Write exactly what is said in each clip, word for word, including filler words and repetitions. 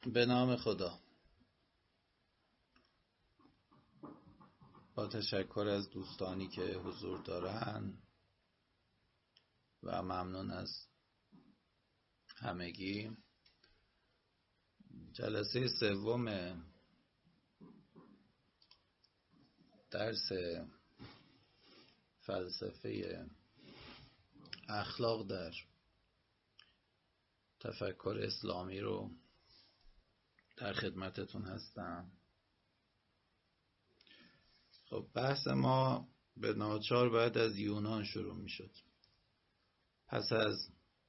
به نام خدا. با تشکر از دوستانی که حضور دارن و ممنون از همگی. جلسه سوم درس فلسفه اخلاق در تفکر اسلامی رو در خدمتتون هستم. خب بحث ما به ناچار بعد از یونان شروع می شد. پس از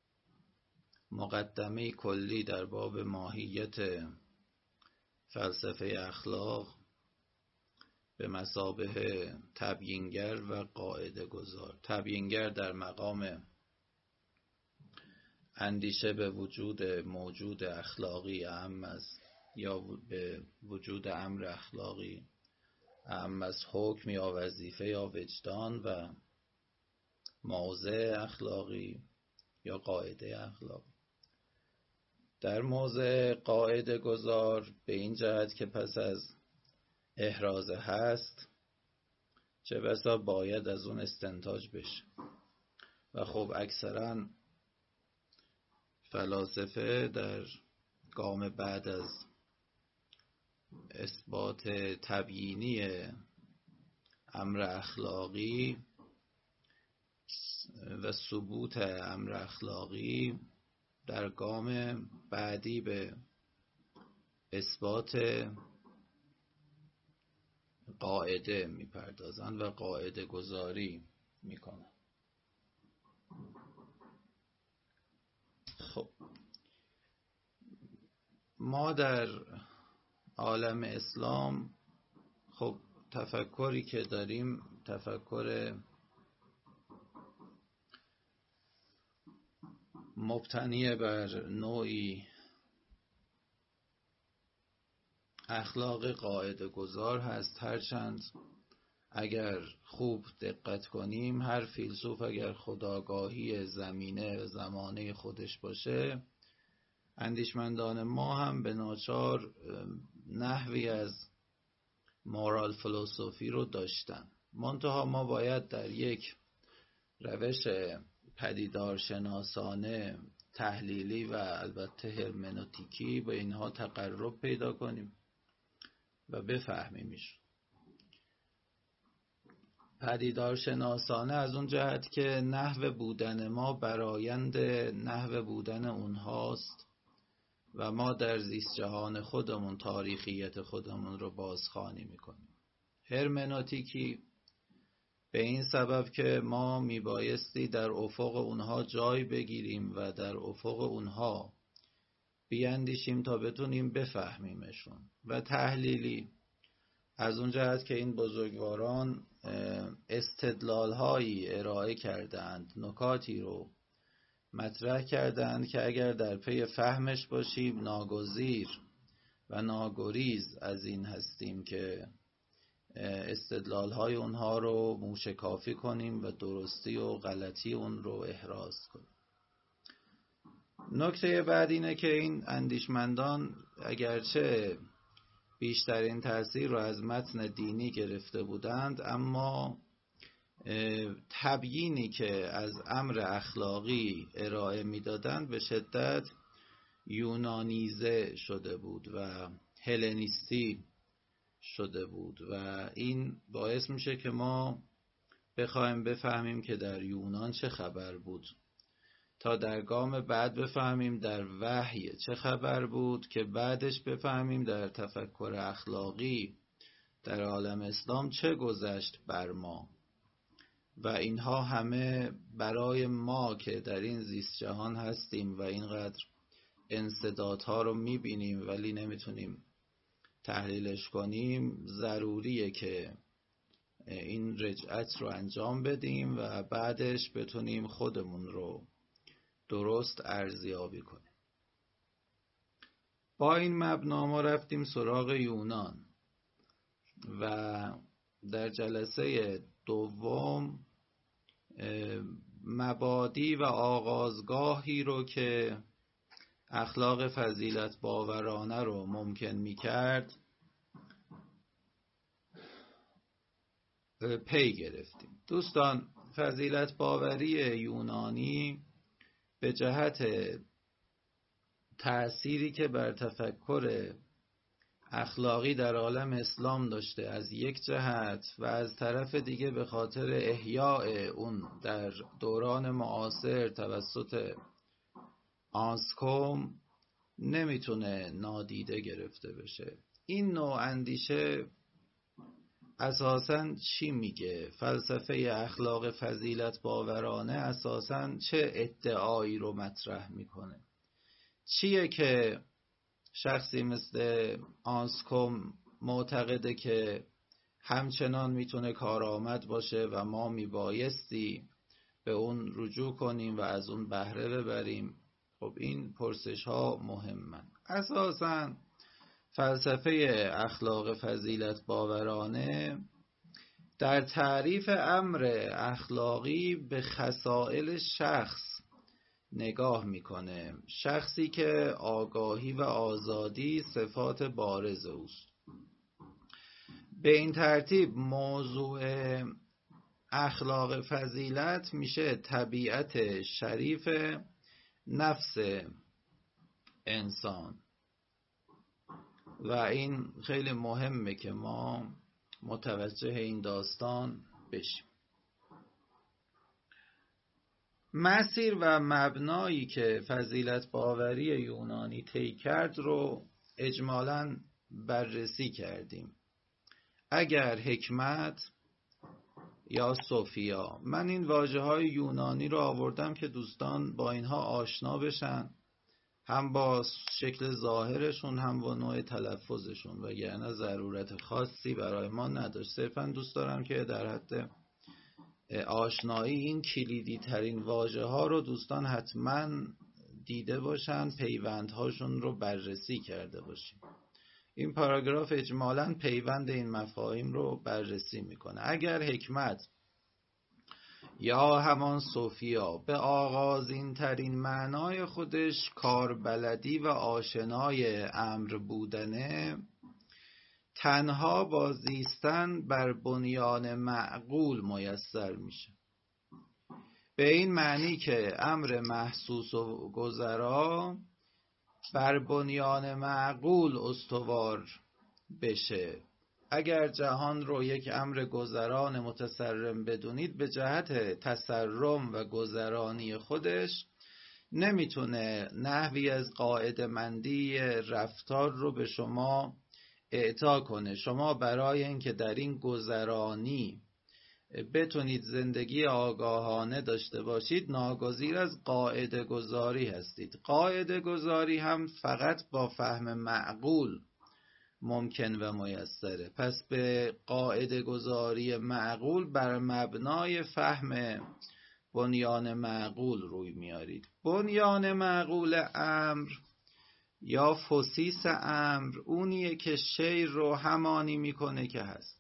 مقدمه کلی در باب ماهیت فلسفه اخلاق به مثابه تبیینگر و قاعده گذار، تبیینگر در مقام اندیشه به وجود موجود اخلاقی اهم از یا به وجود امر اخلاقی اهم از حکم یا وظیفه یا وجدان و موضع اخلاقی یا قاعده اخلاقی. در موضع قاعده گذار به این جهت که پس از احراز هست چه بسا باید از اون استنتاج بشه و خب اکثرا فلاسفه در گام بعد از اثبات تبیینی امر اخلاقی و ثبوت امر اخلاقی در گام بعدی به اثبات قاعده میپردازند و قاعده گذاری میکنند. خب ما در عالم اسلام خب تفکری که داریم تفکر مبتنی بر نوعی اخلاق قاعده گذار هست، هرچند اگر خوب دقت کنیم هر فیلسوف اگر خودآگاهی زمینه و زمانه خودش باشه، اندیشمندان ما هم به ناچار نحوی از مورال فلسفی رو داشتن. منتها ما باید در یک روش پدیدار شناسانه تحلیلی و البته هرمنوتیکی به اینها تقرب پیدا کنیم و بفهمیمش. پدیدار شناسانه از اون جهت که نحو بودن ما برآیند نحو بودن اونهاست و ما در زیست جهان خودمون تاریخیت خودمون رو بازخوانی میکنیم. هرمنوتیکی به این سبب که ما میبایستی در افق اونها جای بگیریم و در افق اونها بیاندیشیم تا بتونیم بفهمیمشون. و تحلیلی از اون جهت که این بزرگواران استدلال‌هایی ارائه کردند، نکاتی رو مطرح کردند که اگر در پی فهمش باشیم ناگزیر و ناگریز از این هستیم که استدلال‌های اونها رو موشکافی کنیم و درستی و غلطی اون رو احراز کنیم. نکته بعد اینه که این اندیشمندان اگرچه بیشترین تأثیر رو از متن دینی گرفته بودند، اما تبیینی که از امر اخلاقی ارائه میدادند به شدت یونانیزه شده بود و هلنیستی شده بود و این باعث میشه که ما بخوایم بفهمیم که در یونان چه خبر بود تا در گام بعد بفهمیم در وحی چه خبر بود که بعدش بفهمیم در تفکر اخلاقی در عالم اسلام چه گذشت بر ما. و اینها همه برای ما که در این زیست جهان هستیم و اینقدر انسدادها رو میبینیم ولی نمیتونیم تحلیلش کنیم، ضروریه که این رجعت رو انجام بدیم و بعدش بتونیم خودمون رو درست ارزیابی کنیم. با این مبنا ما رفتیم سراغ یونان و در جلسه دوم مبادی و آغازگاهی رو که اخلاق فضیلت باورانه رو ممکن میکرد پی گرفتیم. دوستان، فضیلت باوری یونانی به جهت تأثیری که بر تفکر اخلاقی در عالم اسلام داشته از یک جهت و از طرف دیگه به خاطر احیاء اون در دوران معاصر توسط آنسکوم نمیتونه نادیده گرفته بشه. این نوع اندیشه اساساً چی میگه؟ فلسفه اخلاق فضیلت باورانه اساساً چه ادعایی رو مطرح میکنه؟ چیه که شخصی مثل آنسکوم معتقده که همچنان میتونه کارآمد باشه و ما میبایستی به اون رجوع کنیم و از اون بهره ببریم؟ خب این پرسش ها مهمن. اساساً فلسفه اخلاق فضیلت باورانه در تعریف امر اخلاقی به خصائل شخص نگاه میکنه. شخصی که آگاهی و آزادی صفات بارز اوست. به این ترتیب موضوع اخلاق فضیلت میشه طبیعت شریف نفس انسان و این خیلی مهمه که ما متوجه این داستان بشیم. مسیر و مبنایی که فضیلت باوری یونانی طی کرد رو اجمالاً بررسی کردیم. اگر حکمت یا سوفیا، من این واژه‌های یونانی رو آوردم که دوستان با اینها آشنا بشن، هم با شکل ظاهرشون هم با نوع تلفظشون، وگرنه ضرورت خاصی برای ما نداشت. صرفاً دوست دارم که در حد آشنایی این کلیدی ترین واژه ها رو دوستان حتما دیده باشن، پیوندهاشون رو بررسی کرده باشیم. این پاراگراف اجمالاً پیوند این مفاهیم رو بررسی میکنه. اگر حکمت یا همان سوفیا به آغازین ترین معنای خودش کاربلدی و آشنای امر بودنه، تنها با زیستن بر بنیان معقول میسر میشه. به این معنی که امر محسوس و گذرا بر بنیان معقول استوار بشه. اگر جهان رو یک امر گذران متسرم بدونید، به جهت تسرم و گذرانی خودش نمیتونه نحوی از قاعده مندی رفتار رو به شما اعطا کنه. شما برای اینکه در این گذرانی بتونید زندگی آگاهانه داشته باشید، ناگزیر از قاعده گذاری هستید. قاعده گذاری هم فقط با فهم معقول ممکن و میسره. پس به قاعده گذاری معقول بر مبنای فهم بنیان معقول روی میارید. بنیان معقول امر یا فسیس امر اونیه که شی رو همانی میکنه که هست،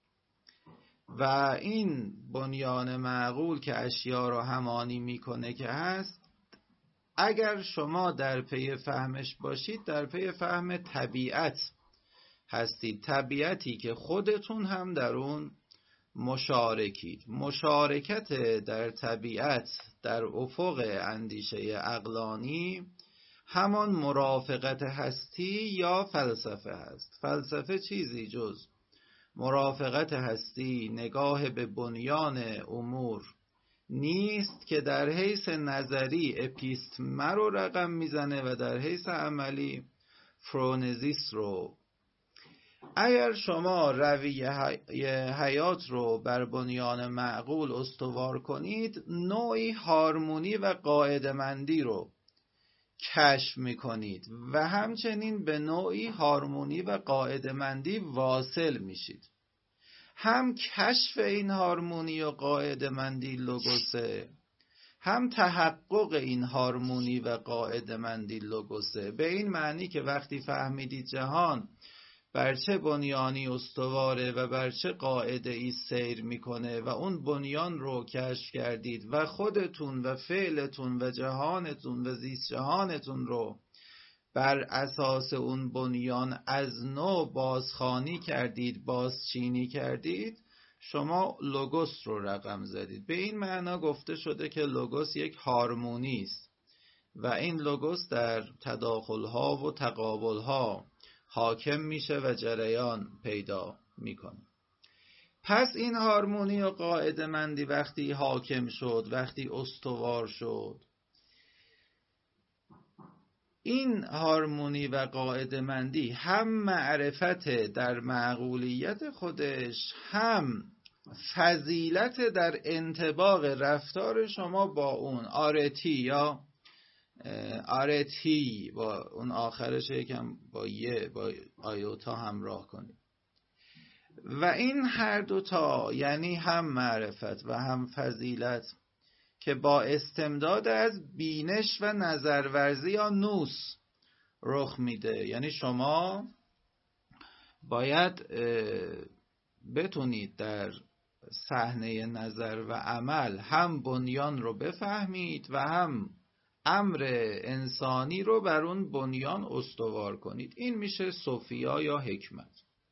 و این بنیان معقول که اشیا رو همانی میکنه که هست، اگر شما در پی فهمش باشید در پی فهم طبیعت هستید. طبیعتی که خودتون هم در اون مشارکید. مشارکت در طبیعت در افق اندیشه عقلانی همان مرافقت هستی یا فلسفه هست. فلسفه چیزی جز مرافقت هستی، نگاه به بنیان امور نیست که در حیث نظری اپیستمه رو رقم میزنه و در حیث عملی فرونزیس رو. اگر شما رویه حیات رو بر بنیان معقول استوار کنید، نوعی هارمونی و قاعده‌مندی رو کشف میکنید و همچنین به نوعی هارمونی و قاعده‌مندی واصل میشید. هم کشف این هارمونی و قاعده‌مندی لوگوسه، هم تحقق این هارمونی و قاعده‌مندی لوگوسه. به این معنی که وقتی فهمیدید جهان بر چه بنیانی استواره و بر چه قاعده ای سیر میکنه و اون بنیان رو کشف کردید و خودتون و فعلتون و جهانتون و زیست جهانتون رو بر اساس اون بنیان از نو بازخوانی کردید، بازچینی کردید، شما لوگوس رو رقم زدید. به این معنا گفته شده که لوگوس یک هارمونی است و این لوگوس در تداخل‌ها و تقابل‌ها حاکم میشه و جریان پیدا میکنه. پس این هارمونی و قاعده‌مندی وقتی حاکم شد، وقتی استوار شد، این هارمونی و قاعده‌مندی هم معرفت در معقولیت خودش، هم فضیلت در انطباق رفتار شما با اون. آرتی یا آرتی با اون آخرش یکم با یه با آیوتا همراه کنید. و این هر دوتا یعنی هم معرفت و هم فضیلت که با استمداد از بینش و نظرورزی یا نوس رخ میده. یعنی شما باید بتونید در صحنه نظر و عمل هم بنیان رو بفهمید و هم امر انسانی رو بر اون بنیان استوار کنید. این میشه صوفیا یا حکمت.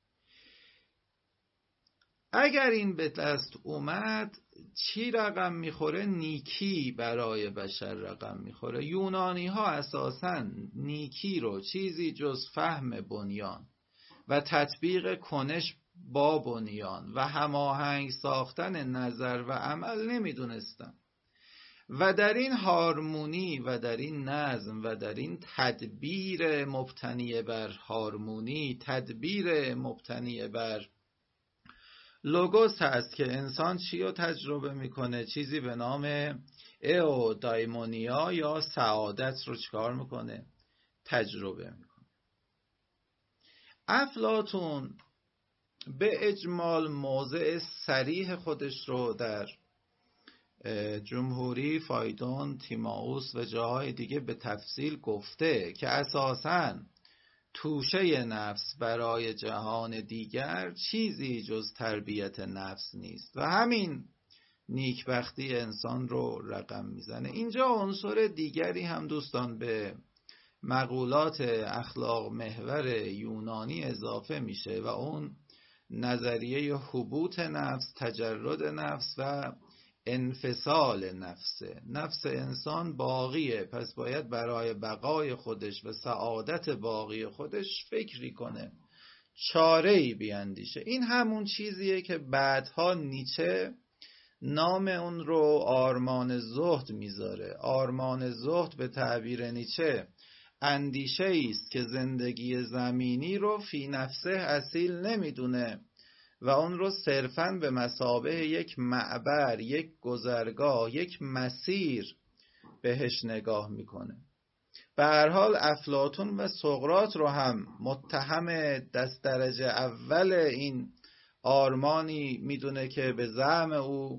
اگر این به دست اومد، چی رقم میخوره؟ نیکی برای بشر رقم میخوره. یونانی ها اساساً نیکی رو چیزی جز فهم بنیان و تطبیق کنش با بنیان و هماهنگ ساختن نظر و عمل نمیدونستن. و در این هارمونی و در این نظم و در این تدبیر مبتنی بر هارمونی، تدبیر مبتنی بر لوگوس هست که انسان چی رو تجربه میکنه؟ چیزی به نام ایو دایمونیا یا سعادت رو چکار میکنه؟ تجربه میکنه. افلاطون به اجمال موضع صریح خودش رو در جمهوری، فایدون، تیمائوس و جاهای دیگه به تفصیل گفته که اساساً توشه نفس برای جهان دیگر چیزی جز تربیت نفس نیست و همین نیکبختی انسان رو رقم میزنه. اینجا عنصر دیگری هم دوستان به مقولات اخلاق محور یونانی اضافه میشه و اون نظریه حبوط نفس، تجرد نفس و انفصال نفسه. نفس انسان باقیه، پس باید برای بقای خودش و سعادت باقی خودش فکری کنه، چاره‌ای بیندیشه. این همون چیزیه که بعدها نیچه نام اون رو آرمان زهد میذاره. آرمان زهد به تعبیر نیچه اندیشه است که زندگی زمینی رو فی نفسه اصیل نمیدونه و اون رو صرفاً به مثابه یک معبر، یک گذرگاه، یک مسیر بهش نگاه میکنه. به هر حال افلاطون و سقراط رو هم متهم دست درجه اول این آرمانی میدونه که به زعم او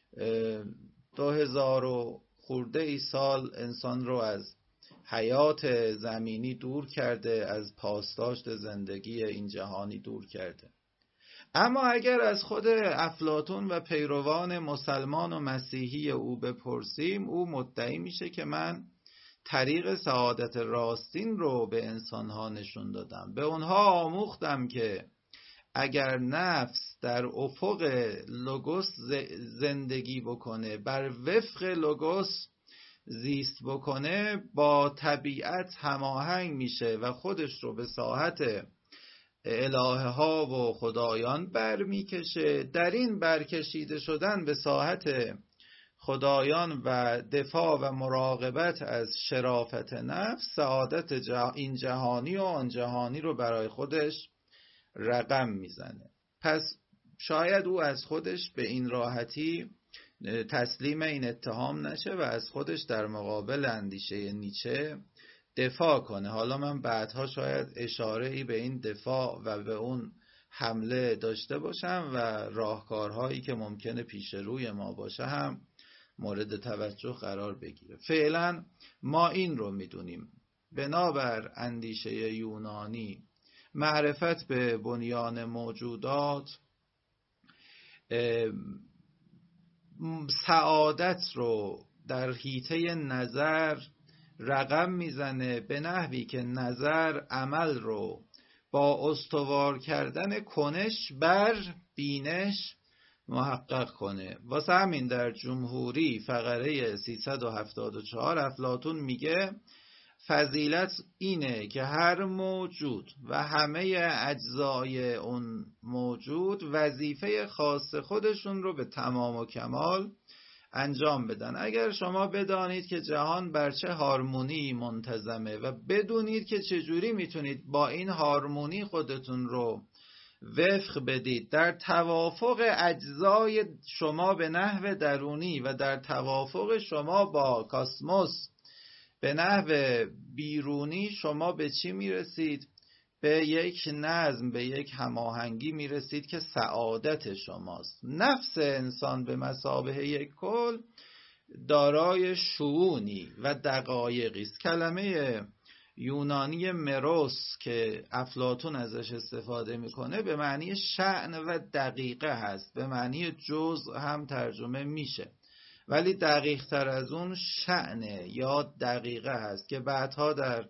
دو هزار و خورده ای سال انسان رو از حیات زمینی دور کرده، از پاسداشت زندگی این جهانی دور کرده. اما اگر از خود افلاطون و پیروان مسلمان و مسیحی او بپرسیم، او مدعی میشه که من طریق سعادت راستین رو به انسانها نشون دادم. به اونها آموختم که اگر نفس در افق لوگوس زندگی بکنه، بر وفق لوگوس زیست بکنه، با طبیعت هماهنگ میشه و خودش رو به ساحت الهه ها و خدایان برمیکشه. در این برکشیده شدن به ساحت خدایان و دفاع و مراقبت از شرافت نفس، سعادت جه... این جهانی و آن جهانی رو برای خودش رقم میزنه. پس شاید او از خودش به این راحتی تسلیم این اتهام نشه و از خودش در مقابل اندیشه نیچه دفاع کنه. حالا من بعدها شاید اشاره ای به این دفاع و به اون حمله داشته باشم و راهکارهایی که ممکنه پیش روی ما باشه هم مورد توجه قرار بگیره. فعلا ما این رو میدونیم: بنابر اندیشه یونانی، معرفت به بنیان موجودات سعادت رو در حیطه نظر رقم میزنه به نحوی که نظر عمل رو با استوار کردن کنش بر بینش محقق کنه. واسه همین در جمهوری فقره سیصد و هفتاد و چهار افلاطون میگه فضیلت اینه که هر موجود و همه اجزای اون موجود وظیفه خاص خودشون رو به تمام و کمال انجام بدن. اگر شما بدانید که جهان بر چه هارمونی منتظمه و بدونید که چجوری میتونید با این هارمونی خودتون رو وفق بدید در توافق اجزای شما به نحو درونی و در توافق شما با کاسموس به نحو بیرونی، شما به چی میرسید؟ به یک نظم، به یک هماهنگی میرسید که سعادت شماست. نفس انسان به مثابه یک کل دارای شؤونی و دقایقی است. کلمه یونانی مروس که افلاطون ازش استفاده میکنه به معنی شأن و دقیقه هست، به معنی جزء هم ترجمه میشه، ولی دقیق تر از اون شأنه یا دقیقه هست که بعدها در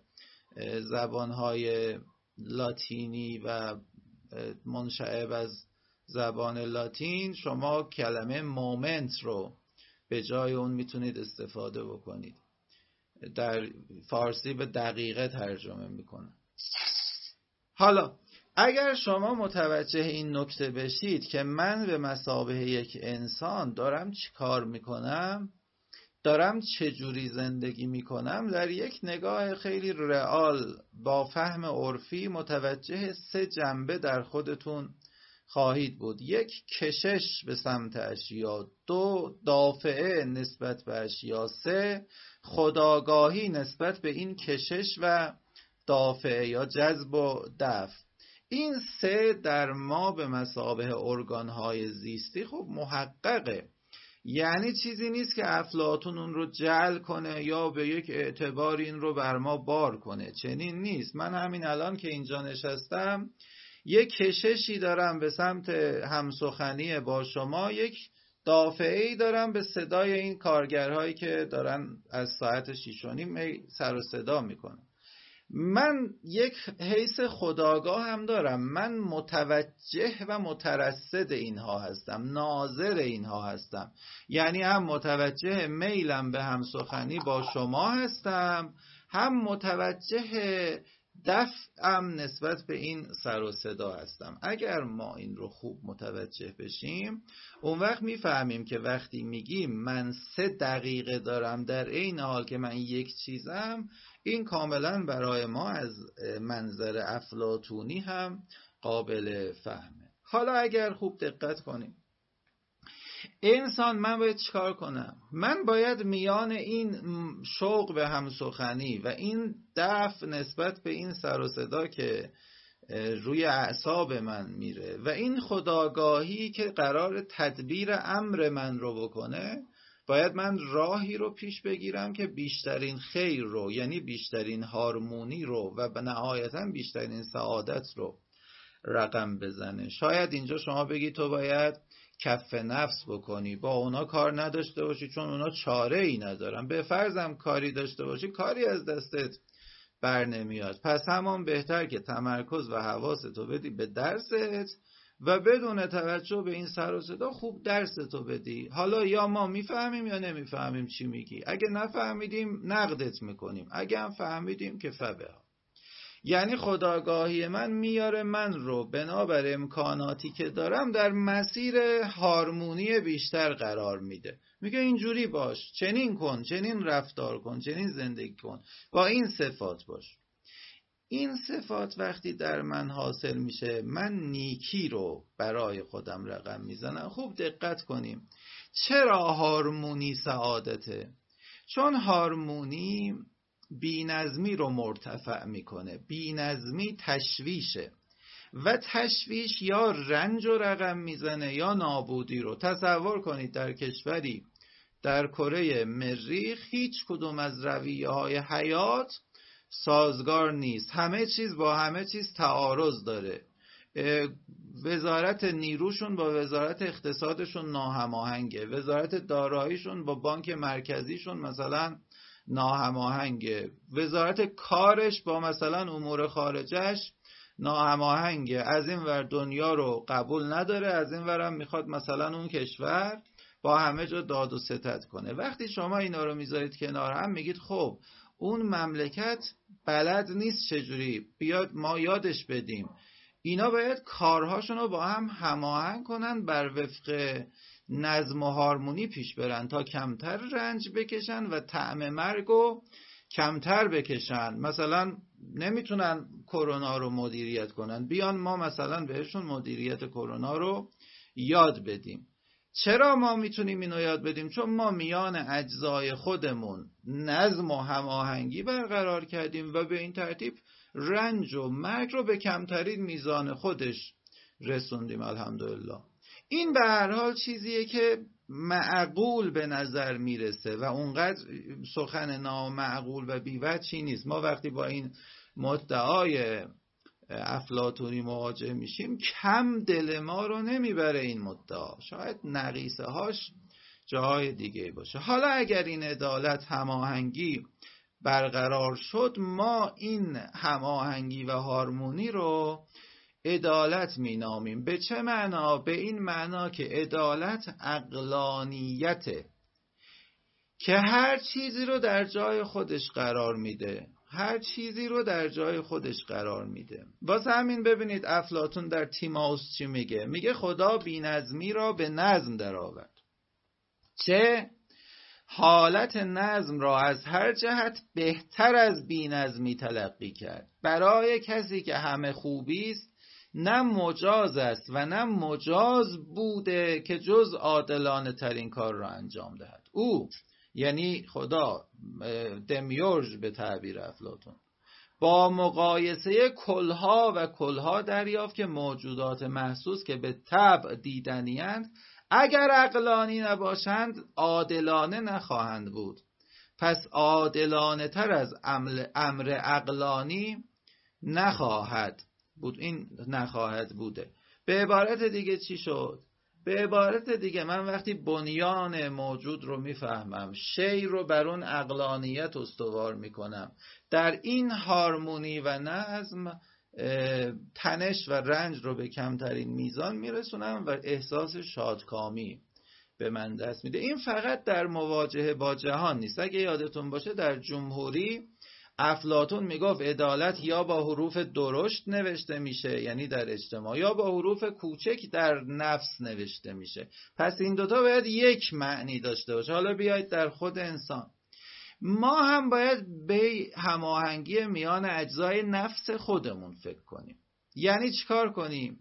زبانهای لاتینی و منشعب از زبان لاتین شما کلمه مومنت رو به جای اون میتونید استفاده بکنید. در فارسی به دقیقه ترجمه میکنه. حالا اگر شما متوجه این نکته بشید که من به مثابه یک انسان دارم چی کار میکنم، دارم چه جوری زندگی میکنم، در یک نگاه خیلی رئال با فهم عرفی متوجه سه جنبه در خودتون خواهید بود. یک، کشش به سمت اشیا. دو، دافعه نسبت به اشیا. سه، خودآگاهی نسبت به این کشش و دافعه یا جذب و دفع. این سه در ما به مثابه ارگانهای زیستی خب محققه، یعنی چیزی نیست که افلاطون اون رو جعل کنه یا به یک اعتبار این رو بر ما بار کنه، چنین نیست. من همین الان که اینجا نشستم یک کششی دارم به سمت همسخنی با شما، یک دافعه‌ای دارم به صدای این کارگرهایی که دارن از ساعت شیش و نیم سر و صدا میکنن. من یک حیث خودآگاه هم دارم، من متوجه و مترصد اینها هستم، ناظر اینها هستم، یعنی هم متوجه میلم به همسخنی با شما هستم، هم متوجه دفعم نسبت به این سر و صدا هستم. اگر ما این رو خوب متوجه بشیم اون وقت میفهمیم که وقتی میگیم من سه دقیقه دارم در این حال که من یک چیزم، این کاملا برای ما از منظر افلاطونی هم قابل فهمه. حالا اگر خوب دقت کنیم، انسان من باید چیکار کنم؟ من باید میان این شوق به همسخنی و این دفع نسبت به این سر و صدا که روی اعصاب من میره و این خودآگاهی که قرار تدبیر امر من رو بکنه، باید من راهی رو پیش بگیرم که بیشترین خیر رو، یعنی بیشترین هارمونی رو و نهایتاً بیشترین سعادت رو رقم بزنه. شاید اینجا شما بگی تو باید کف نفس بکنی، با اونا کار نداشته باشی چون اونا چاره ای ندارن. به فرضم کاری داشته باشی کاری از دستت بر نمیاد، پس همان بهتر که تمرکز و حواستو بدی به درست و بدون توجه به این سر و صدا خوب درستو بدی. حالا یا ما میفهمیم یا نمیفهمیم چی میگی، اگه نفهمیدیم نقدت میکنیم، اگه هم فهمیدیم که فبها. یعنی خودآگاهی من میاره من رو بنابر امکاناتی که دارم در مسیر هارمونی بیشتر قرار میده، میگه اینجوری باش، چنین کن، چنین رفتار کن، چنین زندگی کن، با این صفات باش. این صفات وقتی در من حاصل میشه، من نیکی رو برای خودم رقم میزنم. خوب دقت کنیم، چرا هارمونی سعادته؟ چون هارمونی بی‌نظمی رو مرتفع میکنه، بی‌نظمی تشویشه و تشویش یا رنج رو رقم میزنه یا نابودی رو. تصور کنید در کشوری در کره مریخ هیچ کدوم از رویه های حیات سازگار نیست، همه چیز با همه چیز تعارض داره، وزارت نیروشون با وزارت اقتصادشون ناهماهنگه، وزارت داراییشون با بانک مرکزیشون مثلا ناهماهنگه، وزارت کارش با مثلا امور خارجش ناهماهنگه، از این ور دنیا رو قبول نداره، از این ورم میخواد مثلا اون کشور با همه جا داد و ستد کنه. وقتی شما اینا رو میذارید کنار هم میگید خب اون مملکت بلد نیست چجوری، بیاد ما یادش بدیم. اینا باید کارهاشون رو با هم هماهنگ کنن، بر وفق نظم و هارمونی پیش برن تا کمتر رنج بکشن و طعم مرگ رو کمتر بکشن. مثلا نمیتونن کرونا رو مدیریت کنن، بیان ما مثلا بهشون مدیریت کرونا رو یاد بدیم. چرا ما میتونیم اینو یاد بدیم؟ چون ما میان اجزای خودمون نظم و هماهنگی برقرار کردیم و به این ترتیب رنج و مرگ رو به کمترین میزان خودش رسوندیم. الحمدلله. این به هر حال چیزیه که معقول به نظر میرسه و اونقدر سخن نامعقول و بی‌وجهی نیست. ما وقتی با این مدعای افلاطونی مواجه میشیم کم دل ما رو نمیبره این مدعا، شاید نقیصه هاش جاهای دیگه باشه. حالا اگر این عدالت هماهنگی برقرار شد، ما این هماهنگی و هارمونی رو عدالت مینامیم. به چه معنا؟ به این معنا که عدالت عقلانیته که هر چیزی رو در جای خودش قرار میده، هر چیزی رو در جای خودش قرار میده. واسه همین ببینید افلاطون در تیمائوس چی میگه؟ میگه خدا بی‌نظمی را به نظم درآورد. چه حالت نظم را از هر جهت بهتر از بی‌نظمی تلقی کرد. برای کسی که همه خوبی است نه مجاز است و نه مجاز بوده که جز عادلانه ترین کار را انجام دهد. او یعنی خدا، دمیورژ به تعبیر افلاطون، با مقایسه کلها و کلها دریافت که موجودات محسوس که به طبع دیدنی‌اند اگر عقلانی نباشند عادلانه نخواهند بود. پس عادلانه تر از امر عقلانی نخواهد بود. این نخواهد بوده. به عبارت دیگه چی شد؟ به عبارت دیگه من وقتی بنیان موجود رو میفهمم، شی رو بر اون عقلانیت استوار میکنم، در این هارمونی و نظم تنش و رنج رو به کمترین میزان میرسونم و احساس شادکامی به من دست میده. این فقط در مواجهه با جهان نیست. اگه یادتون باشه در جمهوری افلاطون میگفت عدالت یا با حروف درشت نوشته میشه، یعنی در اجتماع، یا با حروف کوچک در نفس نوشته میشه. پس این دوتا باید یک معنی داشته باشه. حالا بیایید در خود انسان، ما هم باید به هماهنگی میان اجزای نفس خودمون فکر کنیم. یعنی چیکار کنیم؟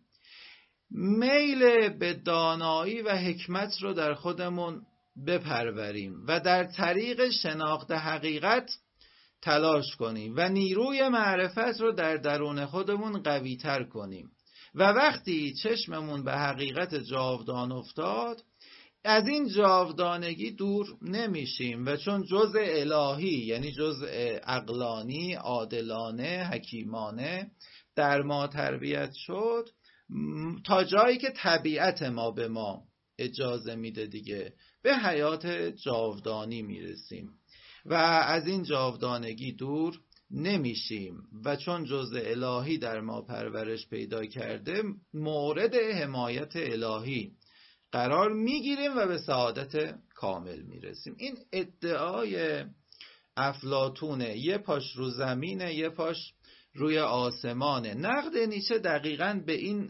میل به دانایی و حکمت رو در خودمون بپروریم و در طریق شناخت حقیقت تلاش کنیم و نیروی معرفت رو در درون خودمون قوی تر کنیم. و وقتی چشممون به حقیقت جاودان افتاد، از این جاودانگی دور نمیشیم و چون جزء الهی، یعنی جزء عقلانی، عادلانه، حکیمانه در ما تربیت شد، تا جایی که طبیعت ما به ما اجازه میده دیگه به حیات جاودانی میرسیم و از این جاودانگی دور نمیشیم و چون جزء الهی در ما پرورش پیدا کرده مورد حمایت الهی قرار میگیریم و به سعادت کامل میرسیم. این ادعای افلاطونه، یه پاش رو زمینه یه پاش روی آسمانه. نقد نیچه دقیقاً به این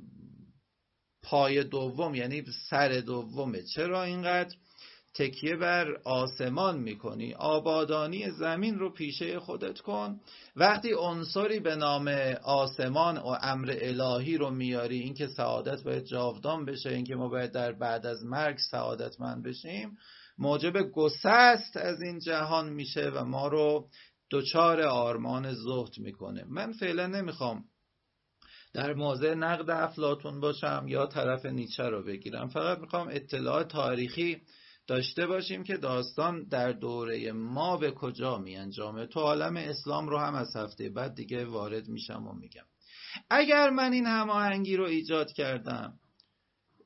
پای دوم، یعنی سر دومه. چرا اینقدر تکیه بر آسمان میکنی؟ آبادانی زمین رو پیشه خودت کن. وقتی عنصری به نام آسمان و امر الهی رو میاری، اینکه سعادت باید جاودان بشه، اینکه ما باید در بعد از مرگ سعادتمند بشیم، موجب گسست از این جهان میشه و ما رو دچار آرمان زهد میکنه. من فعلا نمیخوام در موضع نقد افلاطون باشم یا طرف نیچه رو بگیرم، فقط میخوام اطلاع تاریخی داشته باشیم که داستان در دوره ما به کجا می انجامه. تو عالم اسلام رو هم از هفته بعد دیگه وارد میشم و میگم. اگر من این هماهنگی رو ایجاد کردم،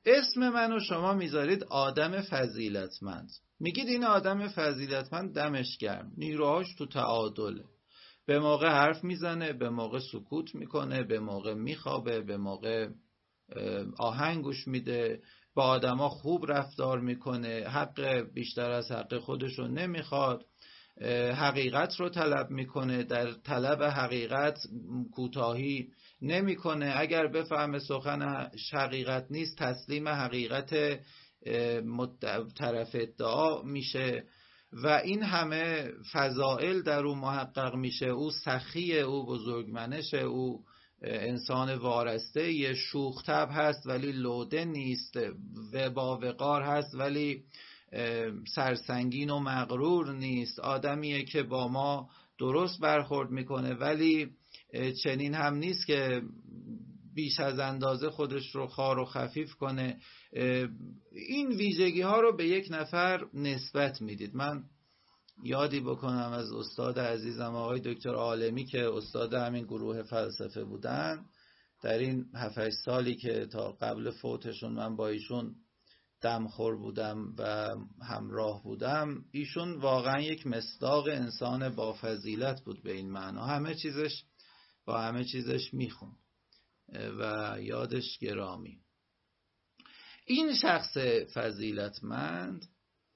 اسم منو شما میذارید آدم فضیلتمند، میگید این آدم فضیلتمند دمش گرم، نیروهاش تو تعادله، به موقع حرف میزنه، به موقع سکوت میکنه، به موقع میخوابه، به موقع آهنگ گوش میده، با آدما خوب رفتار میکنه، حق بیشتر از حق خودشو نمیخواد، حقیقت رو طلب میکنه، در طلب حقیقت کوتاهی نمیکنه، اگر بفهم سخن حقیقت نیست تسلیم حقیقت طرف ادعا میشه و این همه فضائل در او محقق میشه. او سخیه، او بزرگمنشه، او انسان وارسته، یه شوخ طبع هست ولی لوده نیست، و با وقار هست ولی سرسنگین و مغرور نیست، آدمیه که با ما درست برخورد میکنه ولی چنین هم نیست که بیش از اندازه خودش رو خوار و خفیف کنه. این ویژگی ها رو به یک نفر نسبت میدید. من یادی بکنم از استاد عزیزم آقای دکتر عالمی که استاد همین گروه فلسفه بودن، در این هفت هشت سالی که تا قبل فوتشون من با ایشون دمخور بودم و همراه بودم، ایشون واقعا یک مصداق انسان با فضیلت بود به این معنا، همه چیزش با همه چیزش میخون و یادش گرامی. این شخص فضیلتمند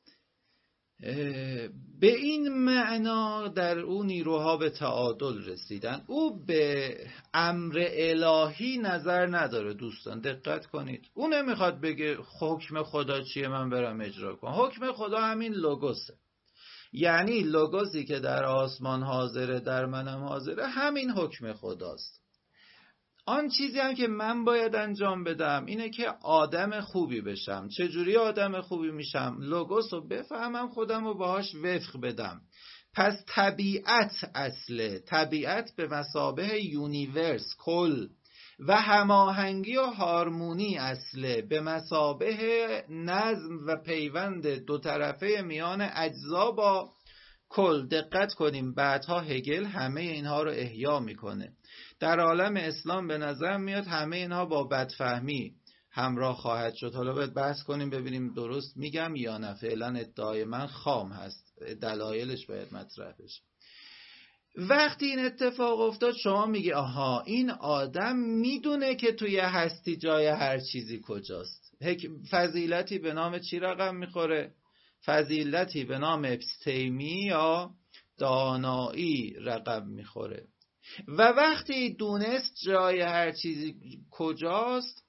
به این معنا در اون نیروها به تعادل رسیدن. او به امر الهی نظر نداره. دوستان دقت کنید، او نمیخواد بگه حکم خدا چیه من برم اجرا کنم. حکم خدا همین لوگوسه، یعنی لوگوسی که در آسمان حاضره در منم حاضره، همین حکم خداست. آن چیزی هم که من باید انجام بدم اینه که آدم خوبی بشم. چجوری آدم خوبی میشم؟ لوگوس رو بفهمم، خودم رو باهاش وفق بدم. پس طبیعت اصله، طبیعت به مثابه یونیورس، کل، و هماهنگی و هارمونی اصله به مثابه نظم و پیوند دو طرفه میان اجزا با کل. دقت کنیم بعدها هگل همه اینها رو احیا میکنه. در عالم اسلام به نظر میاد همه اینها با بدفهمی همراه خواهد شد. حالا باید بحث کنیم ببینیم درست میگم یا نه. فعلا ادعای من خام هست، دلایلش باید مطرح بشه. وقتی این اتفاق افتاد شما میگی آها این آدم میدونه که توی هستی جای هر چیزی کجاست. فضیلتی به نام چی رقم میخوره؟ فضیلتی به نام اپستیمی یا دانایی رقم میخوره. و وقتی دونست جای هر چیزی کجاست،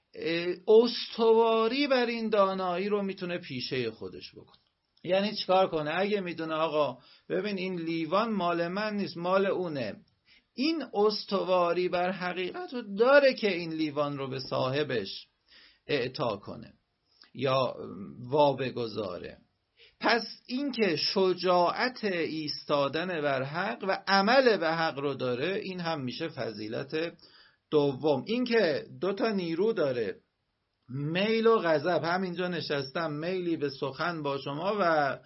استواری بر این دانایی رو میتونه پیشه خودش بکنه. یعنی چیکار کنه؟ اگه میدونه آقا ببین این لیوان مال من نیست مال اونه، این استواری بر حقیقت رو داره که این لیوان رو به صاحبش اعطا کنه یا وابه گذاره. پس این که شجاعت ایستادن بر حق و عمل به حق رو داره، این هم میشه فضیلت دوم. این که دو تا نیرو داره، میل و غضب. همینجا نشستم میلی به سخن با شما و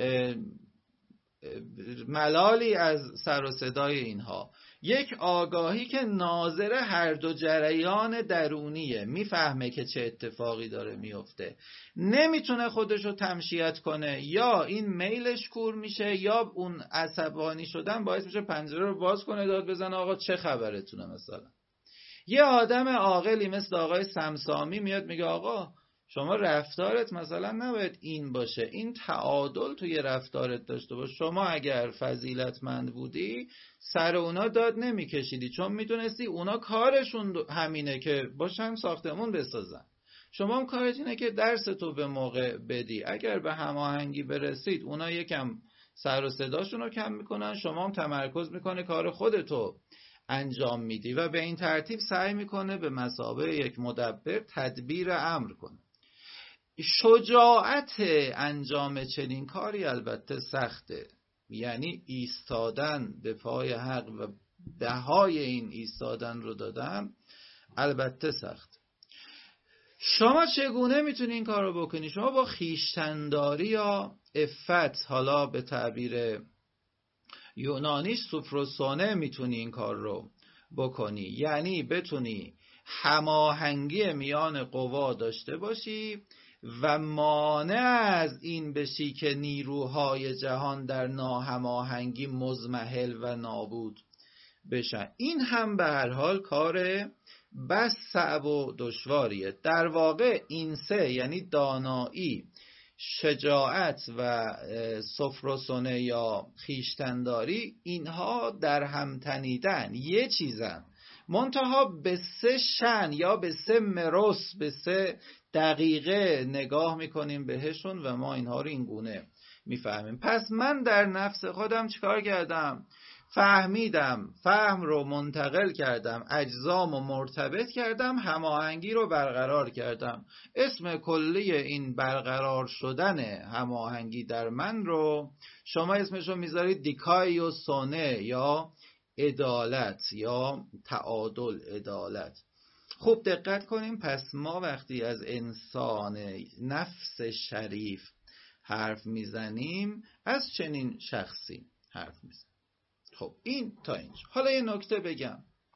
ملالی از سر و صدای اینها. یک آگاهی که ناظر هر دو جریان درونیه، میفهمه که چه اتفاقی داره میفته، نمیتونه خودشو تمشیت کنه، یا این میلش کور میشه یا اون عصبانی شدن باعث میشه پنجره رو باز کنه داد بزنه آقا چه خبرتونه. مثلا یه آدم عاقلی مثل آقای سمسامی میاد میگه آقا شما رفتارت مثلا نباید این باشه، این تعادل توی رفتارت داشته باش. شما اگر فضیلتمند بودی سر اونا داد نمیکشیدی، چون میدونستی اونا کارشون همینه که باشن ساختمون بسازن، شما هم کارت اینه که درس تو به موقع بدی. اگر به هماهنگی برسید اونا یکم سر و صداشون رو کم میکنن، شما هم تمرکز میکنه کار خودتو انجام میدی و به این ترتیب سعی میکنه به مثابه یک مدبر تدبیر امر کنه. شجاعت انجام چنین کاری البته سخته، یعنی ایستادن به پای حق و بهای این ایستادن رو دادن البته سخت. شما چگونه میتونی این کار رو بکنی؟ شما با خویشتنداری یا عفت، حالا به تعبیر یونانیش سوفروسونه، میتونی این کار رو بکنی، یعنی بتونی هماهنگی میان قوا داشته باشی و مانع از این بشی که نیروهای جهان در ناهماهنگی مضمحل و نابود بشن. این هم به هر حال کار بس صعب و دشواریه. در واقع این سه، یعنی دانایی، شجاعت و سفرسونه یا خیشتنداری، اینها در هم تنیدن، یه چیزن، منتها به سه شأن یا به سه مرس، به سه دقیقه نگاه میکنیم بهشون و ما اینها رو این گونه میفهمیم. پس من در نفس خودم چیکار کردم؟ فهمیدم، فهم رو منتقل کردم، اجزام رو مرتبط کردم، هماهنگی رو برقرار کردم. اسم کلی این برقرار شدن هماهنگی در من رو شما اسمشو میذارید دیکای و سونه یا عدالت یا تعادل، عدالت. خوب دقت کنیم. پس ما وقتی از انسان نفس شریف حرف میزنیم از چنین شخصی حرف میزنیم. خب این تا اینجا. حالا یه نکته بگم.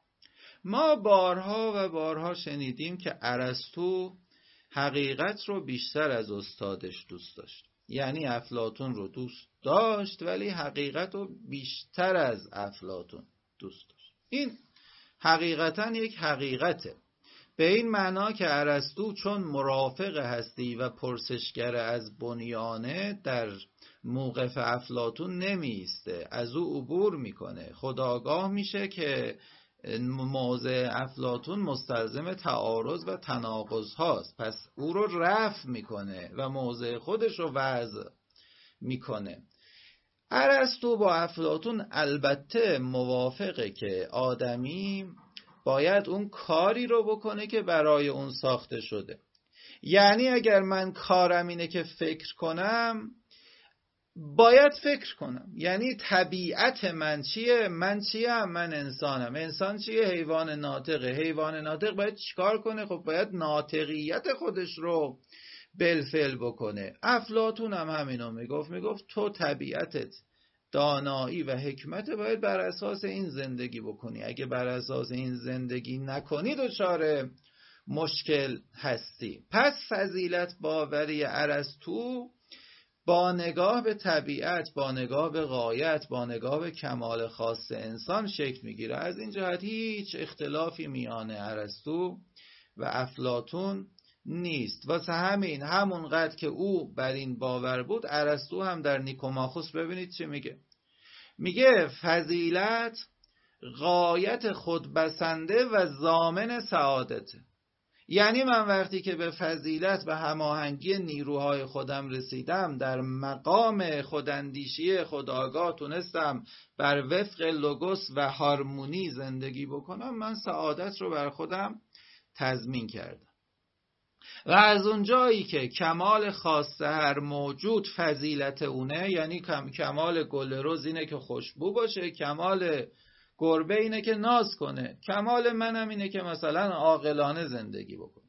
ما بارها و بارها شنیدیم که ارسطو حقیقت رو بیشتر از استادش دوست داشت. یعنی افلاطون رو دوست داشت ولی حقیقت رو بیشتر از افلاطون دوست داشت. این حقیقتا یک حقیقته، به این معنا که ارسطو چون مرافق هستی و پرسشگر از بنیانه در موقف افلاطون نمیسته، از او عبور میکنه، خودآگاه میشه که موضع افلاطون مستلزم تعارض و تناقض هاست، پس او رو رفع میکنه و موضع خودش رو وضع میکنه. ارسطو با افلاطون البته موافقه که آدمی باید اون کاری رو بکنه که برای اون ساخته شده. یعنی اگر من کارم اینه که فکر کنم، باید فکر کنم. یعنی طبیعت من چیه؟ من چیم؟ من انسانم. انسان چیه؟ حیوان ناطقه. حیوان ناطق باید چیکار کنه؟ خب باید ناطقیت خودش رو بالفعل بکنه. افلاطون هم همینو میگفت، میگفت تو طبیعتت دانایی و حکمت، باید بر اساس این زندگی بکنی. اگه بر اساس این زندگی نکنی دچار مشکل هستی. پس فضیلت باوری ارسطو با نگاه به طبیعت، با نگاه به غایت، با نگاه به کمال خاص انسان شکل میگیره. از این جهت هیچ اختلافی میان ارسطو و افلاطون نیست. واسه همین همونقدر که او بر این باور بود، ارسطو هم در نیکوماخوس ببینید چی میگه. میگه فضیلت غایت خودبسنده و ضامن سعادته. یعنی من وقتی که به فضیلت و هماهنگی نیروهای خودم رسیدم، در مقام خوداندیشی خودآگاه تونستم بر وفق لوگوس و هارمونی زندگی بکنم، من سعادت رو بر خودم تضمین کردم. و از اونجایی که کمال خاص هر موجود فضیلت اونه، یعنی کم کمال گل رز اینه که خوشبو باشه، کمال گربه اینه که ناز کنه، کمال منم اینه که مثلا عاقلانه زندگی بکنه.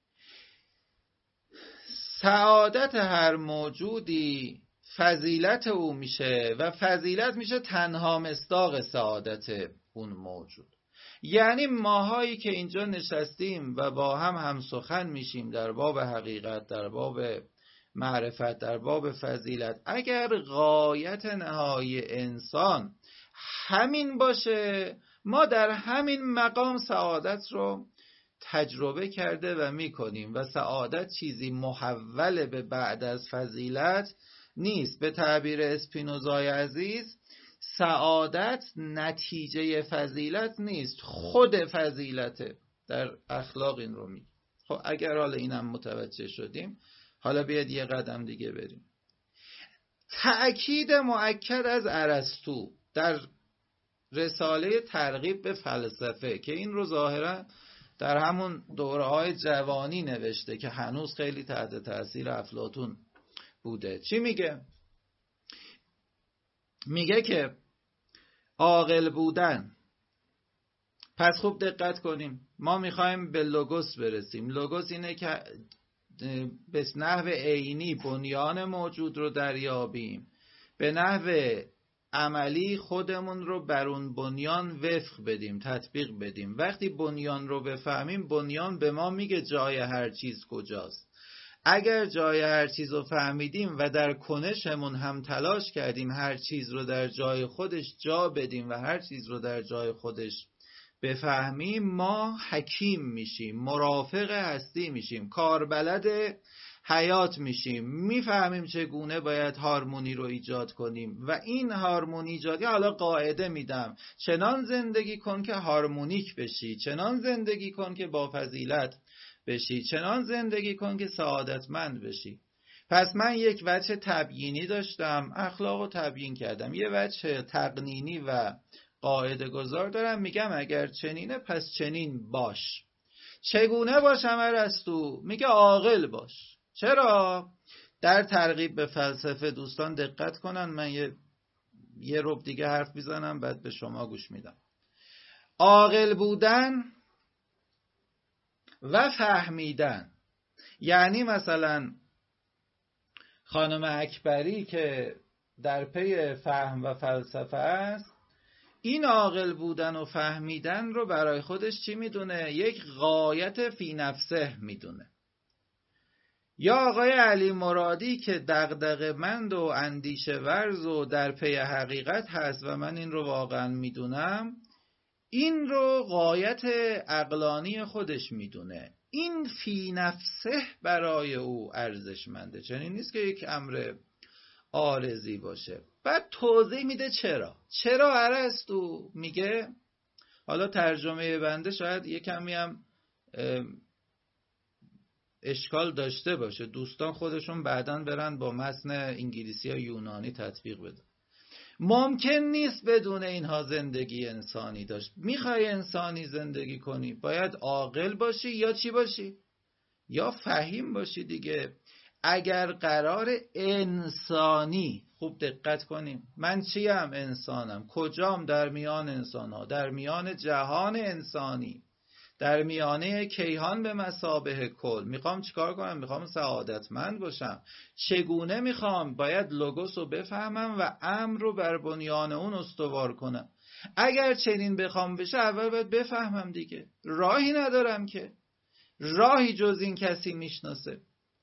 سعادت هر موجودی فضیلت او میشه و فضیلت میشه تنها مصداق سعادت اون موجود. یعنی ماهایی که اینجا نشستیم و با هم هم سخن میشیم در باب حقیقت، در باب معرفت، در باب فضیلت، اگر غایت نهایی انسان همین باشه، ما در همین مقام سعادت رو تجربه کرده و میکنیم و سعادت چیزی محول به بعد از فضیلت نیست. به تعبیر اسپینوزای عزیز، سعادت نتیجه فضیلت نیست، خود فضیلته. در اخلاق این رو میگه. خب اگر حالا اینم متوجه شدیم، حالا بیاد یه قدم دیگه بریم. تأکید مؤکد از ارسطو در رساله ترغیب به فلسفه که این رو ظاهرا در همون دوره‌های جوانی نوشته که هنوز خیلی تحت تأثیر افلاطون بوده. چی میگه؟ میگه که عاقل بودن. پس خوب دقت کنیم، ما میخوایم به لوگوس برسیم. لوگوس اینه که به نحو عینی بنیان موجود رو دریابیم، به نحو عملی خودمون رو بر اون بنیان وفق بدیم، تطبیق بدیم. وقتی بنیان رو بفهمیم، بنیان به ما میگه جای هر چیز کجاست. اگر جای هر چیز رو فهمیدیم و در کنشمون هم تلاش کردیم هر چیز رو در جای خودش جا بدیم و هر چیز رو در جای خودش بفهمیم، ما حکیم میشیم، مرافق هستی میشیم، کاربلد حیات میشیم، میفهمیم چگونه باید هارمونی رو ایجاد کنیم و این هارمونی ایجادی، حالا قاعده میدم، چنان زندگی کن که هارمونیک بشی، چنان زندگی کن که با فضیلت بشی، چنان زندگی کن که سعادتمند بشی. پس من یک وجه تبیینی داشتم، اخلاق رو تبیین کردم، یه وجه تقنینی و قاعده گذار دارم، میگم اگر چنینه پس چنین باش. چگونه باشم ارسطو؟ میگه عاقل باش. چرا؟ در ترغیب به فلسفه دوستان دقت کنن، من یه یه ربع دیگه حرف میزنم بعد به شما گوش میدم. عاقل بودن و فهمیدن، یعنی مثلا خانم اکبری که در پی فهم و فلسفه است، این عاقل بودن و فهمیدن رو برای خودش چی میدونه؟ یک غایت فی نفسه میدونه. یا آقای علی مرادی که دغدغه‌مند و اندیشه ورز و در پی حقیقت هست و من این رو واقعا میدونم، این رو غایت عقلانی خودش میدونه. این فی نفسه برای او ارزشمنده، چنین نیست که یک امر عارضی باشه. بعد توضیح میده چرا. چرا ارسطو میگه، حالا ترجمه بنده شاید یه کمی هم اشکال داشته باشه، دوستان خودشون بعداً برن با متن انگلیسی یا یونانی تطبیق بدن. ممکن نیست بدون اینها زندگی انسانی داشت. میخوای انسانی زندگی کنی باید عاقل باشی یا چی باشی؟ یا فهیم باشی دیگه. اگر قرار انسانی، خوب دقت کنیم، من چیم؟ انسانم. کجام؟ در میان انسانها، در میان جهان انسانی، در میانه کیهان به مثابه کل. میخوام چیکار کنم؟ میخوام سعادتمند باشم. چگونه میخوام؟ باید لوگوس رو بفهمم و امر رو بر بنیان اون استوار کنم. اگر چنین بخوام بشه، اول باید بفهمم دیگه. راهی ندارم که. راهی جز این کسی میشناسه؟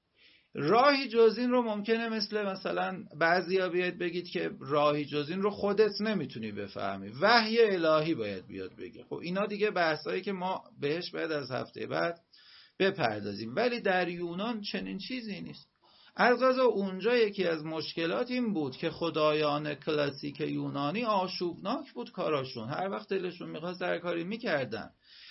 راهی جز این رو ممکنه مثل مثلا بعضیا بیاد بگید که راهی جز این رو خودت نمیتونی بفهمی، وحی الهی باید بیاد بگه. خب اینا دیگه بحثایی که ما بهش باید از هفته بعد بپردازیم. ولی در یونان چنین چیزی نیست. الغرض اونجا یکی از مشکلات این بود که خدایان کلاسیک یونانی آشوبناک بود کاراشون، هر وقت دلشون میخواست هر کاری میکردن.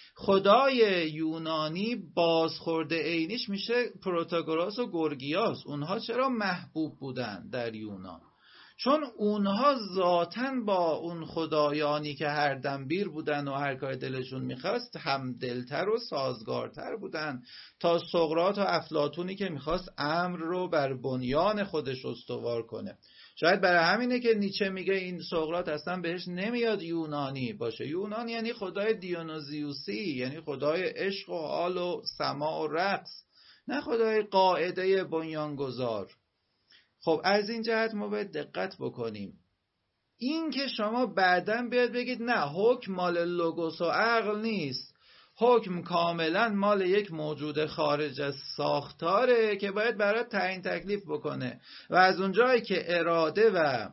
خدای یونانی بازخورده عینیش میشه پروتاگوراس و گورگیاس. اونها چرا محبوب بودن در یونان؟ چون اونها ذاتاً با اون خدایانی که هر دنبیر بودن و هر کار دلشون میخواست همدلتر و سازگارتر بودن تا سقراط و افلاطونی که میخواست امر رو بر بنیان خودش استوار کنه. شاید برای همینه که نیچه میگه این سقراط اصلا بهش نمیاد یونانی باشه. یونان یعنی خدای دیونوزیوسی، یعنی خدای عشق و حال و سماع و رقص، نه خدای قاعده بنیانگذار. خب از این جهت ما باید دقت بکنیم. این که شما بعداً بیاد بگید نه حکم مال لوگوس و عقل نیست، حکم کاملا مال یک موجود خارج از ساختاره که باید برات تعیین تکلیف بکنه و از اونجایی که اراده و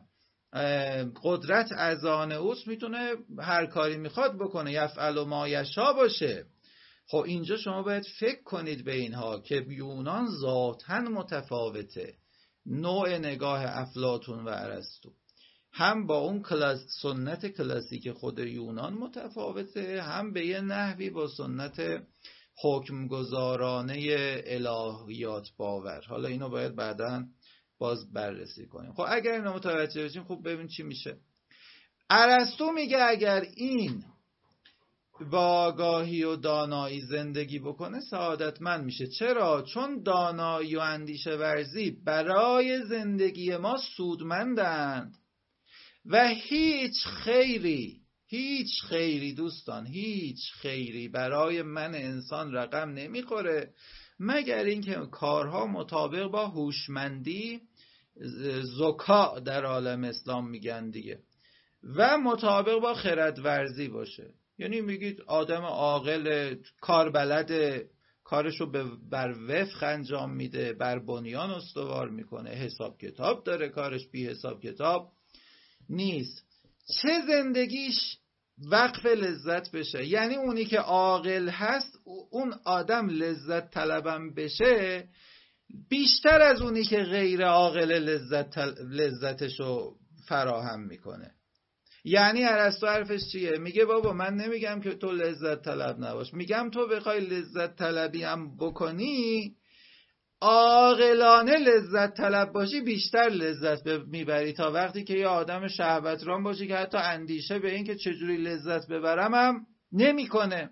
قدرت از آن اوست میتونه هر کاری میخواد بکنه، یفعل ما یشاء باشه. خب اینجا شما باید فکر کنید به اینها که یونان ذاتاً متفاوته. نوع نگاه افلاطون و ارسطو هم با اون کلاس سنت کلاسیک خود یونان متفاوته، هم به یه نحوی با سنت حکمگزارانه الهیات باور. حالا اینو باید بعداً باز بررسی کنیم. خب اگر اینو متوجه بشیم، خب ببین چی میشه. ارسطو میگه اگر این با آگاهی و دانایی زندگی بکنه سعادتمند میشه. چرا؟ چون دانایی و اندیشه ورزی برای زندگی ما سودمندند و هیچ خیری هیچ خیری دوستان هیچ خیری برای من انسان رقم نمیخوره مگر اینکه کارها مطابق با هوشمندی، زکا در عالم اسلام میگن دیگه، و مطابق با خردورزی باشه. یعنی میگید آدم عاقل، کاربلد، کارشو بر وفق انجام میده، بر بنیان استوار میکنه، حساب کتاب داره، کارش بی حساب کتاب نیست. چه زندگیش وقف لذت بشه. یعنی اونی که عاقل هست، اون آدم لذت طلبم بشه بیشتر از اونی که غیر عاقل لذت لذتشو فراهم میکنه. یعنی ارسطو حرفش چیه؟ میگه بابا من نمیگم که تو لذت طلب نباش، میگم تو بخوای لذت طلبی هم بکنی، عاقلانه لذت طلب باشی، بیشتر لذت میبری تا وقتی که یه آدم شهوتران باشی که حتی اندیشه به این که چجوری لذت ببرم هم نمیکنه،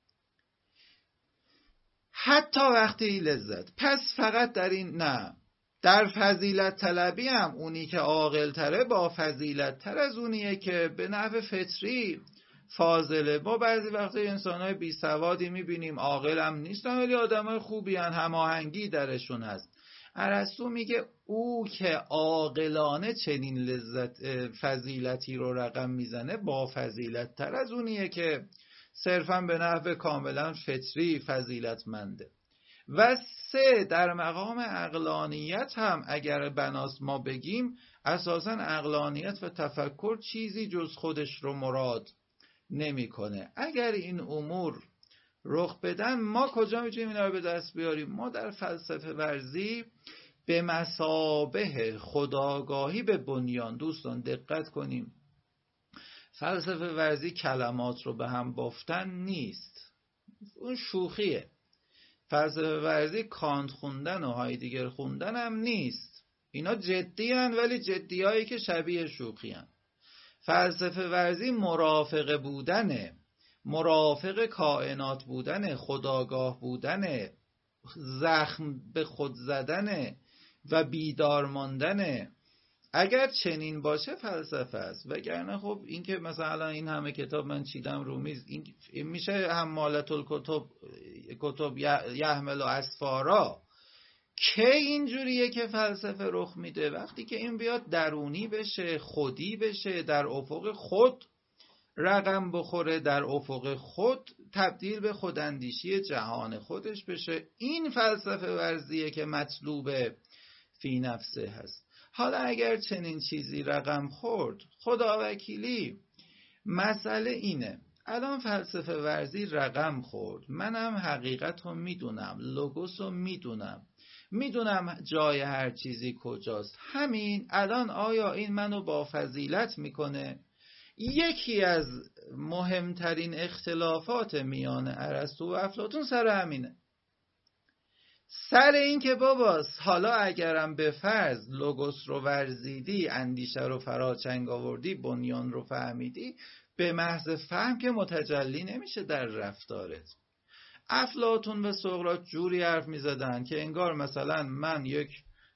حتی وقتی لذت. پس فقط در این نه، در فضیلت طلبی هم اونی که عاقل تره با فضیلت تر از اونیه که به نحو فطری فاضله. ما بعضی وقتا انسان‌های بی سوادی میبینیم، عاقل هم نیستن ولی آدمای خوبی هن، هماهنگی درشون هست. ارسطو میگه او که عاقلانه چنین لذت فضیلتی رو رقم میزنه با فضیلت تر از اونیه که صرفاً به نحو کاملا فطری فضیلتمنده. و سه، در مقام عقلانیت هم اگر بناس ما بگیم، اساساً عقلانیت و تفکر چیزی جز خودش رو مراد نمیکنه. اگر این امور رخ بدن، ما کجا میتونیم اینا رو به دست بیاریم؟ ما در فلسفه ورزی به مثابه خودآگاهی به بنیان. دوستان دقت کنیم، فلسفه ورزی کلمات رو به هم بافتن نیست، اون شوخیه. فلسفه ورزی کانت خوندن و هایدگر خوندن هم نیست، اینا جدی هن ولی جدی هایی که شبیه شوخی هن. فلسفه ورزی مرافق بودنه، مرافق کائنات بودنه، خودآگاه بودنه، زخم به خود زدنه و بیدار ماندنه. اگر چنین باشه فلسفه است، وگرنه خب این که مثلا این همه کتاب من چیدم رو میز، این میشه حمالة الکتب کتب یحمل اسفارا. که اینجوریه که فلسفه رخ میده وقتی که این بیاد درونی بشه، خودی بشه، در افق خود رقم بخوره، در افق خود تبدیل به خوداندیشی جهان خودش بشه. این فلسفه ورزیه که مطلوب فی نفسه هست. حالا اگر چنین چیزی رقم خورد، خدا وکیلی، مسئله اینه، الان فلسفه ورزی رقم خورد، منم حقیقت رو میدونم، لوگوس رو میدونم، میدونم جای هر چیزی کجاست. همین الان آیا این منو با فضیلت میکنه؟ یکی از مهمترین اختلافات میان ارسطو و افلاطون سر همینه، سر این که بابا حالا اگرم به فرض لوگوس رو ورزیدی، اندیشه رو فراچنگ آوردی، بنیان رو فهمیدی، به محض فهم که متجلی نمیشه در رفتارت. افلاطون و سقراط جوری حرف میزدن که انگار مثلا من یک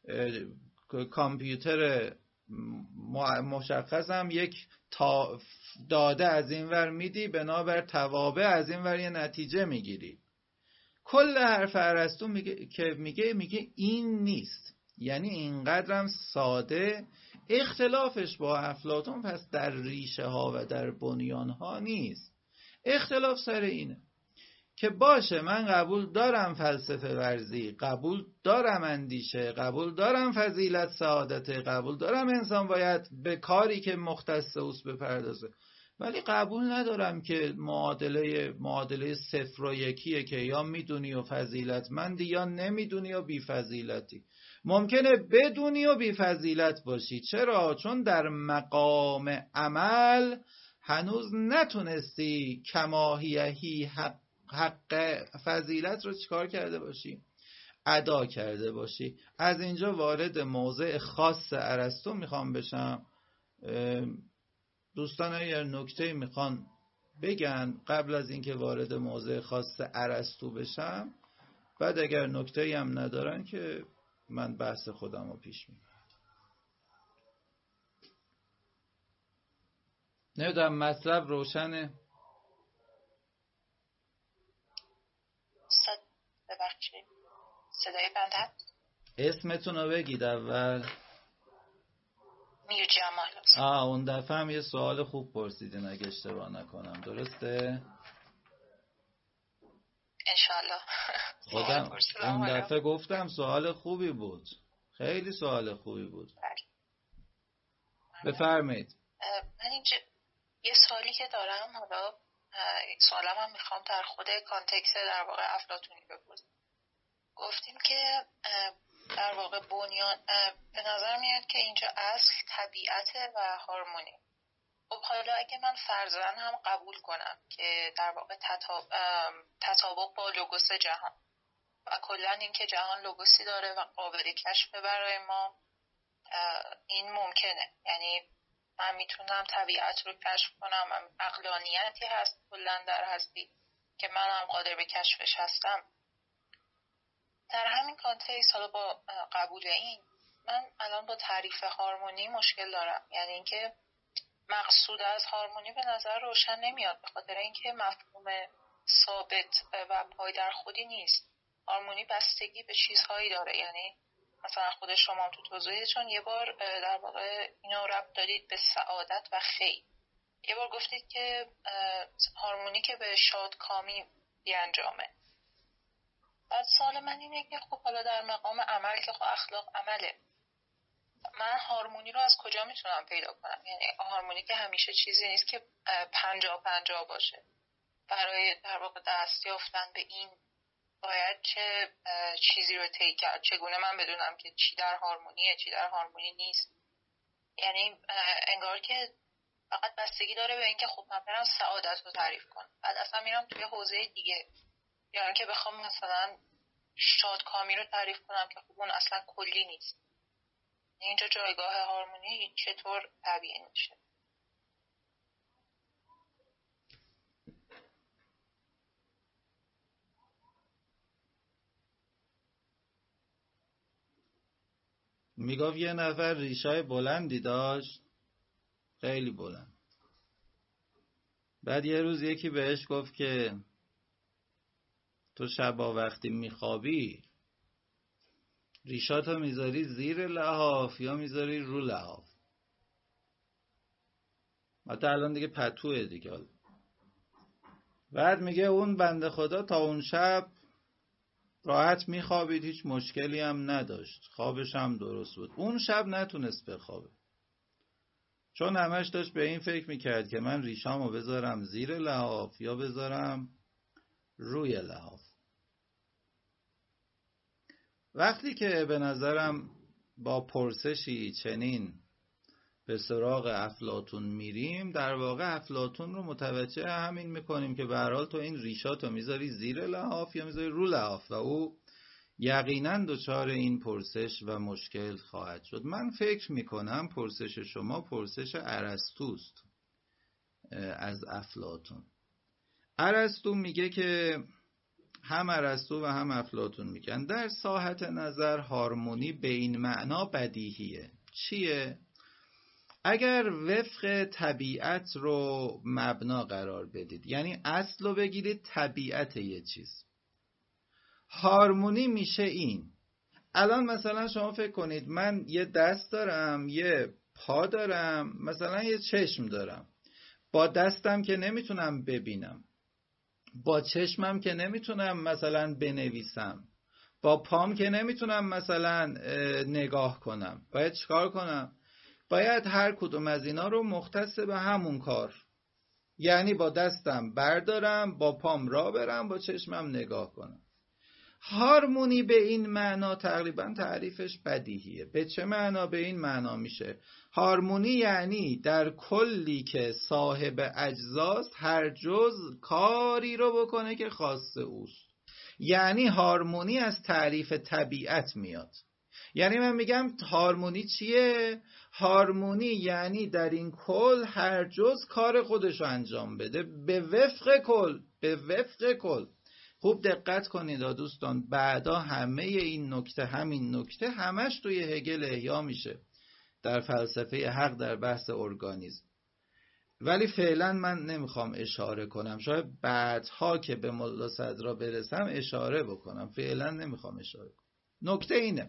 کامپیوتر مشخصم، یک تا داده از این ور میدی، بنابر توابع از این ور یه نتیجه میگیری. کل حرف ارسطو میگه که میگه میگه این نیست، یعنی اینقدرم ساده. اختلافش با افلاطون پس در ریشه ها و در بنیان ها نیست، اختلاف سر اینه که باشه من قبول دارم فلسفه ورزی، قبول دارم اندیشه، قبول دارم فضیلت سعادت، قبول دارم انسان باید به کاری که مختص اوست بپردازه، ولی قبول ندارم که معادله معادله صفر و یکیه که یا میدونی و فضیلتمندی یا نمیدونی و بی فضیلتی. ممکنه بدونی و بی فضیلت باشی. چرا؟ چون در مقام عمل هنوز نتونستی کماهیهی حق, حق فضیلت رو چیکار کرده باشی؟ ادا کرده باشی. از اینجا وارد موضع خاص ارسطو میخوام بشم. دوستان اگر نکته میخوان بگن قبل از اینکه وارد موضوع خاص ارسطو بشم، بعد اگر نکته‌ای هم ندارن که من بحث خودم رو پیش میبرم. نمیدونم مطلب روشنه؟ صد ببخشید صدای بنده. اسمتون رو بگید اول. میر جمال. آه اون دفعه هم یه سوال خوب پرسیدین اگه اشتباه نکنم، درسته؟ انشالله. خودم اون دفعه گفتم سوال خوبی بود، خیلی سوال خوبی بود. بفرمایید. من اینجا یه سوالی که دارم، حالا سوالم هم میخوام در خود کانتکست در واقع افلاطونی بپرسم. گفتیم که در واقع بنیان به نظر میاد که اینجا اصل طبیعت و هارمونی. خب حالا اگه من فرضاً هم قبول کنم که در واقع تطابق با لوگوس جهان و کلا اینکه جهان لوگوسی داره و قابل کشفه برای ما، این ممکنه، یعنی من میتونم طبیعت رو کشف کنم و عقلانیتی هست کلا در هستی که من هم قادر به کشفش هستم. در همین کانتکست حالا با قبول این، من الان با تعریف هارمونی مشکل دارم، یعنی اینکه مقصود از هارمونی به نظر روشن نمیاد، به خاطر اینکه مفهوم ثابت و پای در خودی نیست. هارمونی بستگی به چیزهایی داره، یعنی مثلا خود شما تو توضیحتون یه بار در واقع اینو ربط دادید به سعادت و خیر. یه بار گفتید که هارمونی که به شادکامی بیانجامه. بعد سوال من اینه که خب حالا در مقام عمل که خب اخلاق عمله، من هارمونی رو از کجا میتونم پیدا کنم؟ یعنی هارمونی که همیشه چیزی نیست که پنجا پنجا باشه. برای در واقع دست یافتن به این باید چه چیزی رو طی کرد؟ چگونه من بدونم که چی در هارمونیه چی در هارمونی نیست؟ یعنی انگار که فقط بستگی داره به اینکه خب من برم سعادت رو تعریف کنم، بعد اصلا میرم توی حوزه دیگه، یعنی که بخوام مثلا شادکامی رو تعریف کنم که خب اون اصلا کلی نیست. اینجا جایگاه هارمونی چطور تعیین میشه؟ میگفت یه نفر ریشای بلندی داشت، خیلی بلند. بعد یه روز یکی بهش گفت که تو شبا وقتی میخوابی ریشاتو میذاری زیر لحاف یا میذاری رو لحاف؟ حتی الان دیگه پتوه دیگه. بعد میگه اون بنده خدا تا اون شب راحت میخوابید، هیچ مشکلی هم نداشت، خوابش هم درست بود. اون شب نتونست بخوابه چون همش داشت به این فکر میکرد که من ریشامو بذارم زیر لحاف یا بذارم روی لحاف. وقتی که به نظرم با پرسشی چنین به سراغ افلاطون میریم، در واقع افلاطون رو متوجه همین میکنیم که به هر حال تو این ریشاتو میذاری زیر لحاف یا میذاری رو لحاف و او یقینا دچار این پرسش و مشکل خواهد شد. من فکر میکنم پرسش شما پرسش ارسطوست از افلاطون. ارسطو میگه که هم ارسطو و هم افلاطون میگن در ساحت نظر هارمونی به این معنا بدیهیه. چیه؟ اگر وفق طبیعت رو مبنا قرار بدید، یعنی اصل رو بگیرید طبیعت یه چیز، هارمونی میشه این. الان مثلا شما فکر کنید من یه دست دارم، یه پا دارم، مثلا یه چشم دارم. با دستم که نمیتونم ببینم، با چشمم که نمیتونم مثلا بنویسم، با پام که نمیتونم مثلا نگاه کنم. باید چیکار کنم؟ باید هر کدوم از اینا رو مختص به همون کار، یعنی با دستم بردارم، با پام را برم، با چشمم نگاه کنم. هارمونی به این معنا تقریبا تعریفش بدیهیه. به چه معنا به این معنا میشه؟ هارمونی یعنی در کلی که صاحب اجزاست هر جز کاری رو بکنه که خاص اوست. یعنی هارمونی از تعریف طبیعت میاد. یعنی من میگم هارمونی چیه؟ هارمونی یعنی در این کل هر جز کار خودش رو انجام بده به وفق کل، به وفق کل. خوب دقت کنید دوستان، بعدا همه این نکته همین نکته همش توی هگل احیا میشه در فلسفه حق در بحث ارگانیسم، ولی فعلا من نمیخوام اشاره کنم. شاید بعدها که به ملا صدرا برسم اشاره بکنم، فعلا نمیخوام اشاره کنم. نکته اینه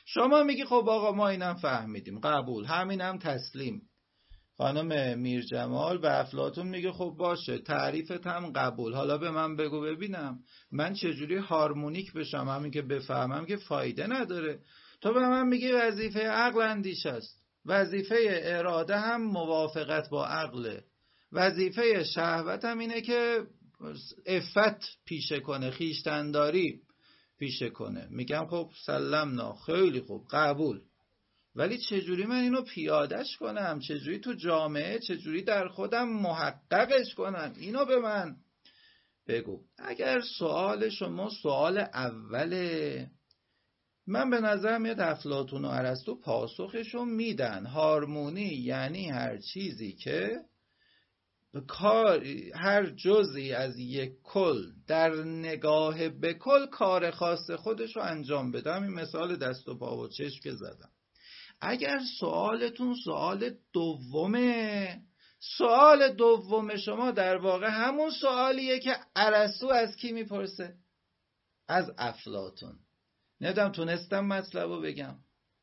شما میگی خب آقا ما اینم فهمیدیم، قبول، همینم تسلیم. خانم میرجمال به افلاطون میگه خب باشه، تعریفت هم قبول، حالا به من بگو ببینم من چجوری هارمونیک بشم، همین که بفهمم که فایده نداره. تو به من میگی وظیفه عقل اندیشه است، وظیفه اراده هم موافقت با عقله، وظیفه شهوت هم اینه که عفت پیشه کنه، خویشتنداری پیشه کنه. میگم خب سلمنا، خیلی خوب، قبول، ولی چجوری من اینو پیادش کنم؟ چجوری تو جامعه، چجوری در خودم محققش کنم؟ اینو به من بگو. اگر سوال شما سوال اوله، من به نظر میاد افلاطون و ارسطو پاسخشو میدن. هارمونی یعنی هر چیزی که کار، هر جزئی از یک کل در نگاه به کل کار خاص خودشو انجام بده. همین مثال دست و پا و چشم که زدم. اگر سوالتون سوال دومه، سوال دوم شما در واقع همون سوالیه که ارسطو از کی میپرسه؟ از افلاطون. ندم تونستم مطلب رو بگم.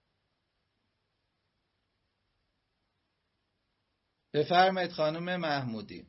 بفرمایید خانم محمودی.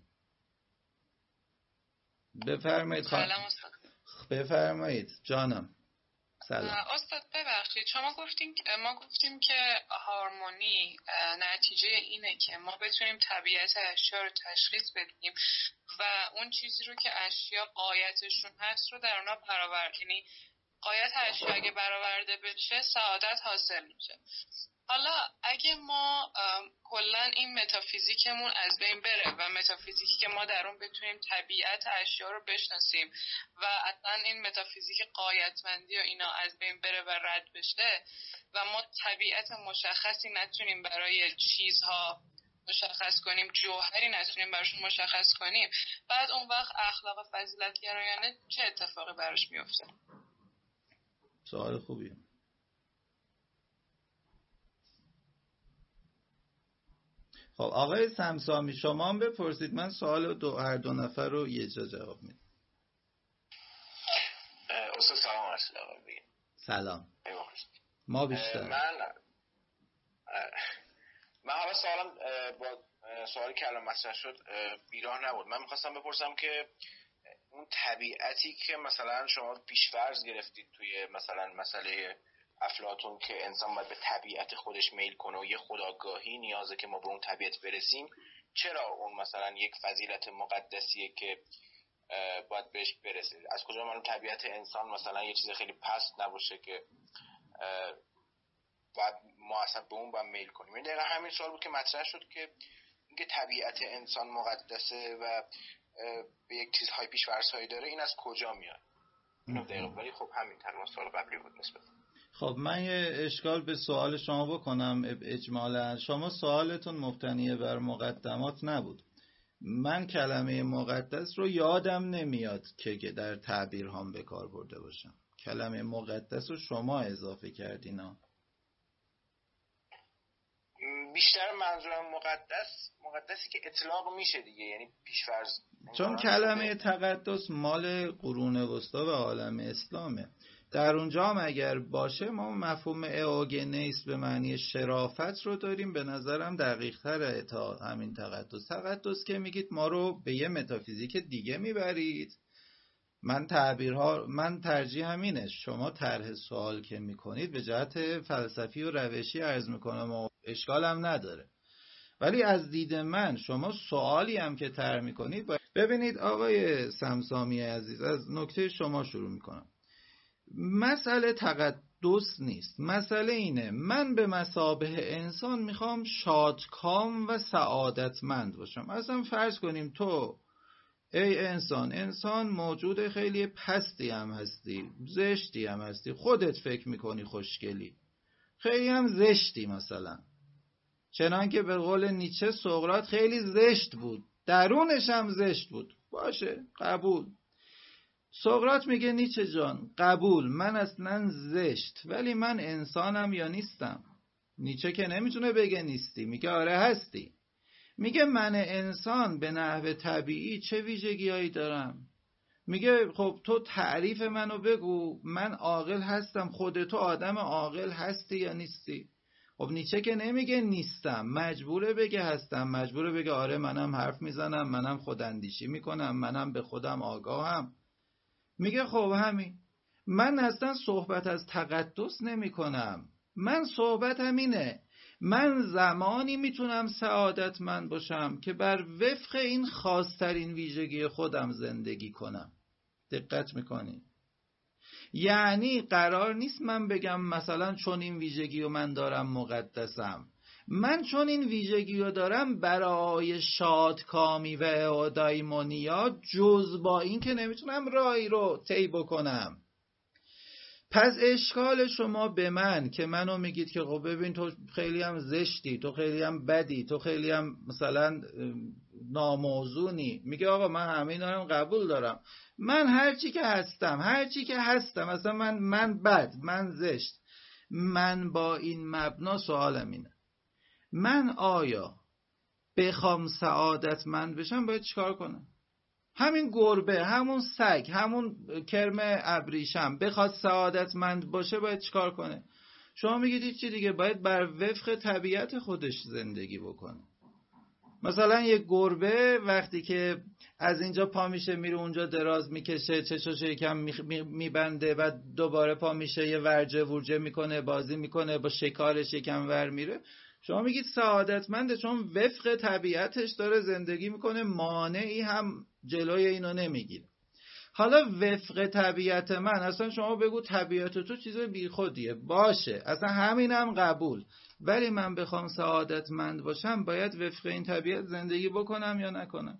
بفرمایید خانم. سلام استاد. بفرمایید جانم. سلام. استاد ببخشید، شما گفتیم ما گفتیم که هارمونی نتیجه اینه که ما بتونیم طبیعت اشیا رو تشخیص بدیم و اون چیزی رو که اشیا غایتشون هست رو در اونا برآورد، یعنی غایت اشیا اگه برآورده بشه سعادت حاصل میشه. حالا اگه ما کلا این متافیزیکمون از بین بره و متافیزیکی که ما در اون بتونیم طبیعت اشیا رو بشناسیم و اصلا این متافیزیک غایتمندی و اینا از بین بره و رد بشه و ما طبیعت مشخصی نتونیم برای چیزها مشخص کنیم، جوهری نتونیم براشون مشخص کنیم، بعد اون وقت اخلاق فضیلت گرایانه چه اتفاقی براش میفته؟ سوال خوبیه. خب آقای سمسامی شما هم بپرسید، من سوال دو هر دو نفر رو یه جا جواب میدم. استاد سلام علیکم. سلام. ما بیشتر. من من حالا سوالم با سوالی که الان مطرح شد بیراه نبود. من میخواستم بپرسم که اون طبیعتی که مثلا شما پیش‌فرض گرفتید توی مثلا مسئله افلاطون که انسان باید به طبیعت خودش میل کنه و یه خودآگاهی نیازه که ما به اون طبیعت برسیم، چرا اون مثلا یک فضیلت مقدسیه که باید بهش برسید؟ از کجا معلوم طبیعت انسان مثلا یه چیز خیلی پست نباشه که باید ما اصلا به اون باید میل کنیم؟ این دقیقا همین سوال بود که مطرح شد که اینکه طبیعت انسان مقدسه و به یک چیزهای پیش‌فرض‌هایی داره، این از کجا میاد؟ اینو دقیقا، ولی خب همین تقریبا سوال قبلی بود نسبت. خب من یه اشکال به سوال شما بکنم. اجمالا شما سوالتون مبتنی بر مقدمات نبود. من کلمه مقدس رو یادم نمیاد که در تعبیر هم به کار برده باشم. کلمه مقدس رو شما اضافه کردین ها. بیشتر منظورم مقدس مقدسی که اطلاق میشه دیگه، یعنی پیش‌فرض. چون کلمه تقدس مال قرون وسطا و عالم اسلامه. در اونجا هم اگر باشه ما مفهوم ایوگنیس به معنی شرافت رو داریم. به نظرم دقیق تره تا همین تقدس. تقدس که میگید ما رو به یه متافیزیک دیگه میبرید. من تعبیرها من ترجیح همینه. شما طرح سوال که میکنید به جهت فلسفی و روشی عرض میکنم و اشکال هم نداره، ولی از دید من شما سوالی هم که طرح میکنید باید... ببینید آقای سمسامی عزیز، از نکته شما شروع میکنم. مسئله تقدس نیست، مسئله اینه من به مثابه انسان میخوام شادکام و سعادتمند باشم. اصلا فرض کنیم تو ای انسان انسان موجود خیلی پستی هم هستی، زشتی هم هستی، خودت فکر میکنی خوشگلی، خیلی هم زشتی، مثلا چنانکه به قول نیچه سقراط خیلی زشت بود، درونش هم زشت بود. باشه، قبول. سقراط میگه نیچه جان قبول، من اصلا زشت، ولی من انسانم یا نیستم؟ نیچه که نمیتونه بگه نیستی، میگه آره هستی. میگه من انسان به نحو طبیعی چه ویژگی‌هایی دارم؟ میگه خب تو تعریف منو بگو، من عاقل هستم، خود تو آدم عاقل هستی یا نیستی؟ خب نیچه که نمیگه نیستم، مجبوره بگه هستم، مجبوره بگه آره منم حرف میزنم، منم خوداندیشی میکنم، منم به خودم آگاهم. میگه خب همین، من اصلا صحبت از تقدس نمی کنم، من صحبتم اینه من زمانی میتونم سعادتمند باشم که بر وفق این خاصترین ویژگی خودم زندگی کنم. دقت میکنی؟ یعنی قرار نیست من بگم مثلا چون این ویژگی رو من دارم مقدسم، من چون این ویژگی رو دارم برای شادکامی و اعادایمونیا جز با این که نمیتونم راهی رو طی بکنم. پس اشکال شما به من که منو میگید که خب ببین تو خیلی هم زشتی، تو خیلی هم بدی، تو خیلی هم مثلا ناموزونی، میگه آقا من همه اینا رو قبول دارم، من هر چی که هستم، هر چی که هستم، مثلا من من بد، من زشت، من با این مبنا سوالم اینه من آیا بخوام سعادتمند بشم باید چیکار کنم؟ همین گربه، همون سگ، همون کرم ابریشم بخواد سعادتمند باشه باید چیکار کنه؟ شما میگید چی دیگه؟ باید بر وفق طبیعت خودش زندگی بکنه. مثلا یک گربه وقتی که از اینجا پا میشه میره اونجا دراز میکشه، چشاشو یکم میبنده و دوباره پا میشه یه ورجه ورجه میکنه، بازی میکنه با شکارش یکم ور میره، شما میگید سعادتمنده چون وفق طبیعتش داره زندگی میکنه، مانعی هم جلوی اینو نمیگیره. حالا وفق طبیعت من، اصلا شما بگو طبیعت تو چیز بیخودیه، باشه اصلا همینم قبول، ولی من بخوام سعادتمند باشم باید وفق این طبیعت زندگی بکنم یا نکنم؟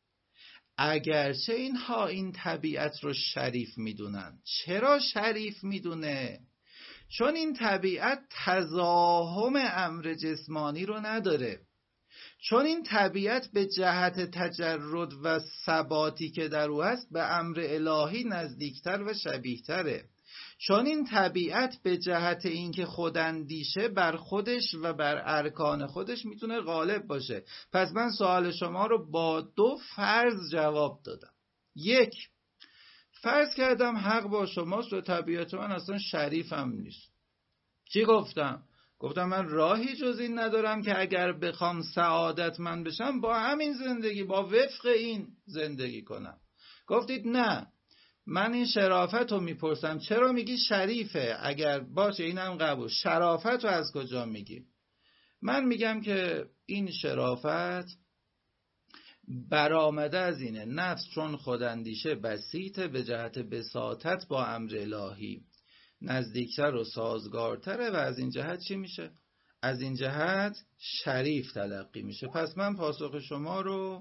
اگرچه اینها این طبیعت رو شریف میدونن. چرا شریف میدونه؟ چون این طبیعت تزاحم امر جسمانی رو نداره، چون این طبیعت به جهت تجرد و ثباتی که در او هست به امر الهی نزدیکتر و شبیهتره، چون این طبیعت به جهت اینکه خوداندیشه بر خودش و بر ارکان خودش میتونه غالب باشه. پس من سوال شما رو با دو فرض جواب دادم. یک، فرض کردم حق با شماست و طبیعت من اصلا شریفم نیست. چی گفتم؟ گفتم من راهی جز این ندارم که اگر بخوام سعادتمند بشم با همین زندگی، با وفق این زندگی کنم. گفتید نه، من این شرافت رو میپرسم چرا میگی شریفه؟ اگر باشه اینم قبول، شرافت رو از کجا میگی؟ من میگم که این شرافت برآمده از اینه نفس چون خوداندیشه بسیطه، به جهت بساطت با امر الهی نزدیکتر و سازگارتره و از این جهت چی میشه؟ از این جهت شریف تلقی میشه. پس من پاسخ شما رو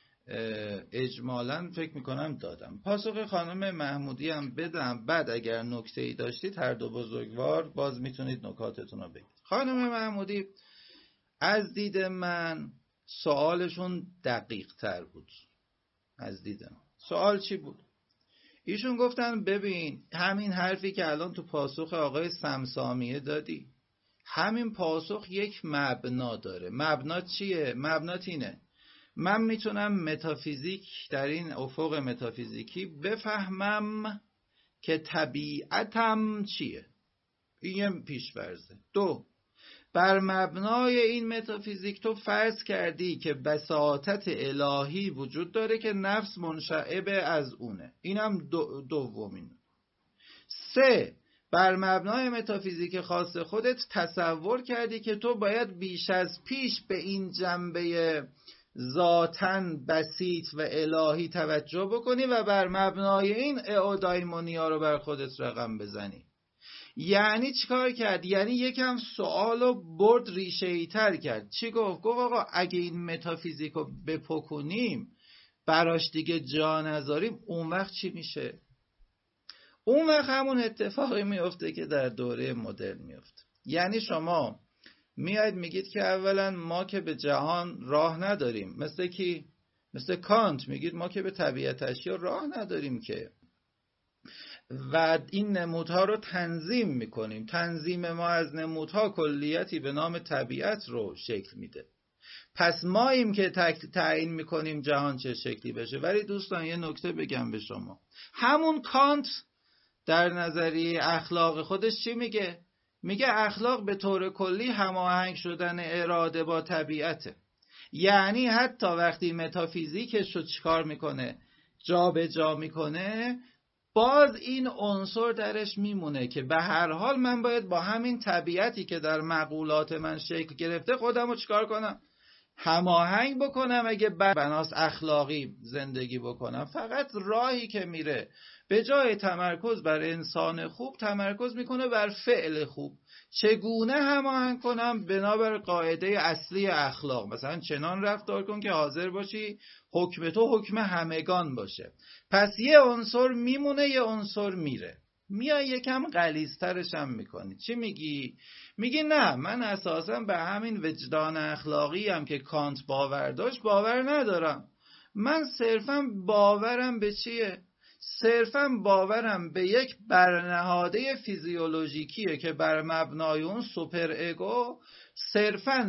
اجمالاً فکر میکنم دادم. پاسخ خانم محمودی هم بدم، بعد اگر نکته‌ای داشتید هر دو بزرگوار باز میتونید نکاتتون رو بگید. خانم محمودی از دید من سوالشون دقیق تر بود. از دید من سوال چی بود؟ ایشون گفتن ببین همین حرفی که الان تو پاسخ آقای سمسامیه دادی، همین پاسخ یک مبنا داره. مبنا چیه؟ مبنا اینه من میتونم متافیزیک در این افق متافیزیکی بفهمم که طبیعتم چیه. این یه پیش‌فرضه. دو، بر مبنای این متافیزیک تو فرض کردی که بساطت الهی وجود داره که نفس منشعب از اونه. اینم دو دومین. سه، بر مبنای متافیزیک خاص خودت تصور کردی که تو باید بیش از پیش به این جنبه ذاتن بسیط و الهی توجه بکنی و بر مبنای این اعادایمونیا رو بر خودت رقم بزنی. یعنی چیکار کرد؟ یعنی یکم سوالو برد ریشه‌ای تر کرد. چی گفت؟ گفت آقا اگه این متافیزیک رو بپکنیم براش دیگه جا نذاریم، اون وقت چی میشه؟ اون وقت همون اتفاقی میفته که در دوره مدرن میفته. یعنی شما میاد میگید که اولا ما که به جهان راه نداریم، مثل کی؟ مثل کانت میگید ما که به طبیعت اشیا راه نداریم که، و این نمودها رو تنظیم میکنیم. تنظیم ما از نمودها کلیتی به نام طبیعت رو شکل میده. پس ماییم که تعیین میکنیم جهان چه شکلی بشه. ولی دوستان یه نکته بگم به شما، همون کانت در نظریه اخلاق خودش چی میگه؟ میگه اخلاق به طور کلی هماهنگ شدن اراده با طبیعته. یعنی حتی وقتی متافیزیکش رو چیکار میکنه؟ جا به جا میکنه، باز این عنصر درش میمونه که به هر حال من باید با همین طبیعتی که در مقولات من شکل گرفته خودم رو چیکار کنم؟ هماهنگ بکنم اگه بناس اخلاقی زندگی بکنم. فقط راهی که میره به جای تمرکز بر انسان خوب تمرکز میکنه بر فعل خوب. چگونه هماهنگ کنم؟ بنابر قاعده اصلی اخلاق، مثلا چنان رفتار کن که حاضر باشی حکم تو حکم همگان باشه. پس یه عنصر میمونه، یه عنصر میره. میای یکم غلیظ‌ترش هم میکنی. چی میگی؟ میگی نه، من اساسا به همین وجدان اخلاقی هم که کانت باور داشت باور ندارم. من صرفا باورم به چیه؟ صرفا باورم به یک برنهاده فیزیولوژیکیه که بر مبنای اون سوپر ایگو صرفا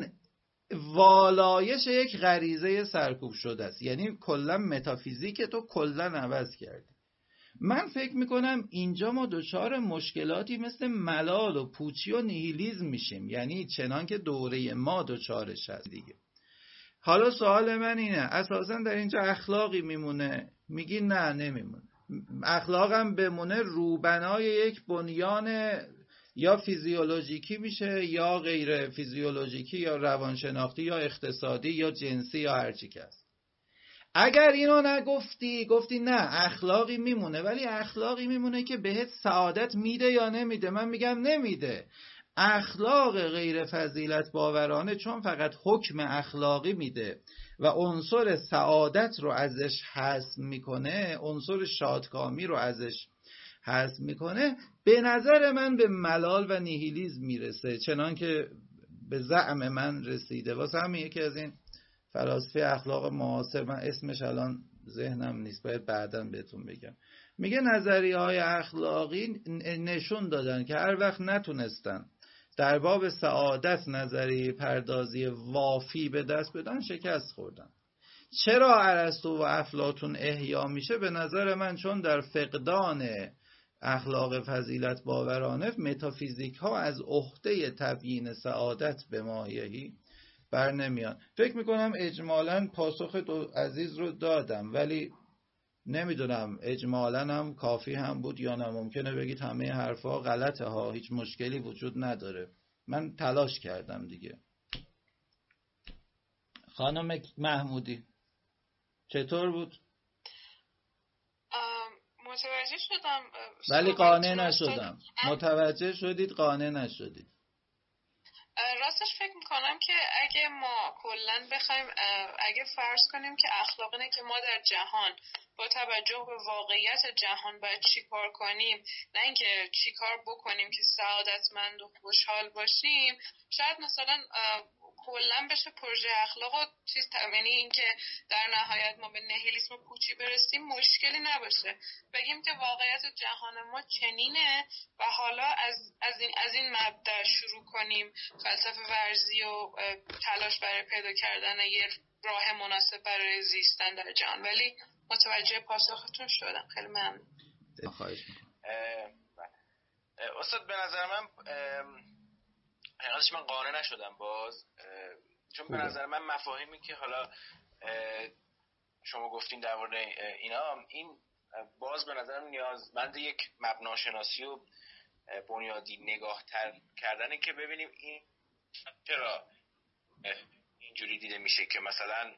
والایش یک غریزه سرکوب شده است. یعنی کلا متافیزیک تو کلا عوض کردی. من فکر میکنم اینجا ما دچار مشکلاتی مثل ملال و پوچی و نیهیلیزم میشیم، یعنی چنان که دوره ما دچارش هست دیگه. حالا سوال من اینه، اساسا در اینجا اخلاقی میمونه؟ میگی نه نمیمونه. اخلاقم بمونه روبنای یک بنیان یا فیزیولوژیکی میشه یا غیر فیزیولوژیکی یا روانشناختی یا اقتصادی یا جنسی یا هر چی که هست. اگر اینو نگفتی، گفتی نه اخلاقی میمونه، ولی اخلاقی میمونه که بهت سعادت میده یا نمیده؟ من میگم نمیده. اخلاق غیر فضیلت باورانه چون فقط حکم اخلاقی میده و عنصر سعادت رو ازش حذف میکنه، عنصر شادکامی رو ازش حذف میکنه، به نظر من به ملال و نیهیلیسم میرسه، چنان که به زعم من رسیده. واسه همین یکی از این فلاسفه اخلاق معاصر، من اسمش الان ذهنم نیست، باید بعداً بهتون بگم، میگه نظریه های اخلاقی نشون دادن که هر وقت نتونستن در باب سعادت نظریه پردازی وافی به دست بدن شکست خوردن. چرا ارسطو و افلاطون احیا میشه؟ به نظر من چون در فقدان اخلاق فضیلت باورانه متافیزیک ها از عهده تبیین سعادت به مایهی بر نمیان. فکر میکنم اجمالاً پاسخ دو عزیز رو دادم، ولی نمیدونم اجمالاً هم کافی هم بود یا نه. ممکنه بگید همه حرفا غلطه ها، هیچ مشکلی وجود نداره. من تلاش کردم دیگه. خانم محمودی چطور بود؟ متوجه شدم ولی قانع نشدم. متوجه شدید قانع نشدید؟ راستش فکر میکنم که اگه ما کلن بخوایم، اگه فرض کنیم که اخلاق اینه که ما در جهان با توجه به واقعیت جهان باید چی کار کنیم، نه اینکه چی کار بکنیم که سعادتمند و خوشحال باشیم، شاید مثلا کلن بشه پروژه اخلاق و چیز، یعنی اینکه در نهایت ما به نهیلیسم و پوچی برسیم مشکلی نباشه. بگیم که واقعیت جهان ما چنینه و حالا از از این از این مبدا شروع کنیم فلسفه ورزی و تلاش برای پیدا کردن یه راه مناسب برای زیستن در جهان. ولی متوجه پاسختون شدم، خیلی ممنون. خواهش می‌کنم. استاد به نظر من حقیقتش من قانع نشدم باز، چون به نظر من مفاهیمی که حالا شما گفتین در مورد اینا، این باز به نظرم نیازمند یک مبناشناسی و بنیادی نگاه تر کردنه که ببینیم این چرا اینجوری دیده میشه که مثلا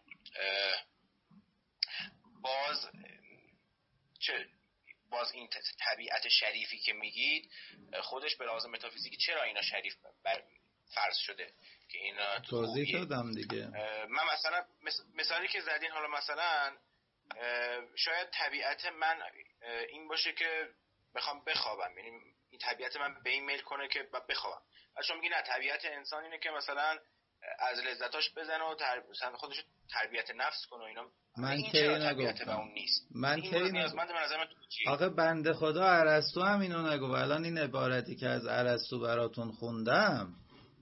باز چه باز این طبیعت شریفی که میگید خودش به لحاظ متافیزیکی چرا اینا شریف بر فرض شده که اینا توضیح دادم دیگه. من مثلا مثالی که زدین، حالا مثلا شاید طبیعت من این باشه که بخوام بخوابم، یعنی این طبیعت من به این میل کنه که بخوابم. شما میگی نه، طبیعت انسان اینه که مثلا از لذتاش بزنه و تر... خودش تربیت نفس کنه و اینا. من کی نگفتم. من کی نگفتم. آقا بنده خدا ارسطو هم اینو نگو. الان این عبارتی که از ارسطو براتون خوندم،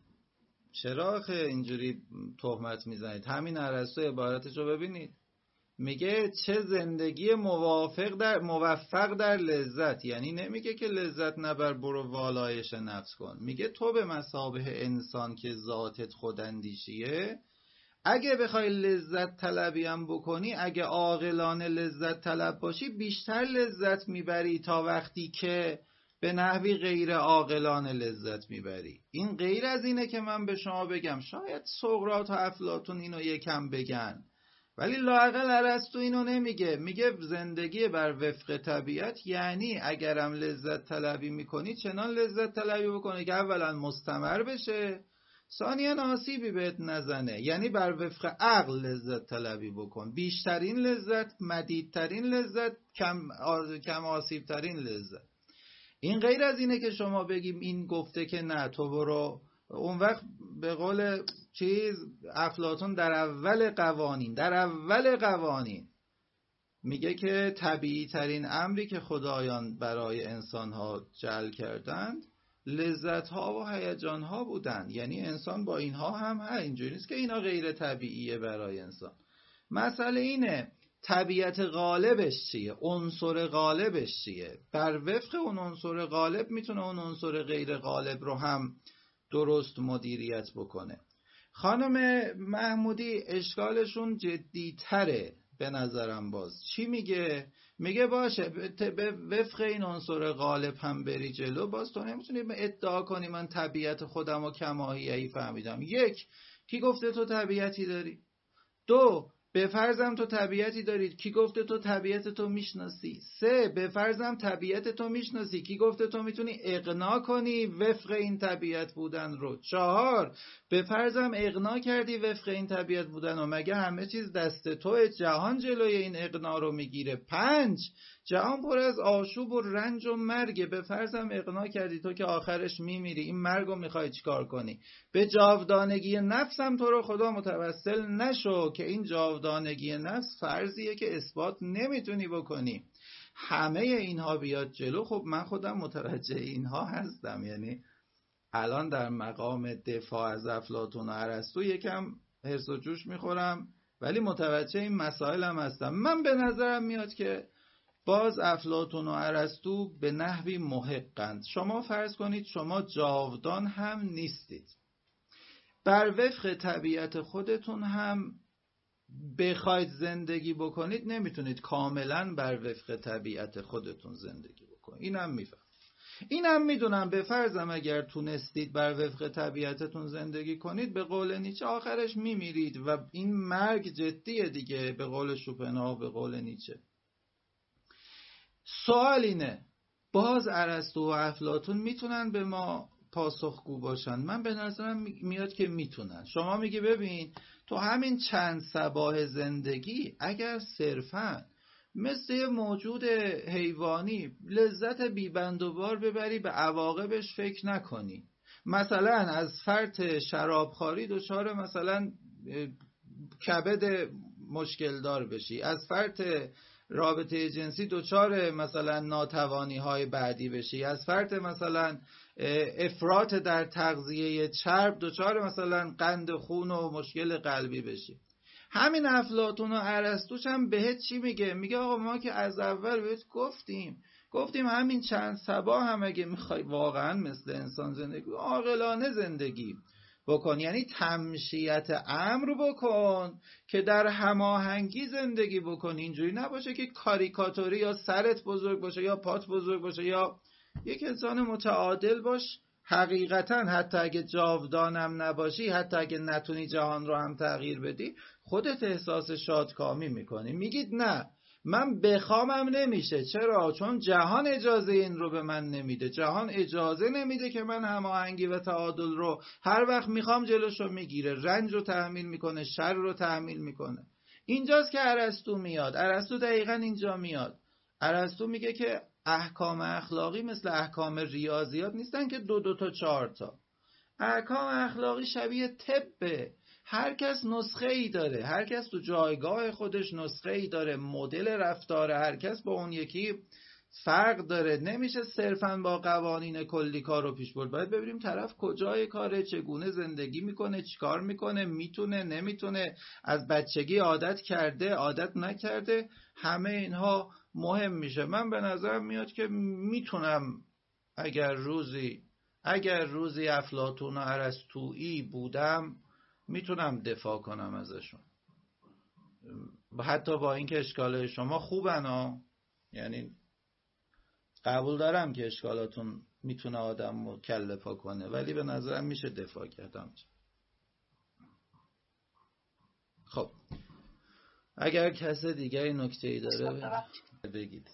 چرا آخه اینجوری تهمت میزنید؟ همین ارسطو عبارتشو ببینید. میگه چه زندگی موافق در موفق در لذت، یعنی نمیگه که لذت نبر برو والایش نفس کن، میگه تو به مثابه انسان که ذاتت خوداندیشیه اگه بخوای لذت طلبی هم بکنی، اگه عاقلانه لذت طلب باشی بیشتر لذت میبری تا وقتی که به نحوی غیر عاقلانه لذت میبری. این غیر از اینه که من به شما بگم، شاید سقراط و افلاطون اینو یکم بگن ولی لااقل ارسطو اینو نمیگه. میگه زندگی بر وفق طبیعت یعنی اگرم لذت طلبی میکنی چنان لذت طلبی بکنی که اولا مستمر بشه، ثانیاً آسیبی بهت نزنه، یعنی بر وفق عقل لذت طلبی بکن، بیشترین لذت، مدیدترین لذت، کم, آ... کم آسیبترین لذت. این غیر از اینه که شما بگیم این گفته که نه تو برو، اون وقت به قول چیز افلاطون در اول قوانین در اول قوانین میگه که طبیعی ترین امری که خدایان برای انسان ها جعل کردند لذت ها و هیجان ها بودند، یعنی انسان با اینها هم ها، اینجوری نیست که اینا غیر طبیعیه برای انسان. مسئله اینه طبیعت غالبش چیه، عنصر غالبش چیه، بر وفق اون عنصر غالب میتونه اون عنصر غیر غالب رو هم درست مدیریت بکنه. خانم محمودی اشکالشون جدی تره به نظرم. باز چی میگه؟ میگه باشه به وفق این عنصر غالب هم بری جلو، باز تو نمیتونی ادعا کنی من طبیعت خودم و کماهیه‌ای فهمیدم. یک، کی گفته تو طبیعتی داری؟ دو، به فرضم تو طبیعتی دارید، کی گفته تو طبیعت تو میشناسی؟ سه، به فرضم طبیعت تو میشناسی، کی گفته تو میتونی اقناع کنی وفق این طبیعت بودن رو؟ چهار، به فرضم اقناع کردی وفق این طبیعت بودن و مگه همه چیز دست توه؟ جهان جلوی این اقناع رو میگیره. پنج، جهان پر از آشوب و رنج و مرگه، به فرضم اقناع کردی تو که آخرش میمیری، این مرگ رو میخوای چیکار کنی؟ به جاودانگی نفسم تو رو خدا متوسل نشو که این جاودانگی نفس فرضیه که اثبات نمیتونی بکنی. همه اینها بیاد جلو، خب من خودم متوجه اینها هستم، یعنی الان در مقام دفاع از افلاطون و ارسطو یکم حرص و جوش میخورم ولی متوجه این مسائل هم هستم. من به نظرم میاد که باز افلاطون و ارسطو به نحوی محقند. شما فرض کنید شما جاودان هم نیستید، بر وفق طبیعت خودتون هم بخواید زندگی بکنید نمیتونید کاملا بر وفق طبیعت خودتون زندگی بکنید. اینم میفهم، اینم میدونم. به فرضم اگر تونستید بر وفق طبیعتتون زندگی کنید، به قول نیچه آخرش میمیرید و این مرگ جدیه دیگه، به قول شوپنهاور، به قول نیچه. سوال اینه باز ارسطو و افلاطون میتونن به ما پاسخگو باشن؟ من به نظرم میاد که میتونن. شما میگی ببین تو همین چند صباح زندگی اگر صرفاً مثل یه موجود حیوانی لذت بیبندوبار ببری، به عواقبش فکر نکنی، مثلا از فرط شرابخواری دچار مثلا کبد مشکل دار بشی، از فرط رابطه جنسی دچار مثلا ناتوانی های بعدی بشی، از فرط مثلا افراط در تغذیه چرب دچار مثلا قند خون و مشکل قلبی بشی. همین افلاطون و ارسطوش هم بهت چی میگه؟ میگه آقا ما که از اول بهت گفتیم گفتیم همین چند صباح هم اگه میخوای واقعا مثل انسان زندگی عاقلانه زندگی بکن، یعنی تمشیت امر بکن که در هماهنگی زندگی بکن، اینجوری نباشه که کاریکاتوری یا سرت بزرگ باشه یا پات بزرگ باشه، یا یک انسان متعادل باش. حقیقتا حتی اگه جاودانم نباشی، حتی اگه نتونی جهان رو هم تغییر بدی، خودت احساس شادکامی میکنی، میگید نه من بخوامم نمیشه. چرا؟ چون جهان اجازه این رو به من نمیده. جهان اجازه نمیده که من هماهنگی و تعادل رو هر وقت میخوام جلوشو میگیره، رنج رو تحمیل میکنه، شر رو تحمیل میکنه. اینجاست که ارسطو میاد. ارسطو دقیقاً اینجا میاد. ارسطو میگه که احکام اخلاقی مثل احکام ریاضیات نیستن که دو دو تا چهار تا. احکام اخلاقی شبیه طبه. هر کس نسخه ای داره، هر کس تو جایگاه خودش نسخه ای داره، مدل رفتار هر کس با اون یکی فرق داره. نمیشه صرفاً با قوانین کلی کار رو پیش برد. باید ببینیم طرف کجای کاره، چگونه زندگی میکنه، چیکار میکنه، میتونه نمیتونه، از بچگی عادت کرده عادت نکرده. همه اینها مهم میشه. من به نظرم میاد که میتونم اگر روزی اگر روزی افلاطون و ارسطویی بودم میتونم دفاع کنم ازشون، حتی با اینکه اشکال شما خوبن ها. یعنی قبول دارم که اشکالاتون میتونه آدم رو کله پا کنه، ولی به نظرم میشه دفاع کردم. خب اگر کس دیگری نکته‌ای داره بگید.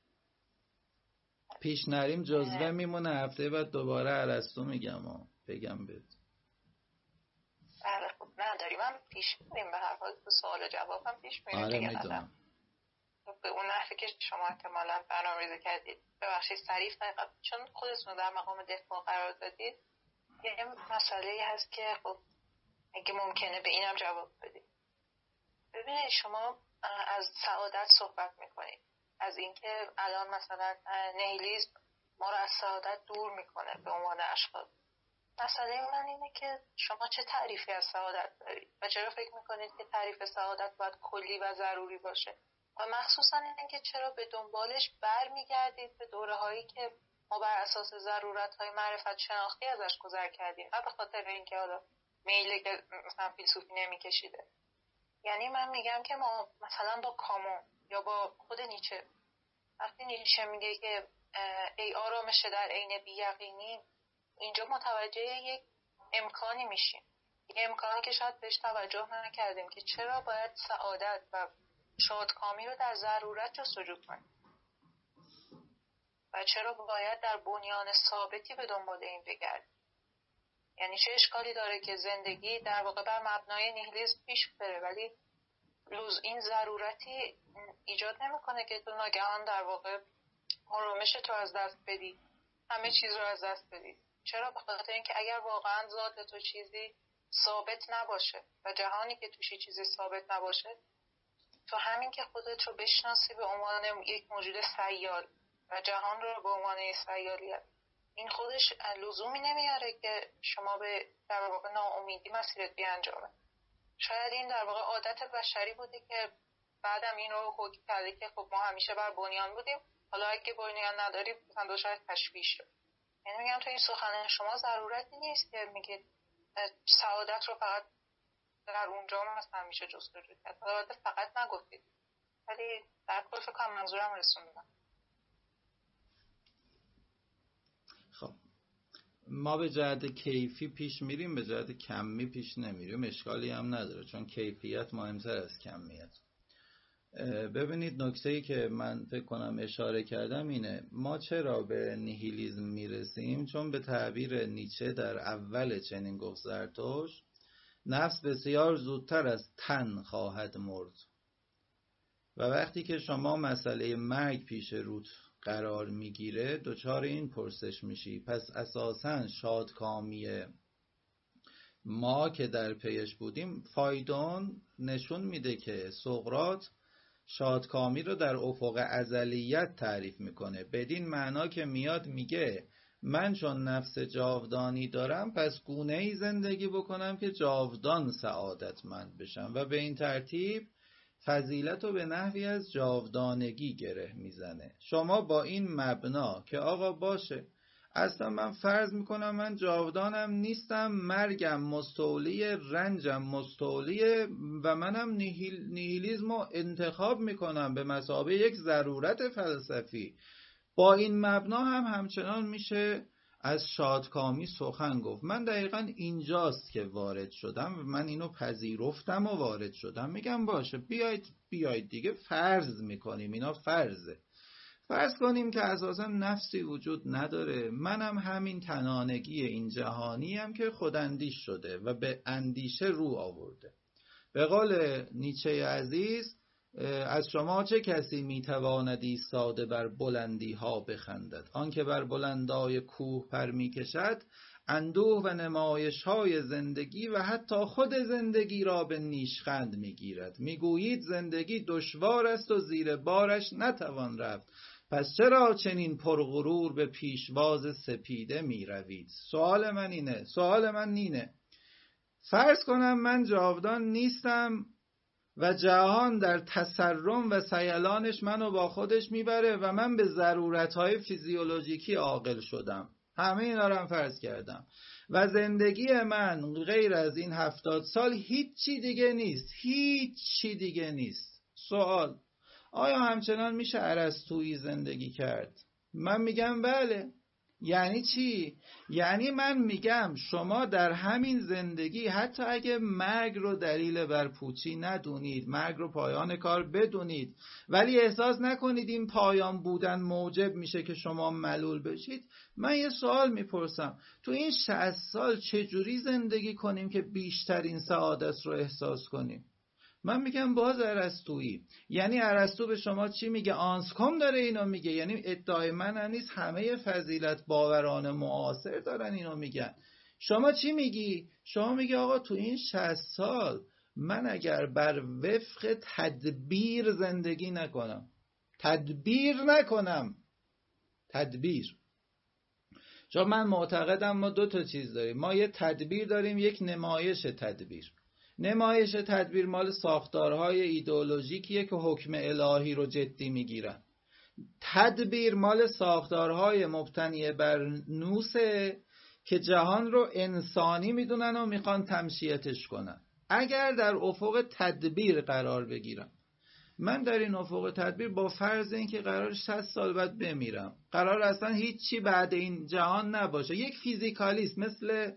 پیش نریم جزوه میمونه، هفته بعد دوباره ارسطو میگم ها. بگم بهت. بله خب نداری، من پیش میریم به هر حال به سوال و جواب هم پیش میریم. آره میدونم. به اون نحوی که شما احتمالاً برنامه‌ریزی کردید. ببخشید سریف نگم، چون خودتون در مقام دفاع قرار دادید. یه مسئله هست که خب اگه ممکنه به اینم جواب بدید. ببینید شما از سعادت صحبت میکنید، از اینکه الان مثلا نیهیلیسم ما رو از سعادت دور میکنه به عنوان اشخاص. مسئله من اینه که شما چه تعریفی از سعادت دارید و چرا فکر میکنید که تعریف سعادت باید کلی و ضروری باشه و مخصوصا اینه که چرا به دنبالش برمیگردید به دوره هایی که ما بر اساس ضرورت های معرفت شناختی ازش گذر کردیم و به خاطر اینکه حالا میل که مثلا فیلسوفی نمیکشیده. یعنی من میگم که ما مثلا با کامو یا با خود نیچه، وقتی نیچه میگه که ای آرامش در عین بی‌یقینی، اینجا متوجه یک امکانی میشیم، یک امکانی که شاید بهش توجه نکردیم که چرا باید سعادت و شادکامی رو در ضرورت جستجو کنیم و چرا باید در بنیان ثابتی به دنبال این بگردیم. یعنی چه اشکالی داره که زندگی در واقع بر مبنای نیهیلیسم پیش بره، ولی لزوم این ضرورتی ایجاد نمیکنه که تو ناگهان در واقع آرامش تو از دست بدی، همه چیز رو از دست بدی. چرا؟ به خاطر اینکه اگر واقعا ذات تو چیزی ثابت نباشه و جهانی که توشی چیزی ثابت نباشه، تو همین که خودت رو بشناسی به عنوان یک موجود سیال و جهان رو به عنوان یک سیالیت، این خودش لزومی نمیاره که شما به در واقع ناامیدی مسیرت بیانجامه. شاید این در واقع عادت بشری بوده که بعدم این رو حکم کرده که خب ما همیشه بر بنیان بودیم، حالا اگه بنیان نداریم مثلا دو شاید تشویش شد. یعنی میگم تو این سخن شما ضرورتی نیست که میگید سعادت رو فقط در اونجا مثلا میشه جستجو کرد. البته فقط نگفتید، ولی در کل فکر کنم منظورم رسوندم. خب ما به جهت کیفی پیش میریم، به جهت کمی پیش نمیریم. اشکالی هم نداره چون کیفیت مهمتر از کمیت. ببینید نکته‌ای که من فکر کنم اشاره کردم اینه، ما چرا به نیهیلیسم میرسیم؟ چون به تعبیر نیچه در اول چنین گفت زرتشت، نفس بسیار زودتر از تن خواهد مرد. و وقتی که شما مسئله مرگ پیش روت قرار میگیره دچار این پرسش میشی، پس اساساً شادکامی ما که در پیش بودیم، فایدون نشون میده که سقراط شادکامی رو در افق ازلیت تعریف میکنه، بدین معنا که میاد میگه من چون نفس جاودانی دارم پس گونه‌ای زندگی بکنم که جاودان سعادتمند بشم و به این ترتیب فضیلت رو به نحوی از جاودانگی گره میزنه. شما با این مبنا که آقا باشه اصلا من فرض میکنم من جاودانم نیستم، مرگم مستولی، رنجم مستولی و منم نیهیل، نیهیلیسم رو انتخاب میکنم به مثابه یک ضرورت فلسفی، با این مبنا هم همچنان میشه از شادکامی سخن گفت. من دقیقا اینجاست که وارد شدم و من اینو پذیرفتم و وارد شدم. میگم باشه بیاید بیاید دیگه فرض میکنیم، اینا فرضه. فرض کنیم که اساسا نفسی وجود نداره، منم همین تنانگی این جهانی هم که خوداندیش شده و به اندیشه رو آورده. به قول نیچه عزیز، از شما چه کسی میتواند ایستاده بر بلندی ها بخندد؟ آن که بر بلندای کوه پر میکشد اندوه و نمایش های زندگی و حتی خود زندگی را به نیشخند میگیرد. میگویید زندگی دشوار است و زیر بارش نتوان رفت، پس چرا چنین پرغرور به پیشواز سپیده می روید؟ سوال من اینه، سوال من اینه، فرض کنم من جاودان نیستم و جهان در تسرم و سیلانش منو با خودش میبره و من به ضرورتهای فیزیولوژیکی عاقل شدم، همه اینا رو هم فرض کردم و زندگی من غیر از این هفتاد سال هیچی دیگه نیست، هیچی دیگه نیست. سوال، آیا همچنان میشه ارسطویی زندگی کرد؟ من میگم بله. یعنی چی؟ یعنی من میگم شما در همین زندگی حتی اگه مرگ رو دلیل بر پوچی ندونید، مرگ رو پایان کار بدونید، ولی احساس نکنید این پایان بودن موجب میشه که شما ملول بشید، من یه سوال میپرسم، تو این شصت سال چجوری زندگی کنیم که بیشترین سعادت رو احساس کنیم؟ من میگم باز ارسطویی. یعنی ارسطو به شما چی میگه؟ آنسکوم داره اینو میگه، یعنی ادعای من نیست، همه فضیلت باوران معاصر دارن اینو میگن. شما چی میگی؟ شما میگی آقا تو این شصت سال من اگر بر وفق تدبیر زندگی نکنم، تدبیر نکنم، تدبیر، چون من معتقدم ما دو تا چیز داریم، ما یه تدبیر داریم، یک نمایش تدبیر. نمایش تدبیر مال ساختارهای ایدئولوژیکیه که حکم الهی رو جدی میگیرن. تدبیر مال ساختارهای مبتنی بر نوسه که جهان رو انسانی میدونن و میخوان تمشیتش کنن. اگر در افق تدبیر قرار بگیرم، من در این افق تدبیر با فرض این که قرار شصت سال بعد بمیرم، قرار اصلا هیچی بعد این جهان نباشه، یک فیزیکالیست مثل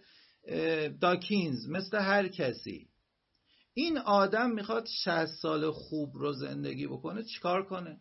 داکینز، مثل هر کسی، این آدم میخواد شصت سال خوب رو زندگی بکنه، چیکار کنه؟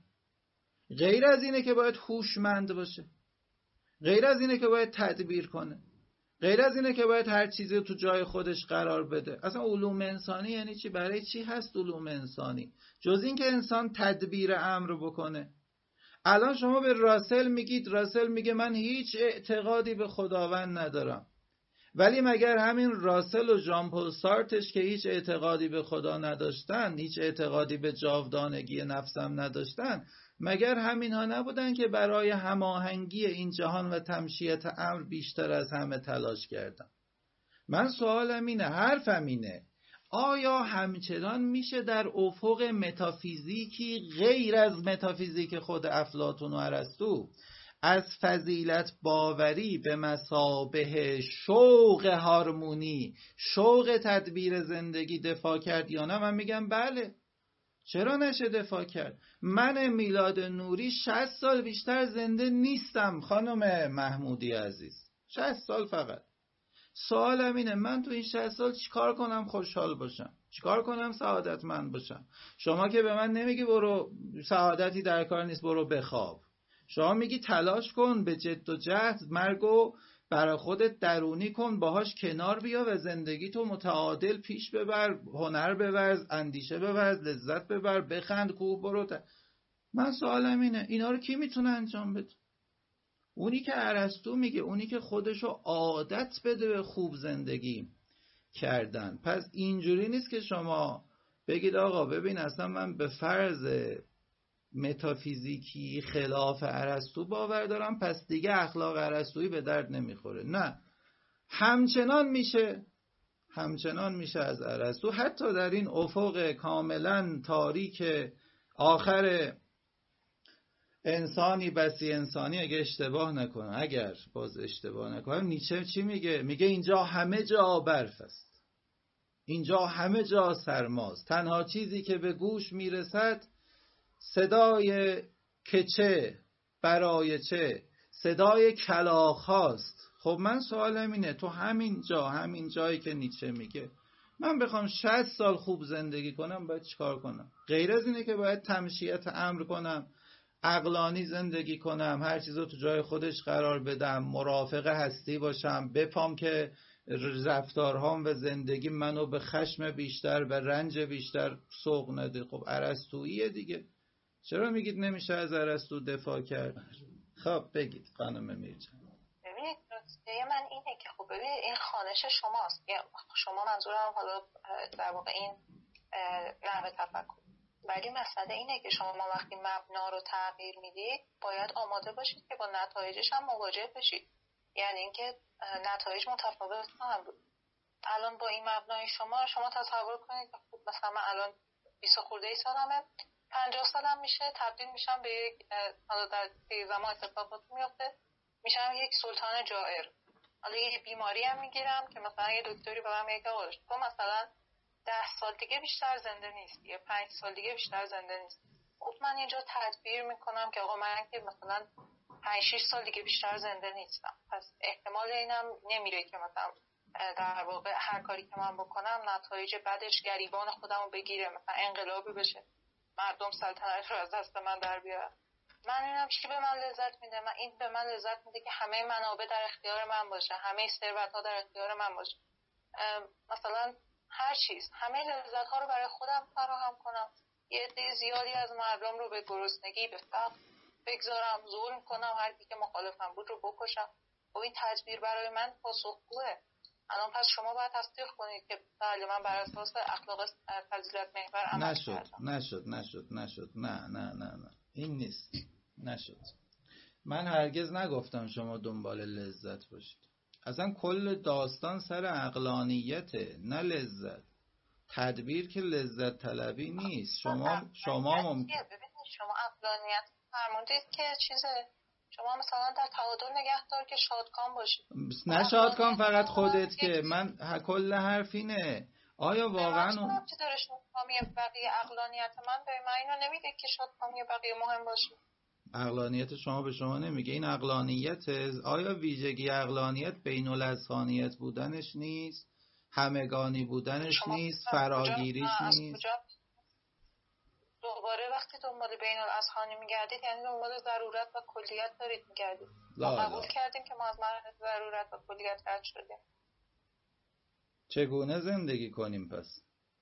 غیر از اینه که باید هوشمند باشه، غیر از اینه که باید تدبیر کنه، غیر از اینه که باید هر چیزی رو تو جای خودش قرار بده. اصلا علوم انسانی یعنی چی؟ برای چی هست علوم انسانی جز این که انسان تدبیر امر بکنه؟ الان شما به راسل میگید، راسل میگه من هیچ اعتقادی به خداوند ندارم، ولی مگر همین راسل و ژان پل سارتش که هیچ اعتقادی به خدا نداشتن، هیچ اعتقادی به جاودانگی نفسم نداشتن، مگر همین ها نبودن که برای هماهنگی این جهان و تمشیت امر بیشتر از همه تلاش کردن؟ من سوالم اینه، حرفم اینه، آیا همچنان میشه در افق متافیزیکی غیر از متافیزیک خود افلاطون و ارسطو از فضیلت باوری به مثابه شوق هارمونی، شوق تدبیر زندگی دفاع کرد یا نه؟ من میگم بله. چرا نشه دفاع کرد؟ من میلاد نوری شصت سال بیشتر زنده نیستم خانم محمودی عزیز، شصت سال فقط. سوالم اینه، من تو این شصت سال چیکار کنم خوشحال باشم؟ چیکار کنم سعادتمند باشم؟ شما که به من نمیگی برو سعادتی در کار نیست برو بخواب، شما میگی تلاش کن، به جد و جهد مرگو برای خودت درونی کن، باهاش کنار بیا و زندگی تو متعادل پیش ببر، هنر بورز، اندیشه بورز، لذت ببر، بخند، کوه برو تا... من سوالم اینه، اینا رو کی میتونه انجام بده؟ اونی که ارسطو میگه، اونی که خودشو عادت بده به خوب زندگی کردن. پس اینجوری نیست که شما بگید آقا ببین اصلا من به فرض متافیزیکی خلاف ارسطو باور دارم، پس دیگه اخلاق ارسطویی به درد نمیخوره. نه، همچنان میشه، همچنان میشه از ارسطو، حتی در این افق کاملا تاریک آخر انسانی بسی انسانی، اگه اشتباه نکنه، اگر باز اشتباه نکنه، نیچه چی میگه؟ میگه اینجا همه جا برف است، اینجا همه جا سرماست، تنها چیزی که به گوش میرسد صدای کچه برای چه؟ صدای کلاغ هاست. خب من سوالم اینه، تو همین جا، همین جایی که نیچه میگه من بخوام شصت سال خوب زندگی کنم باید چیکار کنم؟ غیر از اینه که باید تمشیت امر کنم، عقلانی زندگی کنم، هر چیزو تو جای خودش قرار بدم، مرافق هستی باشم، بفهم که رفتارهام و زندگی منو به خشم بیشتر، به رنج بیشتر سوق نده. خب ارسطوییه دیگه، چرا میگید نمیشه از ارسطو دفاع کرد؟ خب بگید خانم میرجان. ببینید نکته من اینه که خب ببینید این خوانش شماست، شما منظورم حالا در واقع این نحوه تفکر، ولی مسئله اینه که شما وقتی مبنا رو تغییر میدید باید آماده باشید که با نتایجش هم مواجه بشید. یعنی اینکه نتایج متفاوت خواهند بود. الان با این مبنای شما شما تصور کنید که خب مثلا من الان بیست خورده ای سالمه، پنجاه سالم میشه، تبدیل میشم به یک، حالا در طی زمان اتفاقات میفته، میشم یک سلطان جائر. حالا یه بیماری هم میگیرم که مثلا یه دکتری به من میگه تو مثلا ده سال دیگه بیشتر زنده نیست یا پنج سال دیگه بیشتر زنده نیست. خب من اینجا تدبیر میکنم که آقا من که مثلا پنج شش سال دیگه بیشتر زنده نیستم، پس احتمال اینم نمیره که مثلا در واقع هر کاری که من بکنم نتایج بعدش گریبان خودم رو بگیره، مثلا انقلابی بشه، مردم سلطنت رو از دست من در بیارن. من اینم چی به من لذت میده؟ من این به من لذت میده که همه منابع در اختیار من باشه، همه ثروت ها در اختیار من باشه، مثلا هر چیز، همه لذت ها رو برای خودم فراهم کنم، یه عده زیادی از مردم رو به گرسنگی، به فقر بگذارم، ظلم کنم، هر کی که مخالفم بود رو بکشم. و این تدبیر برای من پاسخگوه. الان پس شما باید تصدیق کنید که بله من بر اساس اخلاق فضیلت محور عمل نشد کردم. نشد نشد نشد نه نه نه نه این نیست. نشد. من هرگز نگفتم شما دنبال لذت باشید. اصلا کل داستان سر عقلانیته، نه لذت. تدبیر که لذت طلبی نیست. شما شما ممکن ببینید شما عقلانیت فرمودید که چیزه، شما مثلا در تعادل نگه دار که شادکام باشید. نه شادکام فقط خودت که من کل حرف اینه. آیا واقعا اون چه داره شادکامی بقیه عقلانیت من به من اینو نمیگه که شادکامی بقیه مهم باشه. عقلانیت شما به شما نمیگه این عقلانیت. آیا ویژگی عقلانیت بین الاذهانیت بودنش نیست؟ همگانی بودنش نیست؟ فراگیریش نیست؟ دوباره وقتی دنبال بین الاذهانی میگردید یعنی دنبال ضرورت و کلیت دارید میگردید. ما قبول کردیم که ما از مرحله ضرورت و کلیت رد شدیم. چگونه زندگی کنیم پس؟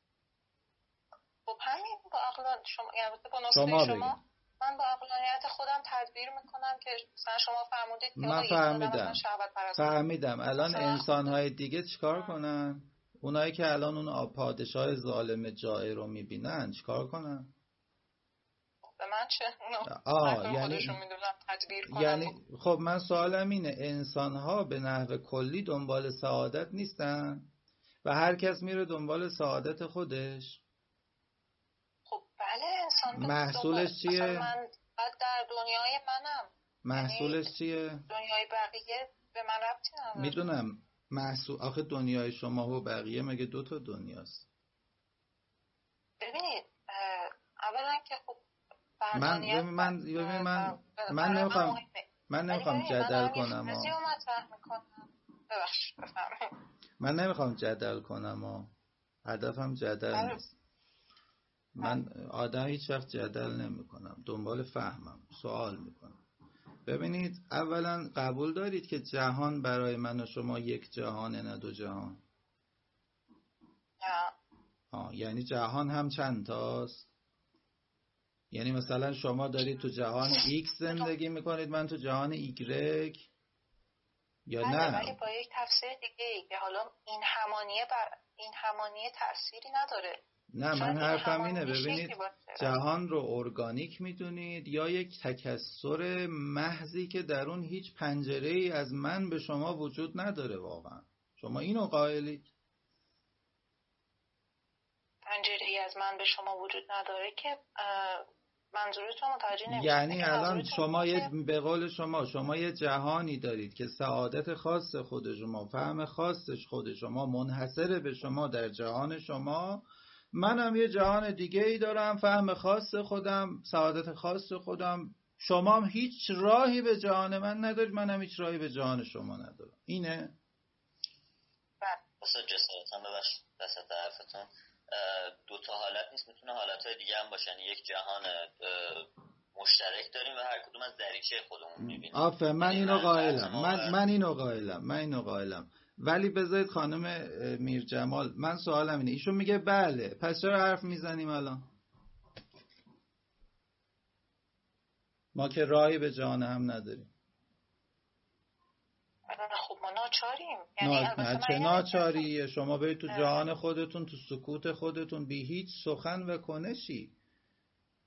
خب همین با عقلان شما، یعنی با نسخه شما, شما من با عقلانیت خودم تدبیر میکنم که مثلا شما فرمودید که من فهمیدم فهمیدم الان انسان‌های دیگه چیکار کنن؟ اونایی که الان اون پادشاه ظالم جائر رو میبینن چیکار کنن؟ به من چه؟ آه یعنی تدبیر کنم. یعنی خب من سوالم اینه انسان‌ها به نحو کلی دنبال سعادت نیستن و هر کس میره دنبال سعادت خودش. خب بله انسان محصولش چیه؟ من در دنیای منم. محصولش یعنی چیه؟ دنیای بقیه به من ربطی نداره. میدونم محصول آخه دنیای شما و بقیه مگه دو تا دنیاست. ببینید اولا که خب من ببین من ببین من من نمیخوام من نمیخوام جدل کنم ها. من نمیخوام جدل کنم ها. هدفم جدل نیست. من آدم هیچ وقت جدل نمی کنم، دنبال فهمم، سوال می کنم. ببینید اولا قبول دارید که جهان برای من و شما یک جهانه نه دو جهان؟ نه. آه یعنی جهان هم چند تاست؟ یعنی مثلا شما دارید تو جهان X زندگی میکنید، من تو جهان Y یا نه؟ ولی با یک تفسیر دیگه ای که حالا این همانیه بر این همانیه تأثیری نداره. نه من حرفم اینه ببینید جهان رو ارگانیک میدونید یا یک تکثر محضی که در اون هیچ پنجره ای از من به شما وجود نداره؟ واقعا شما اینو قائلید؟ پنجره ای از من به شما وجود نداره که منظورتون متوجه نمیشم. یعنی الان شما یه به قول شما شما یه جهانی دارید که سعادت خاص خود شما، فهم خاصش خود شما منحصره به شما در جهان شما، منم یه جهان دیگه ای دارم، فهم خاص خودم، سعادت خاص خودم، شما هم هیچ راهی به جهان من ندارید، منم هیچ راهی به جهان شما ندارم. اینه؟ بسید جسارتان ببخشید وسط حرفتون دو تا حالت نیست، میتونه حالتهای دیگه هم باشن. یک جهان مشترک داریم و هر کدوم از دریچه خودمون میبینیم. آفه من اینو قائلم من من اینو قائلم من اینو قائلم ولی بذارید خانم میر جمال من سوالم اینه، ایشون میگه بله، پس چرا حرف میزنیم الان؟ ما که راهی به جهان هم نداریم. خب ما ناچاریم. یعنی نه چه ناچاریه؟ شما برید تو جهان خودتون، تو سکوت خودتون، بی هیچ سخن و کنشی.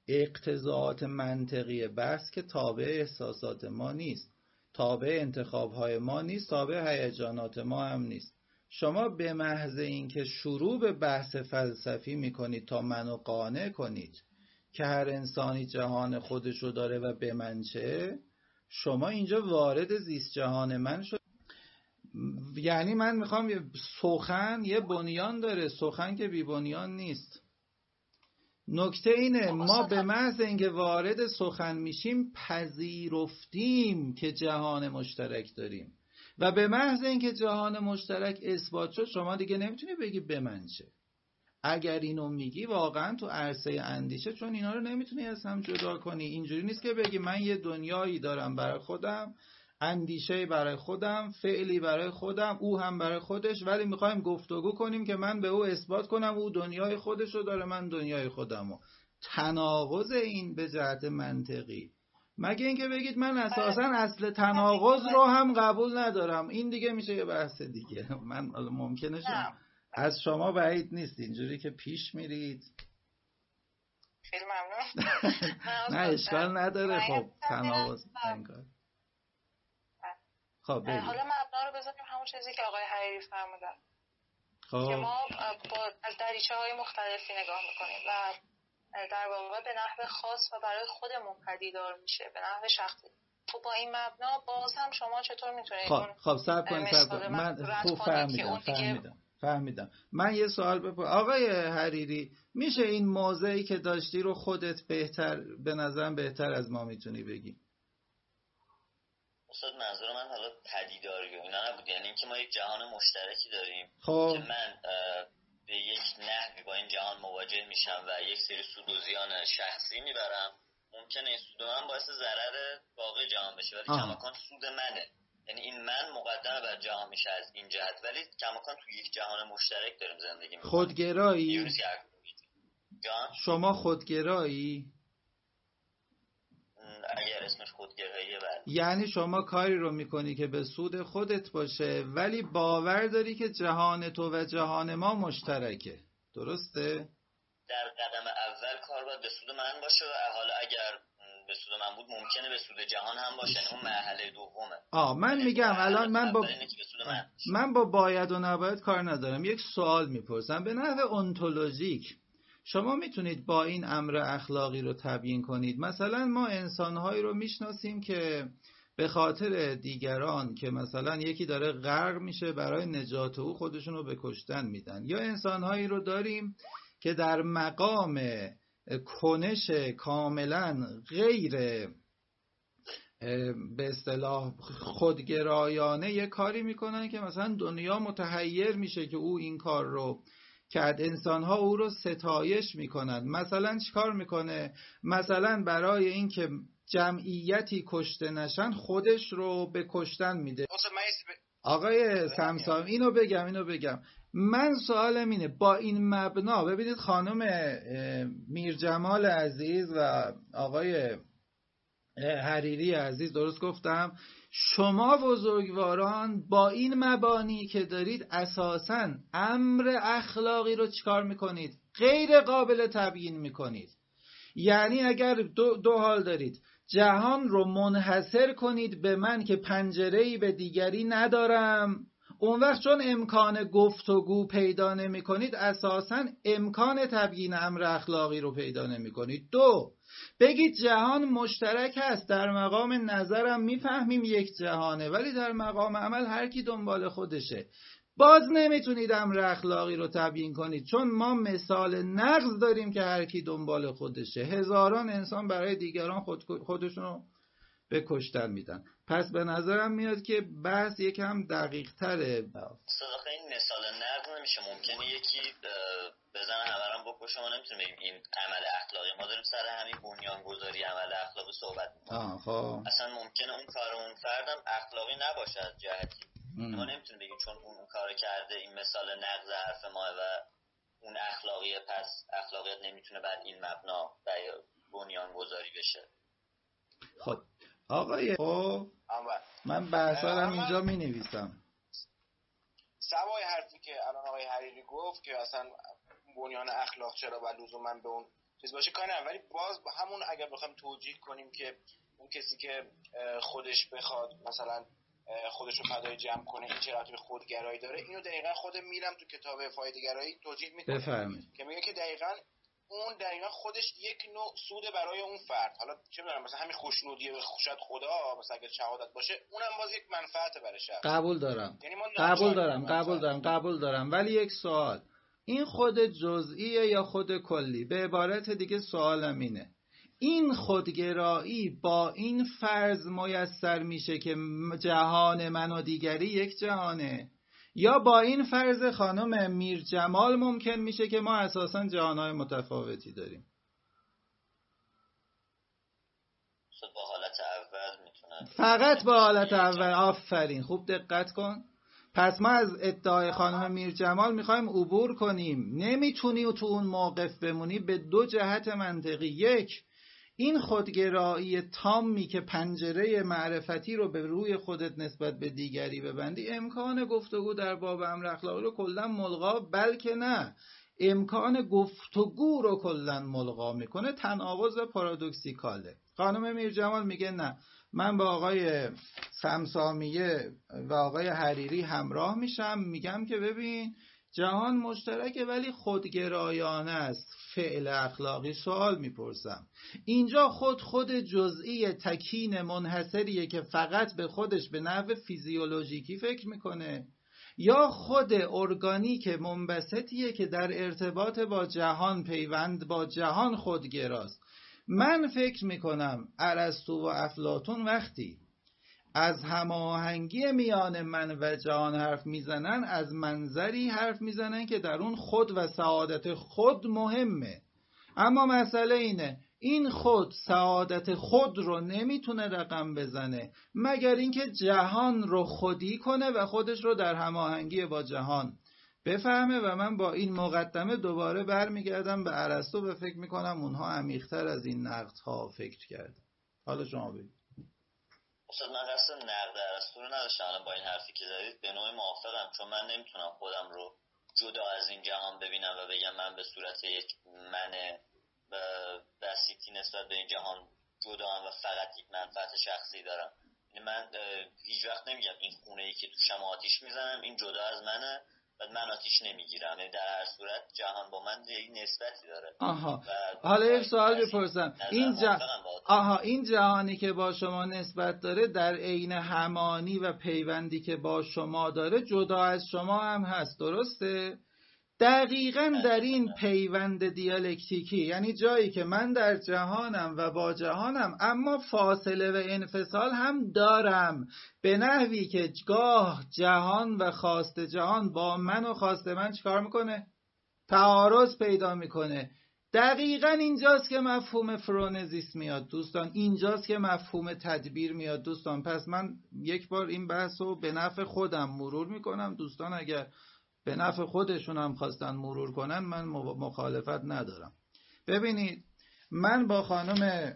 اقتضاعات منطقی بحث که تابع احساسات ما نیست، تابع انتخاب‌های ما نیست، تابع هیجانات ما هم نیست. شما به محض اینکه شروع به بحث فلسفی میکنید تا منو قانع کنید که هر انسانی جهان خودشو داره و به من چه، شما اینجا وارد زیست جهان من شد. یعنی من میخوام یه سخن یه بنیان داره، سخن که بی بنیان نیست. نکته اینه ما به محض اینکه وارد سخن میشیم پذیرفتیم که جهان مشترک داریم و به محض اینکه جهان مشترک اثبات شد شما دیگه نمیتونی بگی به من چه. اگر اینو میگی واقعا تو عرصه اندیشه، چون اینا رو نمیتونی از هم جدا کنی. اینجوری نیست که بگی من یه دنیایی دارم برای خودم، اندیشه برای خودم، فعلی برای خودم، او هم برای خودش، ولی میخوایم گفتگو کنیم که من به او اثبات کنم او دنیای خودشو داره من دنیای خودمو. تناقض این به جهت منطقی، مگه اینکه بگید من اساسا اصل تناقض رو هم قبول ندارم، این دیگه میشه یه بحث دیگه. من ممکنه شما از شما بعید نیست اینجوری که پیش میرید. خیلی ممنون. نه اشکال نداره. خب تناقض انگار. خب بگید. حالا مبنا رو بذاریم همون چیزی که آقای حریری فرمودن خب. که ما با از دریچه های مختلفی نگاه میکنیم و در واقع به نحو خاص و برای خودمون پدیدار میشه، به نحو شخصی. خب با این مبنا باز هم شما چطور میتونید خب خب صبر کنید صبر کنید من خوب فهمیدم فهمیدم فهمیدم من یه سوال بپرسم آقای حریری، میشه این موضعی که داشتی رو خودت بهتر به نظرم بهتر از ما میتونی بگی؟ استاد منظور من حالا پدیداری و اینا نبود، یعنی اینکه ما یک جهان مشترکی داریم خب. که من به یک نحوی با این جهان مواجه میشم و یک سری سود و زیان شخصی میبرم. ممکنه این سود من باعث ضرر باقی جهان بشه ولی کماکان سود منه، یعنی این من مقدم بر جهان میشه از این جهت، ولی کماکان تو یک جهان مشترک داریم زندگی میکنیم. خودگرایی؟ جان؟ شما خودگرایی؟ اگر اسمش خودگراییه بله. یعنی شما کاری رو میکنی که به سود خودت باشه ولی باور داری که جهان تو و جهان ما مشترکه، درسته؟ در قدم اول کار باید به سود من باشه و حالا اگر به سود من بود ممکنه به سود جهان هم باشه، یعنی اون مرحله دومه. آه من میگم الان من با من, من با باید و نباید کار ندارم، یک سوال میپرسم به نحو انتولوژیک. شما میتونید با این امر اخلاقی رو تبیین کنید؟ مثلا ما انسانهایی رو میشناسیم که به خاطر دیگران که مثلا یکی داره غرق میشه برای نجات او خودشون رو به کشتن میدن، یا انسانهایی رو داریم که در مقام کنش کاملا غیر به اصطلاح خودگرایانه یه کاری میکنن که مثلا دنیا متحیر میشه که او این کار رو کرد، انسانها او رو ستایش میکنن. مثلا چیکار میکنه؟ مثلا برای اینکه جمعیتی کشته نشن خودش رو به کشتن میده. آقای سمسام اینو بگم اینو بگم من سوالم اینه، با این مبنا ببینید خانم میر جمال عزیز و آقای حریری عزیز، درست گفتم؟ شما بزرگواران با این مبانی که دارید اساساً امر اخلاقی رو چیکار میکنید؟ غیر قابل تبیین میکنید. یعنی اگر دو, دو حال دارید، جهان رو منحصر کنید به من که پنجره‌ای به دیگری ندارم، اون وقت چون امکان گفتگو پیدا نمی کنید اساساً امکان تبیین امر اخلاقی رو پیدا نمی کنید. دو، بگید جهان مشترک هست، در مقام نظرم میفهمیم یک جهانه ولی در مقام عمل هر کی دنبال خودشه، باز نمیتونید امر اخلاقی رو تبیین کنید چون ما مثال نقض داریم که هر کی دنبال خودشه، هزاران انسان برای دیگران خود خودشون رو به کشتن میدن. پس به نظرم میاد که بحث یکم دقیق تره. صدقه این مثال نقض نمیشه، ممکنه یکی بزنه همه رو بکشه، ما نمیتونیم بگیم این عمل اخلاقی، ما داریم سر همین بنیانگذاری عمل اخلاقی صحبت میکنیم. خب اصلا ممکنه اون کار اون فردم اخلاقی نباشه از جهتی ما نمیتونیم بگیم چون اون اون کار کرده این مثال نقض حرف ما و اون اخلاقیه، پس اخلاقیت نمیتونه بعد این مبنا بنیانگذاری بشه. خب آقای خب من بحثارم اینجا می نویسم. سوای حرفی که الان آقای حریری گفت که اصلا بنیان اخلاق چرا و لزوما به اون چیز باشه کاری ندارم، ولی باز با همون اگر بخوایم توجیه کنیم که اون کسی که خودش بخواد مثلا خودش رو فدای جمع کنه این چرا به خودگرایی داره، اینو دقیقاً خود میرم تو کتاب فایده‌گرایی توجیه میکنه. بفرمایید. که میگه که دقیقاً اون دقیقاً خودش یک نوع سود برای اون فرد. حالا چه می‌دونم مثلا همین خوشنودی شاید خدا مثلا اگه شهادت باشه اونم باز یک منفعت برای شخص. قبول دارم. یعنی ما قبول دارم قبول دارم قبول دارم ولی یک سوال، این خود جزئیه یا خود کلی؟ به عبارت دیگه سوالم اینه، این خودگرایی با این فرض میسر میشه که جهان من و دیگری یک جهانه، یا با این فرض خانم میر جمال ممکن میشه که ما اساساً جهانهای متفاوتی داریم؟ با حالت اول میتونن فقط با حالت اول. آفرین، خوب دقت کن. پس ما از ادعای خانم میر جمال میخوایم عبور کنیم. نمیتونی تو اون موقف بمونی به دو جهت منطقی. یک، این خودگرایی تامی که پنجره معرفتی رو به روی خودت نسبت به دیگری ببندی، امکان گفتگو در باب امر اخلاقی رو کلا ملغا، بلکه نه، امکان گفتگو رو کلا ملغا میکنه. تناقض و پارادوکسیکاله. خانم میر جمال میگه نه، من با آقای سمسامیه و آقای حریری همراه میشم، میگم که ببین جهان مشترکه ولی خودگرایانه است. فعل اخلاقی. سوال میپرسم، اینجا خود خود جزئی تکین منحصریه که فقط به خودش به نحو فیزیولوژیکی فکر میکنه، یا خود ارگانیک منبسطیه که در ارتباط با جهان پیوند با جهان خودگراست؟ من فکر میکنم ارسطو و افلاطون وقتی از هماهنگی میان من و جهان حرف میزنن، از منظری حرف میزنن که در اون خود و سعادت خود مهمه. اما مسئله اینه، این خود سعادت خود رو نمیتونه رقم بزنه مگر اینکه جهان رو خودی کنه و خودش رو در هماهنگی با جهان بفهمه. و من با این مقدمه دوباره برمیگردم به ارسطو و فکر میکنم اونها عمیق‌تر از این نقدها فکر کردن. حالا شما بگید. اصلا من قصد نقد ارسطو رو نداشتم، با این حرفی که زدید به نوعی موافقم، چون من نمیتونم خودم رو جدا از این جهان ببینم و بگم من به صورت یک من بسیطی نسبت به این جهان جدا هم و فقط یک منفعت شخصی دارم. یعنی من هیچ وقت نمیگم این خونه‌ای که توشم آتیش میزنم این جدا از منه و من آتیش نمیگیرم. یعنی در هر صورت جهان با من یک نسبتی داره. آها. حالا یک سوال بپرسم، این جهان آها این جهانی که با شما نسبت داره در عین همانی و پیوندی که با شما داره جدا از شما هم هست، درسته؟ دقیقاً در این پیوند دیالکتیکی، یعنی جایی که من در جهانم و با جهانم اما فاصله و انفصال هم دارم، به نحوی که گاه جهان و خواست جهان با من و خواست من چیکار میکنه؟ تعارض پیدا میکنه. دقیقاً اینجاست که مفهوم فرونزیس میاد دوستان، اینجاست که مفهوم تدبیر میاد دوستان. پس من یک بار این بحث رو به نفع خودم مرور میکنم، دوستان اگر به نفع خودشون هم خواستن مرور کنن من مخالفت ندارم. ببینید من با خانم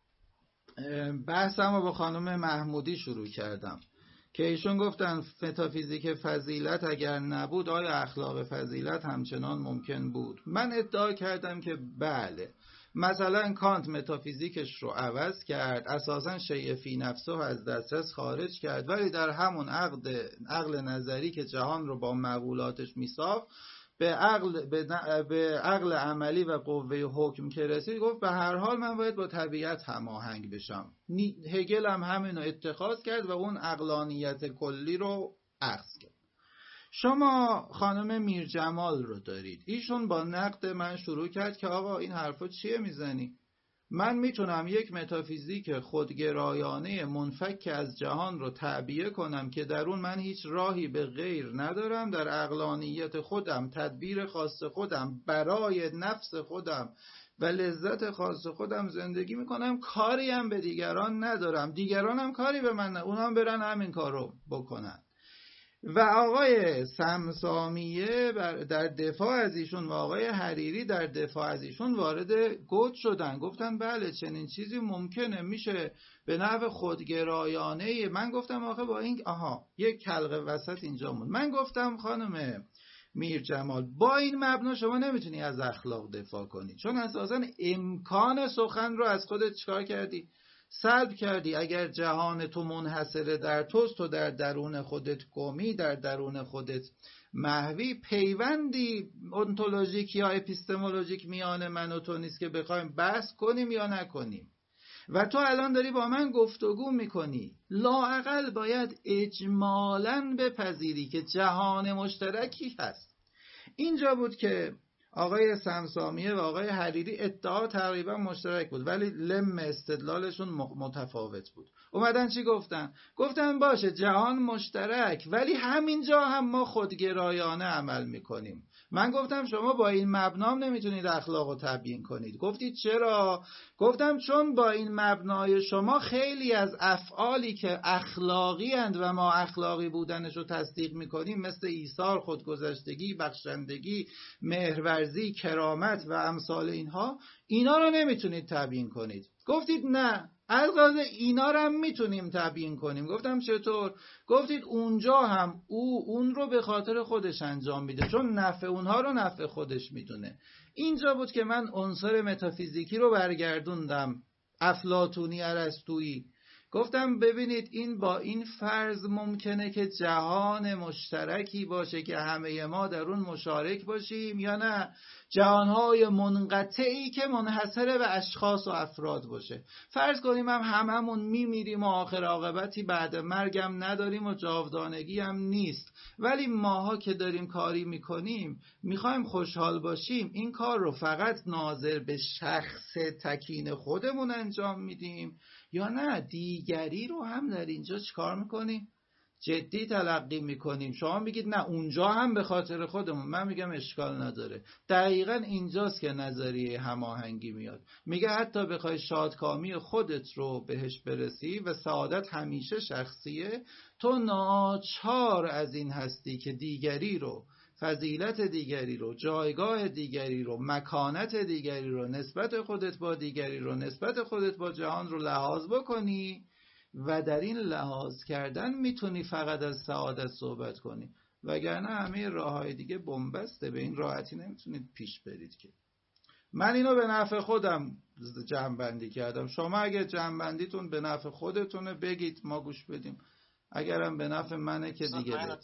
بحثم رو با خانم محمودی شروع کردم که ایشون گفتن متافیزیک فضیلت اگر نبود آیا اخلاق فضیلت همچنان ممکن بود؟ من ادعا کردم که بله. مثلا کانت متافیزیکش رو عوض کرد، اساساً شیء فی نفسه از دسترس خارج کرد، ولی در همون عقل عقل نظری که جهان رو با معقولاتش میساخت، به عقل به, به عقل عملی و قوه حکم که رسید گفت به هر حال من باید با طبیعت هماهنگ بشم. هگل هم همین رو اتخاذ کرد و اون عقلانیت کلی رو اخذ کرد. شما خانم میر جمال رو دارید، ایشون با نقد من شروع کرد که آقا این حرفا چیه میزنی؟ من میتونم یک متافیزیک خودگرایانه منفک از جهان رو تعبیه کنم که در اون من هیچ راهی به غیر ندارم، در عقلانیت خودم تدبیر خاص خودم برای نفس خودم و لذت خاص خودم زندگی میکنم، کاری هم به دیگران ندارم، دیگران هم کاری به من ندارم، اونا هم برن همین کار رو بکنن. و آقای سمسامیه در دفاع از ایشون و آقای حریری در دفاع از ایشون وارد گوت شدن، گفتن بله چنین چیزی ممکنه، میشه به نحو خودگرایانه. من گفتم آخه با این آها یک حلقه وسط اینجا موند. من گفتم خانم میر جمال. با این مبنا شما نمیتونی از اخلاق دفاع کنی، چون اساسا امکان سخن رو از خودت چکار کردی؟ سلب کردی. اگر جهان تو منحصره در توست، تو در درون خودت گمی، در درون خودت محوی، پیوندی انتولوژیک یا اپیستمولوژیک میان من و تو نیست که بخوایم بحث کنیم یا نکنیم. و تو الان داری با من گفتگو میکنی، لااقل باید اجمالاً بپذیری که جهان مشترکی هست. اینجا بود که آقای سمسامیه و آقای حریری ادعا تقریبا مشترک بود، ولی لم استدلالشون متفاوت بود. اومدن چی گفتن؟ گفتن باشه جهان مشترک، ولی همینجا هم ما خودگرایانه عمل میکنیم. من گفتم شما با این مبنام نمیتونید اخلاق رو تبیین کنید. گفتید چرا؟ گفتم چون با این مبنای شما خیلی از افعالی که اخلاقی اند و ما اخلاقی بودنش رو تصدیق میکنیم، مثل ایثار، خودگذشتگی، بخشندگی، مهرورزی، کرامت و امثال اینها، اینا رو نمیتونید تبیین کنید. گفتید نه، الغاز اینا رو هم میتونیم تبیین کنیم. گفتم چطور؟ گفتید اونجا هم او اون رو به خاطر خودش انجام میده، چون نفع اونها رو نفع خودش میدونه. اینجا بود که من عنصر متافیزیکی رو برگردوندم، افلاطونی ارسطویی. گفتم ببینید این با این فرض ممکنه که جهان مشترکی باشه که همه ما در اون مشارک باشیم، یا نه جهانهای منقطعی که منحصره به اشخاص و افراد باشه. فرض کنیم هم هممون میمیریم و آخر عاقبتی بعد مرگم نداریم و جاودانگی هم نیست، ولی ماها که داریم کاری میکنیم میخوایم خوشحال باشیم، این کار رو فقط ناظر به شخص تکین خودمون انجام میدیم، یا نه دیگری رو هم در اینجا چیکار میکنیم؟ جدی تلقی میکنیم. شما میگید نه اونجا هم به خاطر خودمون، من میگم اشکال نداره. دقیقاً اینجاست که نظریه هماهنگی میاد. میگه حتی بخوای شادکامی خودت رو بهش برسی و سعادت همیشه شخصیه، تو ناچار از این هستی که دیگری رو، فضیلت دیگری رو، جایگاه دیگری رو، مکانت دیگری رو، نسبت خودت با دیگری رو، نسبت خودت با جهان رو لحاظ بکنی، و در این لحاظ کردن میتونی فقط از سعادت صحبت کنی، وگرنه همه راههای دیگه بنبسته، به این راحتی نمیتونید پیش برید که. من اینو به نفع خودم جمع‌بندی کردم. شما اگه جمع‌بندیتون به نفع خودتونه بگید، ما گوش بدیم. اگرم به نفع منه که دیگه بید.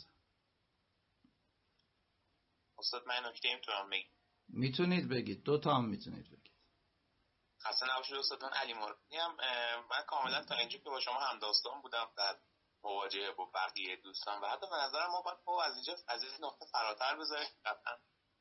استاد من نکته میتونم بگم؟ میتونید بگید، دو تا هم میتونید بگید. خسته نباشید استاد. من علی مرادی ام. من کاملا تا اینجا که با شما هم داستان بودم در مواجهه با بقیه دوستان و حتی به نظرم ما باید از اینجا از این نقطه فراتر بذاریم. قطعا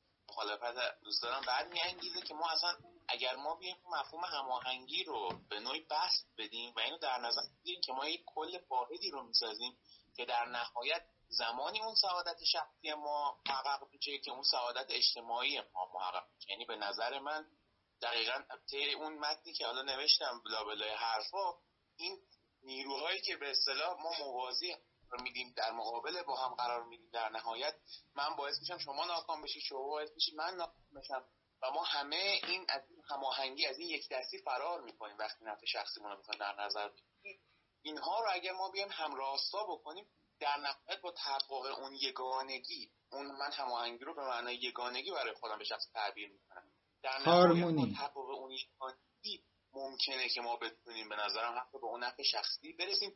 مخالفت دوستان بعد میانگیزه که ما اصلا اگر ما بیایم مفهوم هماهنگی رو به نوعی بسط بدیم و اینو در نظر بگیریم که ما یک کل واحدی رو میسازیم که در نهایت زمانی اون سعادت شخصی ما محقق میشه که اون سعادت اجتماعی ما محقق میشه. یعنی به نظر من دقیقاً طی اون متنی که حالا نوشتم بلا بلای حرفا، این نیروهایی که به اصطلاح ما موازی رو میدیم در مقابل با هم قرار میدیم، در نهایت من باعث میشم شما ناکام بشی، شما باعث میشی من ناکام بشم و ما همه این از این هماهنگی، از این یک دستی فرار میکنیم وقتی نفع شخصیمون رو میخوایم در نظر بگیریم. اینها رو اگر ما بیایم همراستا بکنیم، در نهایت با تحقق اون یگانگی، اون من هماهنگی رو به معنای یگانگی برای خودم به شخص تعبیر میکنم، در نهایت با تحقق اون یگانگی ممکنه که ما بتونیم به نظرم حتی به اون نفع شخصی برسیم.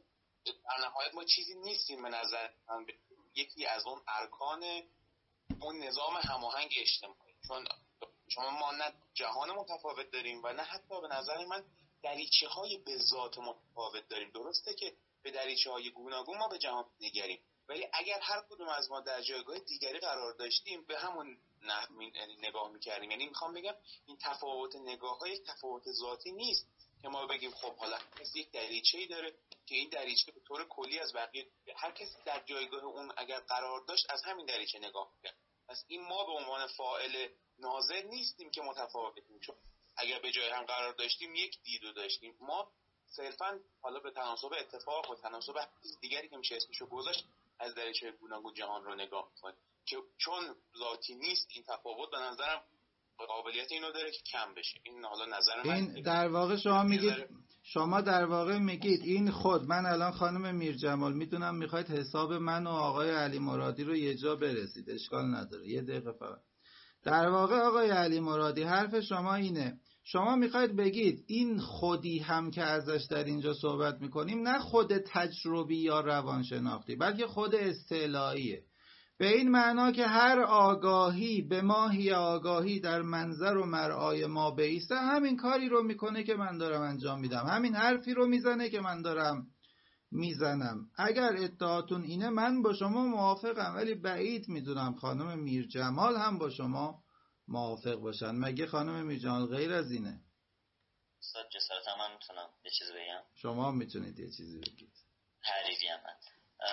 در نهایت ما چیزی نیستیم به نظر من، یکی از اون ارکان اون نظام هماهنگ اجتماعی، چون شما ما نه جهان متفاوت داریم و نه حتی به نظر من دریچه های به ذات متفاوت داریم. درسته که به دریچه های گوناگون ما به جهان نگریم، ولی اگر هر کدوم از ما در جایگاه دیگری قرار داشتیم به همون نحو نگاه میکردیم. یعنی میخوام بگم این تفاوت نگاه های تفاوت ذاتی نیست که ما بگیم خب حالا کسی یک دریچه‌ای داره که این دریچه به طور کلی از بقیه، هر کسی در جایگاه اون اگر قرار داشت از همین دریچه نگاه می‌کرد. پس این ما به عنوان فاعل ناظر نیستیم که متفاوتیم، چون اگر به جای هم قرار داشتیم یک دیدو داشتیم. ما صرفاً حالا به تناسب اتفاق و تناسب چیز دیگری که میشه اسمشو گذاشت از دریچه گوناگون جهان رو نگاه می‌کنیم که چون ذاتی نیست این تفاوت به نظرم قابلیت اینو داره که کم بشه. این حالا نظر من. این در واقع شما میگید شما در واقع میگید این خود، من الان خانم میرجمال میدونم میخواید حساب من و آقای علی مرادی رو یه جا برسید، اشکال نداره، یه دقیقه فقط. در واقع آقای علی مرادی حرف شما اینه، شما میخواید بگید این خودی هم که ازش در اینجا صحبت میکنیم نه خود تجربی یا روانشناختی، بلکه خود استعلاییه، به این معنا که هر آگاهی به ماهی آگاهی در منظر و مرعای ما بایسته همین کاری رو میکنه که من دارم انجام میدم، همین حرفی رو میزنه که من دارم میزنم. اگر ادعاتون اینه من با شما موافقم، ولی بعید میدونم خانم میرجمال هم با شما موافق باشن. مگه خانم میرجمال غیر از اینه؟ استاد جسارتا من میتونم یه چیزی بگم؟ شما میتونید یه چیزی بگید. حریفی هم من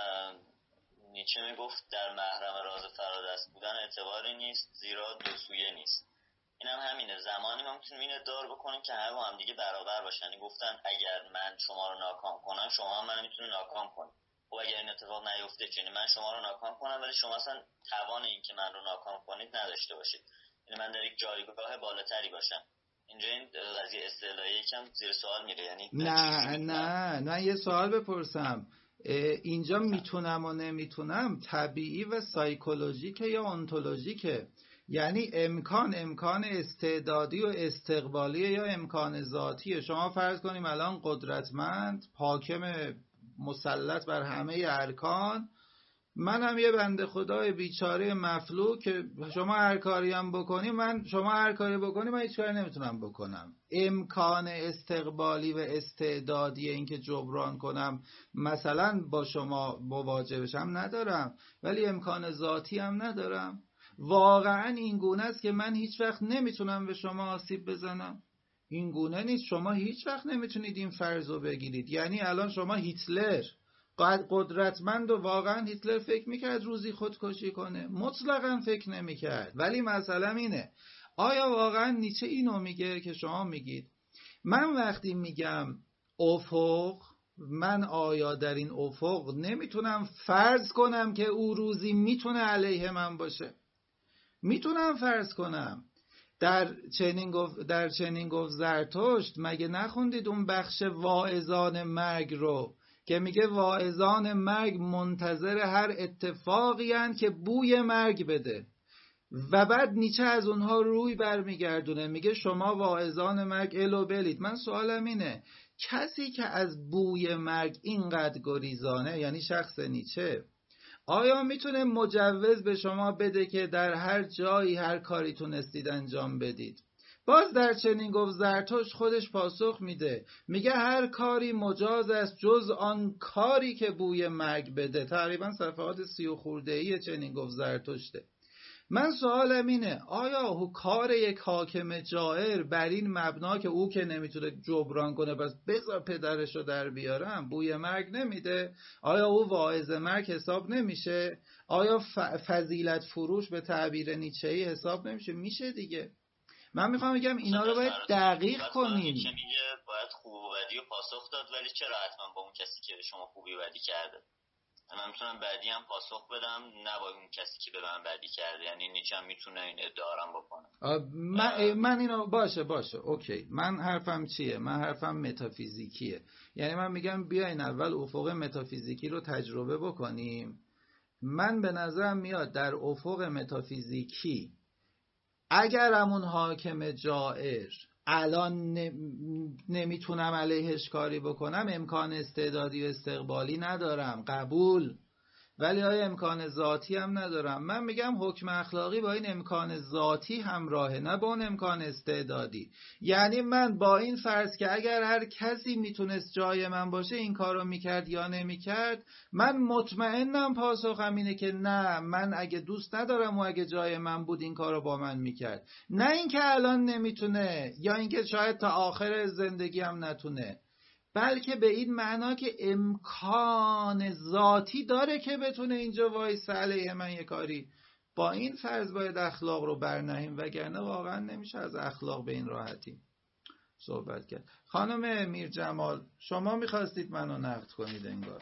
نیچه میگفت در محرم راز فرادست بودن اعتباری نیست، زیرا دو سویه نیست. این هم همینه، زمانی ما میتونیم این ادعا رو بکنیم که همه با هم دیگه برابر باشن. یعنی گفتن اگر من شما رو ناکام کنم شما هم منو میتونی ناکام کنی. و اگر این اتفاق نیفته، یعنی من شما رو ناکام کنم ولی شما اصلا توان این که من رو ناکام کنید نداشته باشید، یعنی من در یک جایگاه بالاتری باشم. اینجا این قضیه استعلایی یکم زیر سوال میره. یعنی نه نه نه یه سوال بپرسم، اینجا میتونم و نمیتونم طبیعی و سایکولوژیکه یا انتولوژیکه؟ یعنی امکان امکان استعدادی و استقبالیه یا امکان ذاتیه؟ شما فرض کنیم الان قدرتمند، حاکم، مسلط بر همه ارکان، منم یه بنده خدای بیچاره مفلوک که شما هر کاری هم بکنی من شما هر کاری بکنی من هیچ کاری نمیتونم بکنم. امکان استقبالی و استعدادی این که جبران کنم مثلا با شما مواجه بشم ندارم، ولی امکان ذاتی هم ندارم. واقعا این گونه است که من هیچ وقت نمیتونم به شما آسیب بزنم؟ این گونه نیست. شما هیچ وقت نمیتونید این فرض رو بگیرید. یعنی الان شما هیتلر قدرتمند و واقعا هیتلر فکر میکرد روزی خودکشی کنه؟ مطلقا فکر نمیکرد. ولی مسئله اینه، آیا واقعا نیچه اینو میگه که شما میگید؟ من وقتی میگم افق، من آیا در این افق نمیتونم فرض کنم که او روزی میتونه علیه من باشه؟ میتونم فرض کنم. در چنین گفت در چنین گفت زرتشت، مگه نخوندید اون بخش واعظان مرگ رو که میگه واعظان مرگ منتظر هر اتفاقی هستند که بوی مرگ بده؟ و بعد نیچه از اونها روی برمیگردونه میگه شما واعظان مرگ الو بلید. من سوالم اینه، کسی که از بوی مرگ اینقدر گریزانه، یعنی شخص نیچه، آیا میتونه مجوز به شما بده که در هر جایی هر کاری تونستید انجام بدید؟ باز در چنین گفت زرتشت خودش پاسخ میده، میگه هر کاری مجاز است جز آن کاری که بوی مرگ بده. تقریبا صفحات سی و خورده‌ای چنین گفت زرتشته. من سوالم اینه، آیا کار یک حاکم جائر بر این مبنا که او که نمیتونه جبران کنه پس بذار پدرشو در بیارم بوی مرگ نمیده؟ آیا او واعظ مرگ حساب نمیشه؟ آیا فضیلت فروش به تعبیر نیچه‌ای حساب نمیشه؟ میشه دیگه. من میخوام بگم اینا رو باید دقیق کنیم. که میگه باید خوب و بدی رو پاسخ داد، ولی چرا حتما با اون کسی که شما خوبی و بدی کرده؟ من میتونم بعدی هم پاسخ بدم، نه با اون کسی که به من بدی کرده. یعنی نیچه هم میتونه این ادعا رو بکنه. من, من اینو باشه باشه اوکی. من حرفم چیه؟ من حرفم متافیزیکیه. یعنی من میگم بیاین اول افق متافیزیکی رو تجربه بکنیم. من به نظرم میاد در افق متافیزیکی اگر همون حاکم جائر الان نمیتونم علیهش کاری بکنم، امکان استعدادی و استقبالی ندارم، قبول، ولی آیا امکان ذاتی هم ندارم؟ من میگم حکم اخلاقی با این امکان ذاتی همراهه، نه با اون امکان استعدادی. یعنی من با این فرض که اگر هر کسی میتونست جای من باشه این کارو میکرد یا نمیکرد، من مطمئنم پاسخم اینه که نه، من اگه دوست ندارم و اگه جای من بود این کارو با من میکرد. نه اینکه الان نمیتونه یا اینکه شاید تا آخر زندگی هم نتونه، بلکه به این معنا که امکان ذاتی داره که بتونه اینجا وایسه علیه من یه کاری. با این فرض باید اخلاق رو برنهیم، وگرنه واقعا نمیشه از اخلاق به این راحتی صحبت کرد. خانم میرجمال، شما میخواستید منو نقد کنید انگار.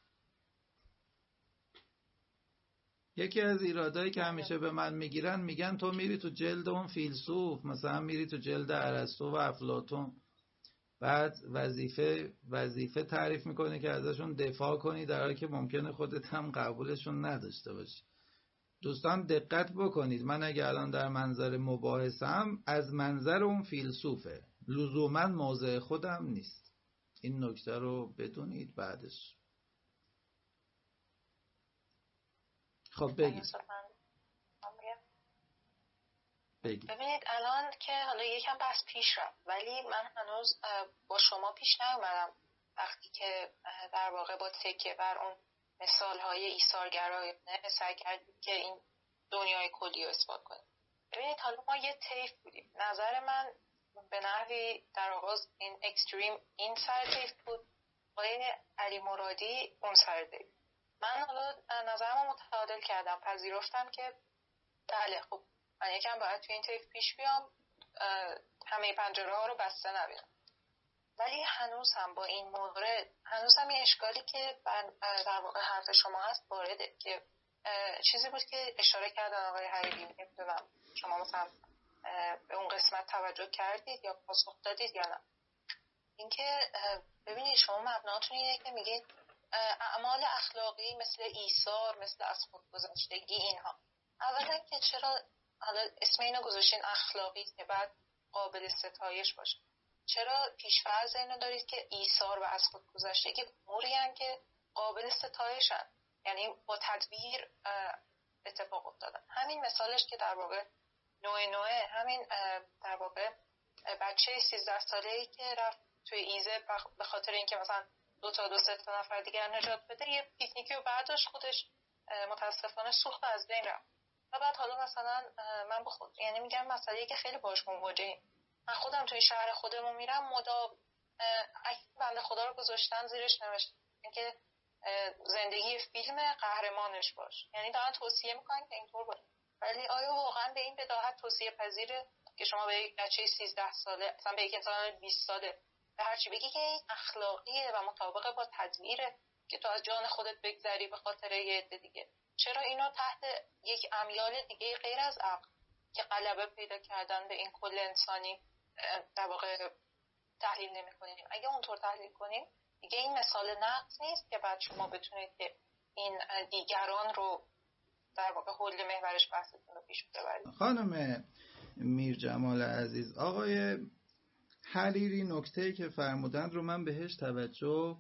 یکی از ایرادایی که همیشه به من میگیرن، میگن تو میری تو جلد اون فیلسوف، مثلا میری تو جلد ارسطو و افلاطون. بعد وظیفه وظیفه تعریف میکنه که ازشون دفاع کنی، در حالی که ممکنه خودت هم قبولشون نداشته باشی. دوستان دقت بکنید، من اگه الان در منظر مباحثم از منظر اون فیلسوفه، لزوما موضع خودم نیست. این نکته رو بدونید. بعدش خب بگید بگید ببینید الان که حالا یکم بس پیش رفت، ولی من هنوز با شما پیش نیومدم وقتی که در واقع با تکیه بر اون مثال‌های ایثارگرایانه سعی کردیم که این دنیای کلی رو اثبات کنیم. ببینید حالا ما یه طیف بودیم. نظر من به نحوی در آغاز این اکستریم این سر طیف بود، آقای علی مرادی اون سر طیف. من حالا نظرمو متعادل کردم، پذیرفتم که بله خب من یکم باید توی این طیف پیش بیام، همه پنجره ها رو بسته نبینم. ولی هنوز هم با این مورد هنوز هم این اشکالی که در واقع حرف شما هست وارده، که چیزی بود که اشاره کردن آقای حریری. نمیدونم شما مثلا به اون قسمت توجه کردید یا پاسخ دادید یا نه. اینکه ببینید شما مبناتون اینه که میگید اعمال اخلاقی مثل ایثار، مثل از خودگذشتگی، اینها اولا که چرا حالا اسم اینو گذاشتین اخلاقی که بعد قابل ستایش باشه؟ چرا پیش‌فرض اینو دارید که ایثار و از خودگذشتگی اموری هستند که قابل ستایشن، یعنی با تدبیر اتفاق افتادن؟ همین مثالش که در واقع نوع نوعه همین در واقع بچه سیزده ساله‌ای که رفت توی ایزه به خاطر اینکه مثلا دو تا دو سه تا نفر دیگر نجات بده، یه پیکنیکی رو برداشت، خودش متاسفانه سوخت از بین رفت. و بعد حالا مثلا من بخود یعنی میگم مسئله‌ای که خیلی باهاش مواجهیم. من خودم توی شهر خودمون میرم، مدام عکس بنده خدا رو گذاشتن زیرش نوشتن که زندگی فیلم قهرمانش باش، یعنی دارن توصیه میکنن که اینطور باشه. ولی آیا واقعا به این بداهت توصیه پذیره که شما به یک بچه سیزده ساله، مثلا به یک انسان بیست ساله به هر چی بگی که این اخلاقیه و مطابق با تدبیره که تو از جان خودت بگذری به خاطر یه عده دیگه؟ چرا اینو تحت یک امیال دیگه غیر از عقل که غلبه پیدا کردن به این کل انسانی در واقع تحلیل نمی کنیم؟ اگه اونطور تحلیل کنیم دیگه این مثال نقص نیست که بعد شما بتونید که این دیگران رو در واقع حول محورش بحثتون رو پیش ببرید. خانم میر جمال عزیز، آقای حریری نکته‌ای که فرمودن رو من بهش توجه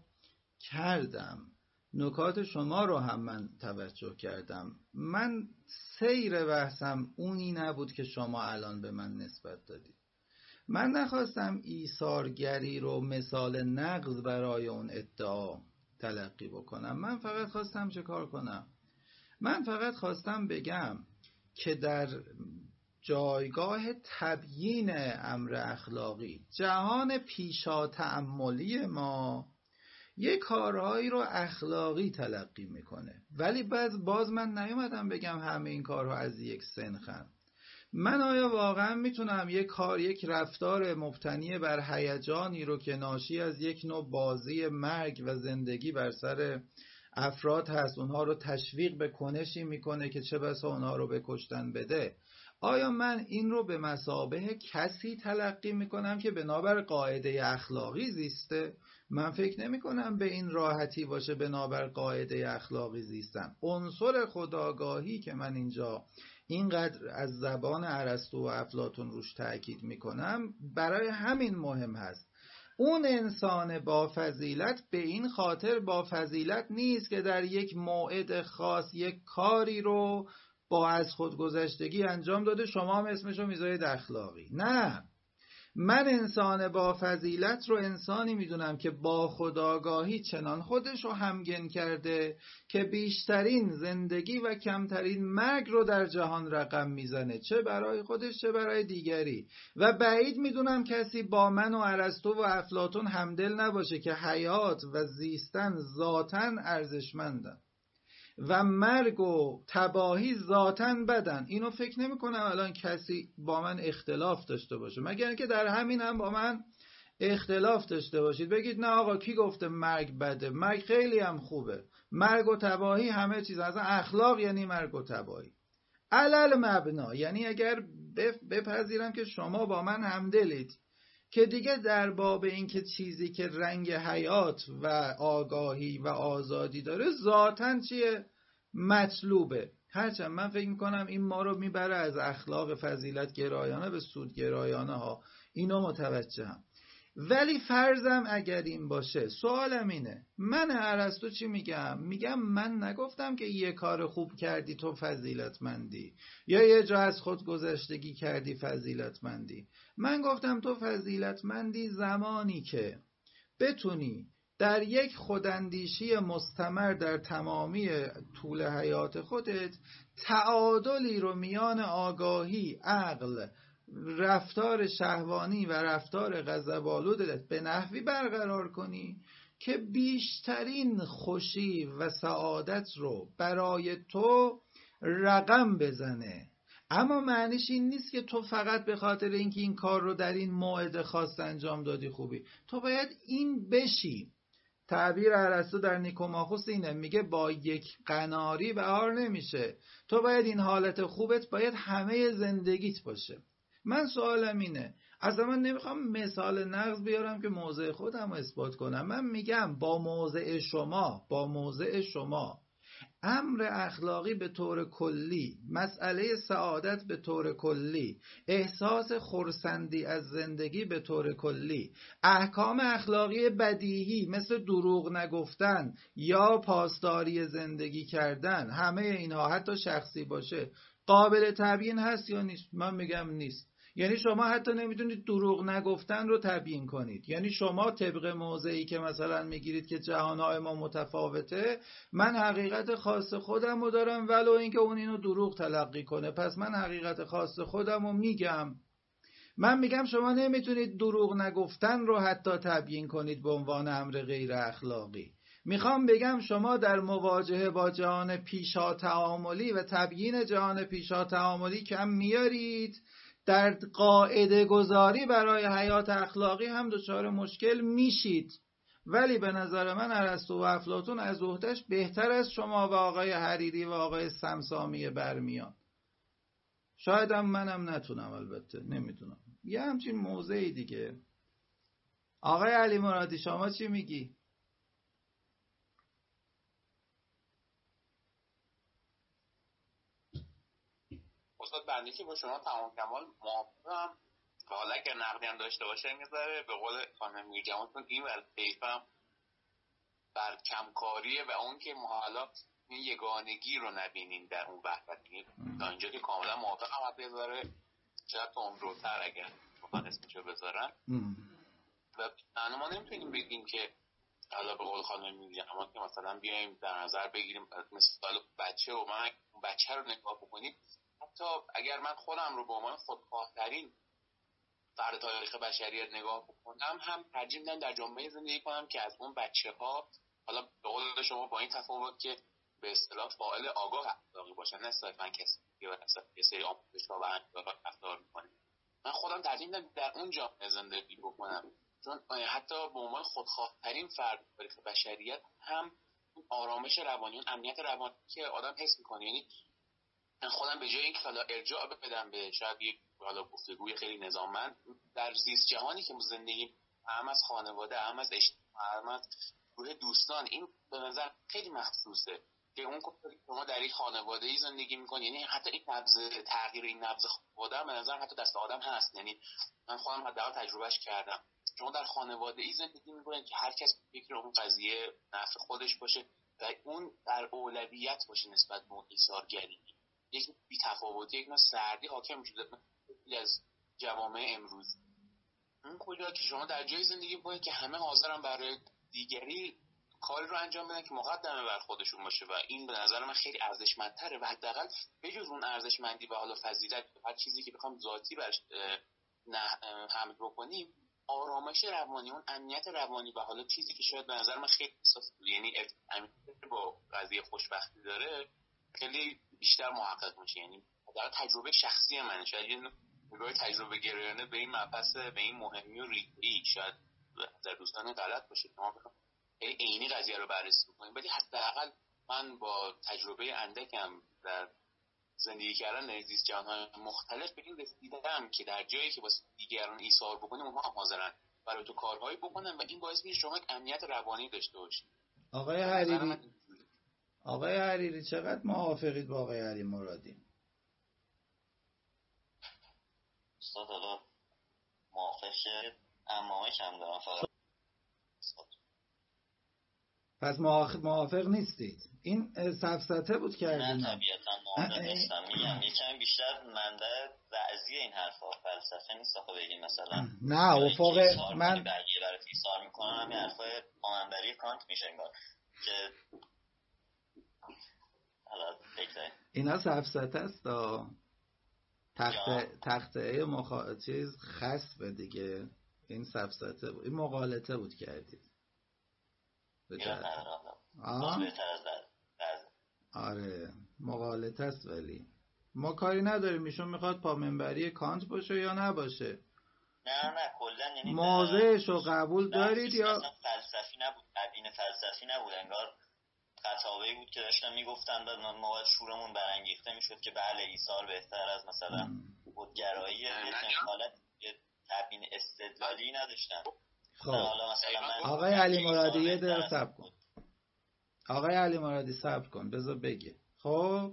کردم، نکات شما رو هم من توجه کردم. من سیر بحثم اونی نبود که شما الان به من نسبت دادید. من نخواستم ایثارگری رو مثال نقض برای اون ادعا تلقی بکنم. من فقط خواستم چه کار کنم؟ من فقط خواستم بگم که در جایگاه تبیین امر اخلاقی جهان پیشا تأملی ما یه کارهایی رو اخلاقی تلقی میکنه، ولی باز باز من نیومدم بگم همه این کارها از یک سنخن. من آیا واقعا میتونم یک کار، یک رفتار مبتنی بر هیجانی رو که ناشی از یک نوع بازی مرگ و زندگی بر سر افراد هست، اونها رو تشویق به کنشی میکنه که چه بسا اونها رو به کشتن بده، آیا من این رو به مثابه کسی تلقی میکنم که بنابر قاعده اخلاقی زیسته؟ من فکر نمی کنم به این راحتی باشه بنابر قاعده اخلاقی زیستن. عنصر خودآگاهی که من اینجا اینقدر از زبان ارسطو و افلاطون روش تأکید میکنم برای همین مهم هست. اون انسان با فضیلت به این خاطر با فضیلت نیست که در یک موعد خاص یک کاری رو با از خودگذشتگی انجام داده شما هم اسمشو میذارید اخلاقی. نه، من انسان با فضیلت رو انسانی میدونم که با خودآگاهی چنان خودش رو همگن کرده که بیشترین زندگی و کمترین مرگ رو در جهان رقم میزنه، چه برای خودش چه برای دیگری. و بعید میدونم کسی با من و ارسطو و افلاطون همدل نباشه که حیات و زیستن ذاتاً ارزشمندن و مرگ و تباهی ذاتاً بدن. اینو فکر نمی کنم الان کسی با من اختلاف داشته باشه، مگر اینکه در همین هم با من اختلاف داشته باشید، بگید نه آقا کی گفته مرگ بده، مرگ خیلی هم خوبه، مرگ و تباهی همه چیز، اصلا اخلاق یعنی مرگ و تباهی. علل مبنا، یعنی اگر بپذیرم که شما با من همدلید که دیگه در باب این که چیزی که رنگ حیات و آگاهی و آزادی داره ذاتاً چیه؟ مطلوبه. هرچند من فکر میکنم این ما رو میبره از اخلاق فضیلت گرایانه به سود گرایانه ها، اینو متوجهم. ولی فرضم اگر این باشه، سوالم اینه، من ارسطو چی میگم؟ میگم من نگفتم که یه کار خوب کردی تو فضیلتمندی، یا یه جا از خود گذشتگی کردی فضیلتمندی. من گفتم تو فضیلتمندی زمانی که بتونی در یک خوداندیشی مستمر در تمامی طول حیات خودت تعادلی رو میان آگاهی، عقل، رفتار شهوانی و رفتار غضب‌آلودت به نحوی برقرار کنی که بیشترین خوشی و سعادت رو برای تو رقم بزنه. اما معنیش این نیست که تو فقط به خاطر اینکه این کار رو در این موعد خاص انجام دادی خوبی. تو باید این بشی. تعبیر ارسطو در نیکوماخوس اینه، میگه با یک قناری بهار نمیشه. تو باید این حالت خوبت باید همه زندگیت باشه. من سوالم اینه، از من نمیخوام مثال نقض بیارم که موضع خودم رو اثبات کنم. من میگم با موضع شما، با موضع شما امر اخلاقی به طور کلی، مسئله سعادت به طور کلی، احساس خرسندی از زندگی به طور کلی، احکام اخلاقی بدیهی مثل دروغ نگفتن یا پاسداری زندگی کردن، همه اینها حتی شخصی باشه، قابل تبیین هست یا نیست؟ من میگم نیست. یعنی شما حتی نمیتونید دروغ نگفتن رو تبیین کنید. یعنی شما طبق موضعی که مثلا میگیرید که جهانهای ما متفاوته، من حقیقت خاص خودم رو دارم ولو اینکه اون اینو دروغ تلقی کنه، پس من حقیقت خاص خودم رو میگم. من میگم شما نمیتونید دروغ نگفتن رو حتی تبیین کنید به عنوان امر غیر اخلاقی. میخوام بگم شما در مواجهه با جهان پیشا تعاملی و تبیین جهان پیشا تعاملی کم میارید، در قاعده گذاری برای حیات اخلاقی هم دچار مشکل میشید. ولی به نظر من ارسطو و افلاطون از عهده‌اش بهتر از شما و آقای حریری و آقای سمسامی برمیان. شاید هم منم نتونم، البته نمیدونم، یه همچین موضعی دیگه. آقای علی مرادی شما چی میگی؟ استاد بنده که با شما تمام کمال موافقم. حالا اگر نقدی هم داشته باشه میذاره به قول خانم میرجماتون این وظیفه‌ام بر کمکاریه و اون که ما حالا این یگانگی رو نبینیم در اون وحدت. تا اینجا که کاملا موافقم. حتی بذاره شاید تندروتر اگر بخوان اسمشو بذارن. و ما نمیتونیم بگیم که حالا به قول خانم میرجمات که مثلا بیایم در نظر بگیریم مثلا بچه و من بچه رو نگاه بکنیم. حتی اگر من خودم رو به عنوان خودخواه‌ترین فرد تاریخ بشریت نگاه بکنم، هم ترجیح میدم در جامعه زندگی کنم که از اون بچه‌ها، حالا به قول شما با این تفاوت که به اصطلاح فاعل آگاه اخلاقی باشن، نه صرفاً کسی که یه سری آموزش‌ها و انگارها رفتار می‌کنه. من خودم ترجیح میدم در اون جامعه زندگی بکنم، چون حتی به عنوان خودخواه‌ترین فرد تاریخ بشریت هم آرامش روانی، اون امنیت روانی که آدم حس می‌کنه، یعنی من خودم به جای اینکه حالا ارجاع بدم به شاید یک حالا گفتگوی خیلی نظاممند، در زیست جهانی که ما زندگی، هم از خانواده، هم از اجتماع، هم از گروه دوستان، این به نظر خیلی مخصوصه که اون که شما در یک خانواده‌ای زندگی می‌کنی، یعنی حتی این نبض تغییر این نبض خانواده به نظر حتی دست آدم هست. یعنی من خودم حداقل تجربهش کردم. شما در خانواده‌ای زندگی می‌کنید که هر کس فکر اون قضیه نفع خودش باشه و اون در اولویت باشه نسبت به اون ایثارگری. یک بی‌تفاوتی، یک نوع سردی حاکم شده از جوامع امروز. اون کجا که شما در جای زندگی باید که همه حاضرن برای دیگری کاری رو انجام بدن که مقدمه بر خودشون باشه و این به نظر من خیلی ارزشمندتره و حداقل بجز اون ارزشمندی و حالا فضیلت هر چیزی که بخوام ذاتی برش نه حمل بکنیم، آرامش روانی، اون امنیت روانی و حالا چیزی که شاید به نظر من خیلی اساس، یعنی امنیت با قضیه خوشبختی داره، خیلی بیشتر محقق میشه. یعنی در تجربه شخصی من، شاید یه نگاه تجربه گرایانه به این مبحث، به این مهمی و ریگی شاید در دوستان غلط باشه که ما بخوام خیلی عینی قضیه رو بررسی کنیم، ولی حداقل من با تجربه اندکم در زندگی کردن در زیست جهان‌های مختلف به این رسیدم که در جایی که واسه دیگران ایثار بکنیم اونها هم حاضرن برای تو کارهایی بکنن و این باعث میشه شما یک امنیت روانی داشته باشید. آقای حریری آقای حریری چقدر موافقید با آقای علی مرادی؟ استاد حالا موافق شد اما کم دارم فقط. پس موافق نیستید؟ این سفسطه بود کردیم. نه طبیعتا موافق نیستم. میگم یه کمی بیشتر منبع وعظی این حرفا فلسفه نیست آخه بگیم مثلا نه افق من بقیه برات ایثار میکنن همین حرفای پامنبری کانت میشه انگار که حالا بگذاریم اینا سفسطه است تخته تخته مخا... چیز خسبه دیگه. این سفسطه بود، این مغالطه بود کردید بجرد آه؟ آره مغالطه است. ولی ما کاری نداریم ایشون میخواد پامنبری کانت باشه یا نباشه. نه نه کلا یعنی موضعش رو قبول دارید یا فلسفی نبود، تبیین فلسفی نبود، انگار خطابه‌ای بود که داشتن میگفتن بعد ما باید شورمون برانگیخته میشد که بله ایثار بهتر از مثلا خودگرایی. یه حالت تبیین استدلالی نداشتن. خب آقای علی مرادی یه دقیقه صبر کن. آقای علی مرادی صبر کن بذار بگه. خب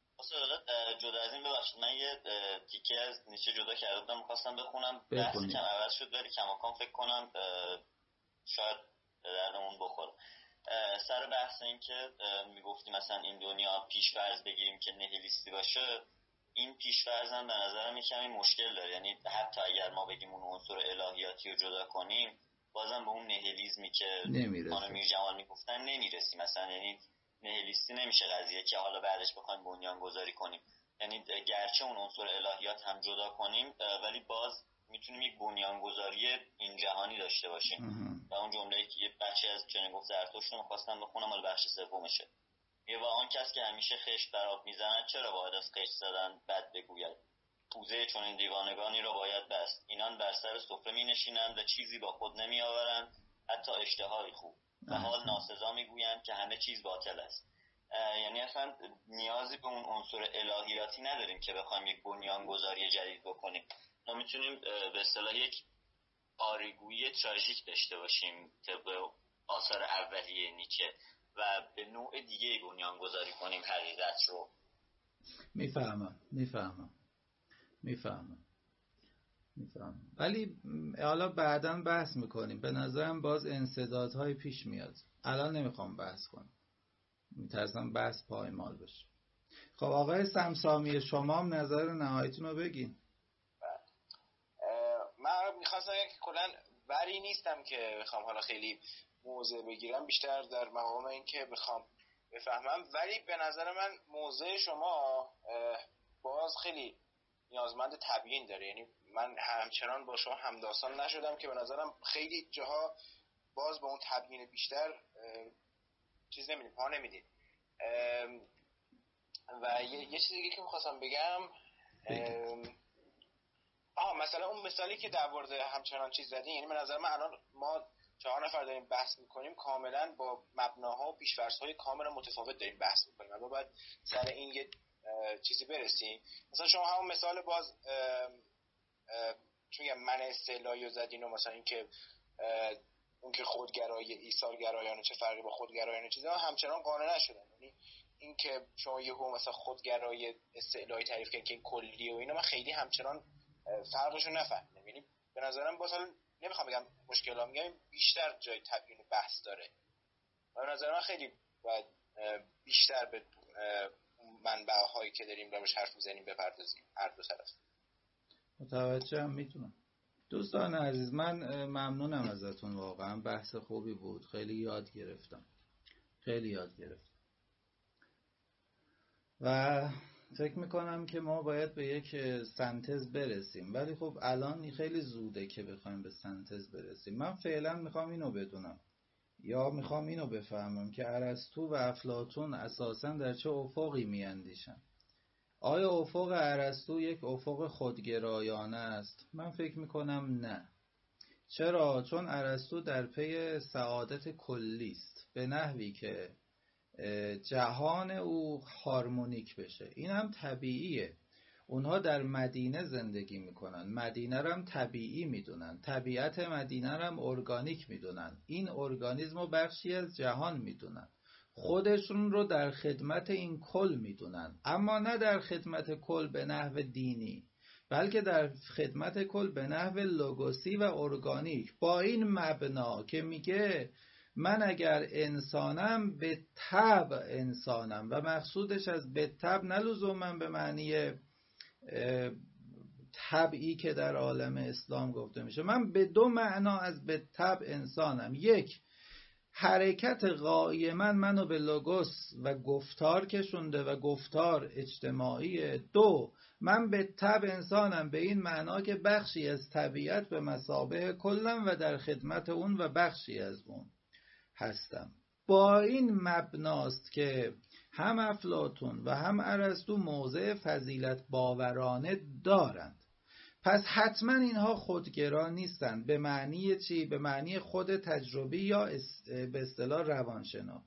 جدا از این ببخشید من یه تیکه از نیچه جدا کرده بودم می‌خواستم بخونم. بحث کم عوض شد ولی کماکان فکر کنم شاید به دردمون بخوره. سر بحث این که میگفتی مثلا این دنیا پیش‌فرض بگیریم که نهیلیستی باشه، این پیش‌فرض هم به نظرم یه کمی مشکل داره. یعنی حتی اگر ما بگیم اون عنصر الهیاتی رو جدا کنیم بازم به اون نهیلیسمی که خانم میرجمال میگفتن نمیرسیم. مثلا یعنی نهیلیستی نمیشه قضیه که حالا بعدش بخوایم بنیان گذاری کنیم. یعنی گرچه اون عنصر الهیات هم جدا کنیم ولی باز میتونیم یک بنیان گذاری این جهانی داشته باشیم. و اون جمله‌ای که یه بخشی از چنین گفت زرتشت رو می‌خواستم بخونم حالا بخش سومشه. یه و آن کس که همیشه خشت بر آب میزند چرا باید از خشت زدن بد بگوید؟ کوزه چون این دیوانگانی را باید بست. اینان بر سر سفره می نشینند و چیزی با خود نمی آورند حتی اشتهای خوب و حال ناسزا می گویند که همه چیز باطل است. یعنی اصلا نیازی به اون عنصر الهیاتی نداریم که بخوایم یک بنیان گذاری جدید بکنیم. ما میتونیم به اصطلاح یک آریگویی تراژیک داشته باشیم طبق آثار اولیه نیچه و به نوع دیگه بنیان گذاری کنیم حقیقت رو. میفهمم میفهمم میفهمم میفهمم ولی حالا بعداً بحث میکنیم. به نظرم باز انسدادهای پیش میاد. الان نمیخوام بحث کنم، میترسم بحث پایمال بشه. خب آقای سمسامی شما هم نظر نهاییتون رو بگین. من میخواستم یک کلن وری نیستم که بخوام حالا خیلی موضع بگیرم، بیشتر در مقام این که بخوام بفهمم. ولی به نظر من موضع شما باز خیلی نیازمند تبیین داره. یعنی من همچنان با شما همداستان نشدم که به نظرم خیلی جاها باز با اون تبیین بیشتر چیز نمیدیم، پا نمیدید. و یه, یه چیزی دیگه که میخواستم بگم آها مثلا اون مثالی که در مورد همچنان چیز زدین، یعنی به نظر من الان ما چهار نفر داریم بحث میکنیم کاملا با مبناها و پیش‌فرض‌های کاملا متفاوت داریم بحث میکنیم و باید سر این یه چیزی برسیم. مثلا شما همون مثال باز چون من استعلایی رو زدین و مثلا این که اون که خودگرایی ایثارگرایانه چه فرقی با خودگرایانه چیزا همچنان قانع نشدن. یعنی این که شما یهو مثلا خودگرایی استعلایی تعریف کردین که این کلی و اینا من خیلی همچنان فرقشو نفهمیدم. یعنی به نظرم باز حالا نمیخوام بگم مشکلام، میگم بیشتر جای تبیین و بحث داره و به نظر من خیلی باید بیشتر به منبع‌هایی که داریم روش حرف میزنیم بپردازیم هر دو طرف. متوجهم میتونم. دوستان عزیز من ممنونم ازتون، واقعا بحث خوبی بود، خیلی یاد گرفتم خیلی یاد گرفتم و فکر میکنم که ما باید به یک سنتز برسیم. ولی خب الان خیلی زوده که بخوایم به سنتز برسیم. من فعلا میخوام اینو بدونم یا میخوام اینو بفهمم که ارسطو و افلاطون اساساً در چه افقی میاندیشن. آیا افق ارسطو یک افق خودگرایانه است؟ من فکر میکنم نه. چرا؟ چون ارسطو در پی سعادت کلی است به نحوی که جهان او هارمونیک بشه. این هم طبیعیه. اونها در مدینه زندگی میکنن، مدینه رو هم طبیعی میدونن، طبیعت مدینه رو هم ارگانیک میدونن، این ارگانیسم رو بخشی از جهان میدونن، خودشون رو در خدمت این کل میدونن، اما نه در خدمت کل به نحو دینی، بلکه در خدمت کل به نحو لوگوسی و ارگانیک، با این مبنا که میگه من اگر انسانم به طبع انسانم، و مقصودش از به طبع نه لزوما به معنی طبعی که در عالم اسلام گفته میشه. من به دو معنا از به طبع انسانم. یک، حرکت قائما منو به لوگوس و گفتار کشونده و گفتار اجتماعی. دو، من به طبع انسانم به این معنا که بخشی از طبیعت به مثابه کلم و در خدمت اون و بخشی از اون هستم. با این مبناست که هم افلاطون و هم ارسطو موضع فضیلت باورانه دارند. پس حتما اینها خودگرا نیستند. به معنی چی؟ به معنی خود تجربی یا به اصطلاح روانشناخت.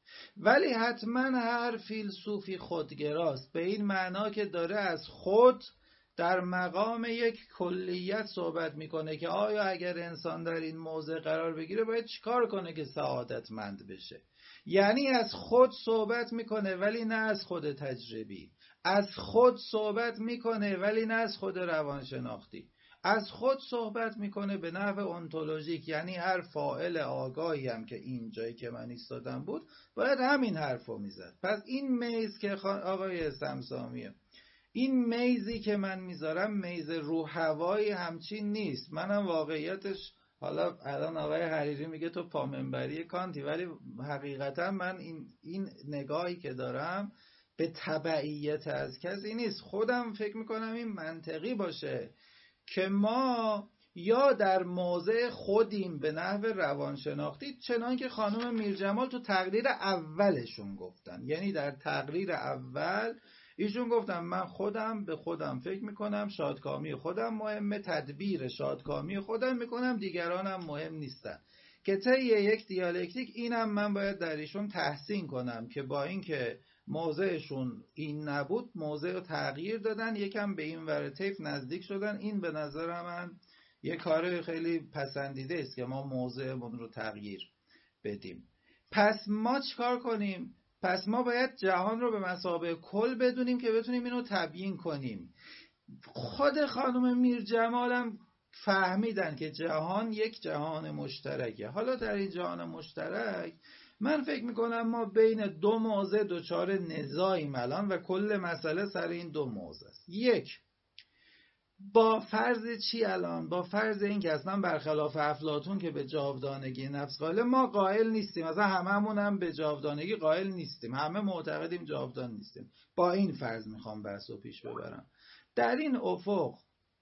ولی حتما هر فیلسوفی خودگراست، به این معنا که داره از خود در مقام یک کلیت صحبت میکنه که آیا اگر انسان در این موضع قرار بگیره باید چیکار کنه که سعادتمند بشه. یعنی از خود صحبت میکنه ولی نه از خود تجربی، از خود صحبت میکنه ولی نه از خود روانشناختی، از خود صحبت میکنه به نحو انتولوژیک، یعنی هر فاعل آگاهی هم که این جایی که من ایستادم بود باید همین حرفو میزد. پس این میز که آقای سمسامیه، این میزی که من میذارم میز روح هوایی همچین نیست. منم واقعیتش، حالا الان آقای حریری میگه تو پامنبری کانتی، ولی حقیقتا من این این نگاهی که دارم به تبعیت از کسی نیست. خودم فکر میکنم این منطقی باشه که ما یا در موضع خودیم به نحو روانشناختی، چنان که خانم میرجمال تو تقریر اولشون گفتن، یعنی در تقریر اول ایشون گفتم من خودم به خودم فکر میکنم، شادکامی خودم مهمه، تدبیر شادکامی خودم میکنم، دیگرانم مهم نیستن. که طی یک دیالکتیک اینم من باید در ایشون تحسین کنم که با اینکه موضعشون این نبود موضع رو تغییر دادن، یکم به این ور طیف نزدیک شدن. این به نظر من یک کار خیلی پسندیده است که ما موضعمون رو تغییر بدیم. پس ما چیکار کنیم؟ پس ما باید جهان رو به مثابه کل بدونیم که بتونیم اینو تبیین کنیم. خود خانم میرجمال هم فهمیدن که جهان یک جهان مشترکه. حالا در این جهان مشترک من فکر میکنم ما بین دو موضع دچار نزاعیم الان و کل مسئله سر این دو موضع است. یک، با فرض چی الان؟ با فرض این که اصلا برخلاف افلاطون که به جاودانگی نفس قائل، ما قائل نیستیم، مثلا هممون هم به جاودانگی قائل نیستیم، همه معتقدیم جاودان نیستیم. با این فرض میخوام بحث رو پیش ببرم. در این افق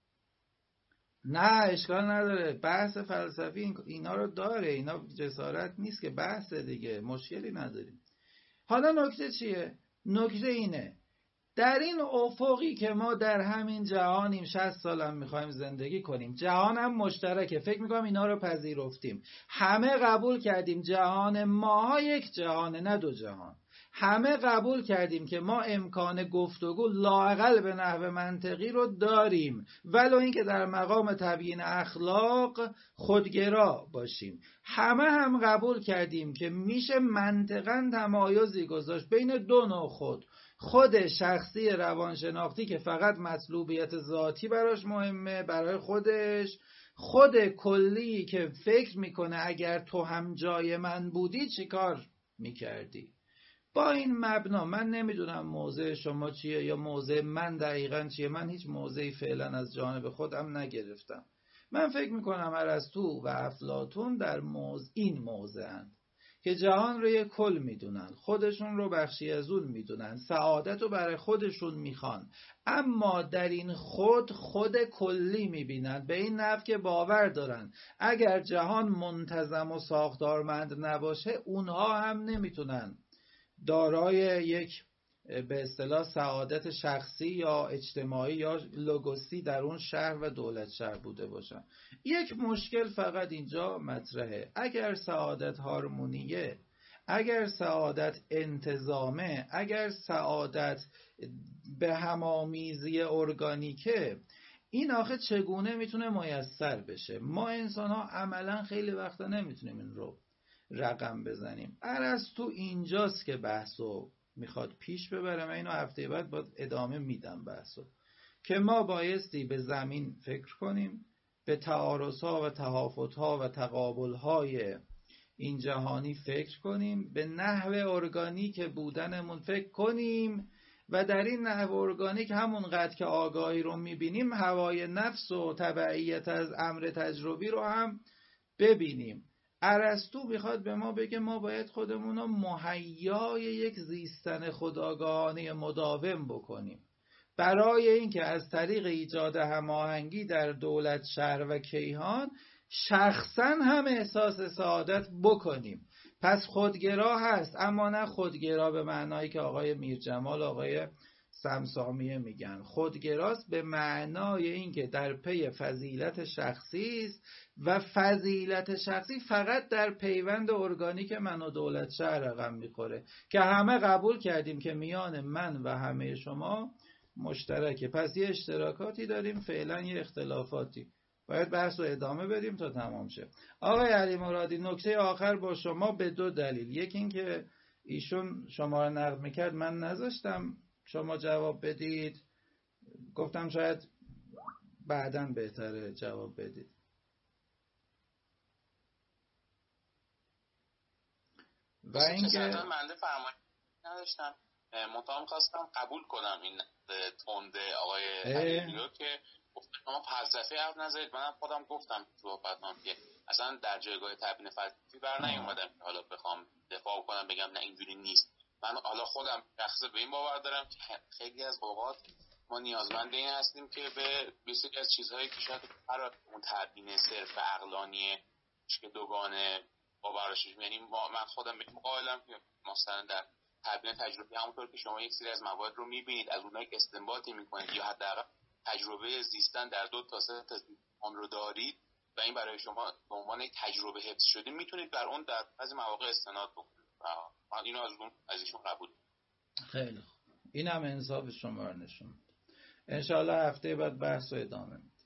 نه اشکال نداره، بحث فلسفی اینا رو داره، اینا جسارت نیست که بحث دیگه، مشکلی نداریم. حالا نکته چیه؟ نکته اینه در این افقی که ما در همین جهانیم، شصت سالم میخوایم زندگی کنیم، جهان هم مشترکه، فکر میکنم اینا رو پذیرفتیم، همه قبول کردیم جهان ما یک جهانه نه دو جهان، همه قبول کردیم که ما امکان گفتگو لااقل به نحو منطقی رو داریم، ولو اینکه در مقام تبیین اخلاق خودگرا باشیم. همه هم قبول کردیم که میشه منطقاً تمایزی گذاشت بین دو نوع خود، خود شخصی روانشناختی که فقط مطلوبیت ذاتی براش مهمه برای خودش، خود کلی که فکر میکنه اگر تو هم جای من بودی چی کار میکردی. با این مبنا من نمیدونم موضع شما چیه یا موضع من دقیقاً چیه، من هیچ موضعی فعلا از جانب خودم نگرفتم. من فکر میکنم ارسطو و افلاطون در موضع این موضعند که جهان رو یک کل میدونن، خودشون رو بخشی از اون میدونن، سعادت رو برای خودشون میخوان، اما در این خود خود کلی میبینن، به این نحو که باور دارن اگر جهان منتظم و ساختارمند نباشه اونها هم نمیتونن دارای یک به اصطلاح سعادت شخصی یا اجتماعی یا لوگوسی در اون شهر و دولت شهر بوده باشن. یک مشکل فقط اینجا مطرحه، اگر سعادت هارمونیه، اگر سعادت انتظامه، اگر سعادت به همامیزی ارگانیکه، این آخه چگونه میتونه میسر بشه؟ ما انسان ها عملا خیلی وقتا نمیتونیم این رو رقم بزنیم. ارسطو اینجاست که بحثو میخواد پیش ببره. من اینو هفته بعد باید ادامه میدم بحثو، که ما بایستی به زمین فکر کنیم، به تعارض‌ها و تهافت‌ها و تقابل‌های این جهانی فکر کنیم، به نحو ارگانیک بودنمون فکر کنیم و در این نحو ارگانیک همونقدر که آگاهی رو میبینیم هوای نفس و تبعیت از امر تجربی رو هم ببینیم. ارسطو میخواد به ما بگه ما باید خودمون رو مهیای یک زیستن خودآگاهانه مداوم بکنیم، برای اینکه از طریق ایجاد هماهنگی در دولت، شهر و کیهان شخصا هم احساس سعادت بکنیم. پس خودگرا هست، اما نه خودگرا به معنایی که آقای میرجمال، آقای سمسامیه میگن. خودگراست به معنای اینکه در پی فضیلت شخصی است و فضیلت شخصی فقط در پیوند ارگانیک من و دولت شهر رقم میخوره که همه قبول کردیم که میان من و همه شما مشترکه. پس یه اشتراکاتی داریم، فعلا یه اختلافاتی. باید بحث رو ادامه بدیم تا تمام شه. آقای علی مرادی، نکته آخر با شما به دو دلیل. یکی این که ایشون شما رو نقد میکرد، من نذاشتم شما جواب بدید، گفتم شاید بعداً بهتره جواب بدید. و اینکه منده فرمایش نداشتم، مطمئن خواستم قبول کنم این تنده آقای علیلو که شما فلسفه حرف نزدید. منم خودم گفتم صحبتام که اصلا در جایگاه تبیین فلسفی بر نیومدم که حالا بخوام دفاع کنم بگم نه اینجوری نیست. من حالا خودم شخصا به این باور دارم که خیلی از اوقات ما نیازمند این هستیم که به بسیاری از چیزهایی که شاید برای اون تبیین صرف عقلانی که دوگانه باورش، یعنی من خودم به قائلم که مثلا در تبیین تجربی همونطور که شما یک سری از موارد رو میبینید، از اونایی که استنباطی میکنید یا حداقل تجربه زیستن در دو تا سه تا آن رو دارید و این برای شما به عنوان یک تجربه حفظ شده، میتونید بر اون در بعضی مواقع استناد بکنید. من اینو از اون از ایشون قبول. خیلی خوب، این هم انصاف شما رو نشون. انشاءالله هفته بعد بحث رو ادامه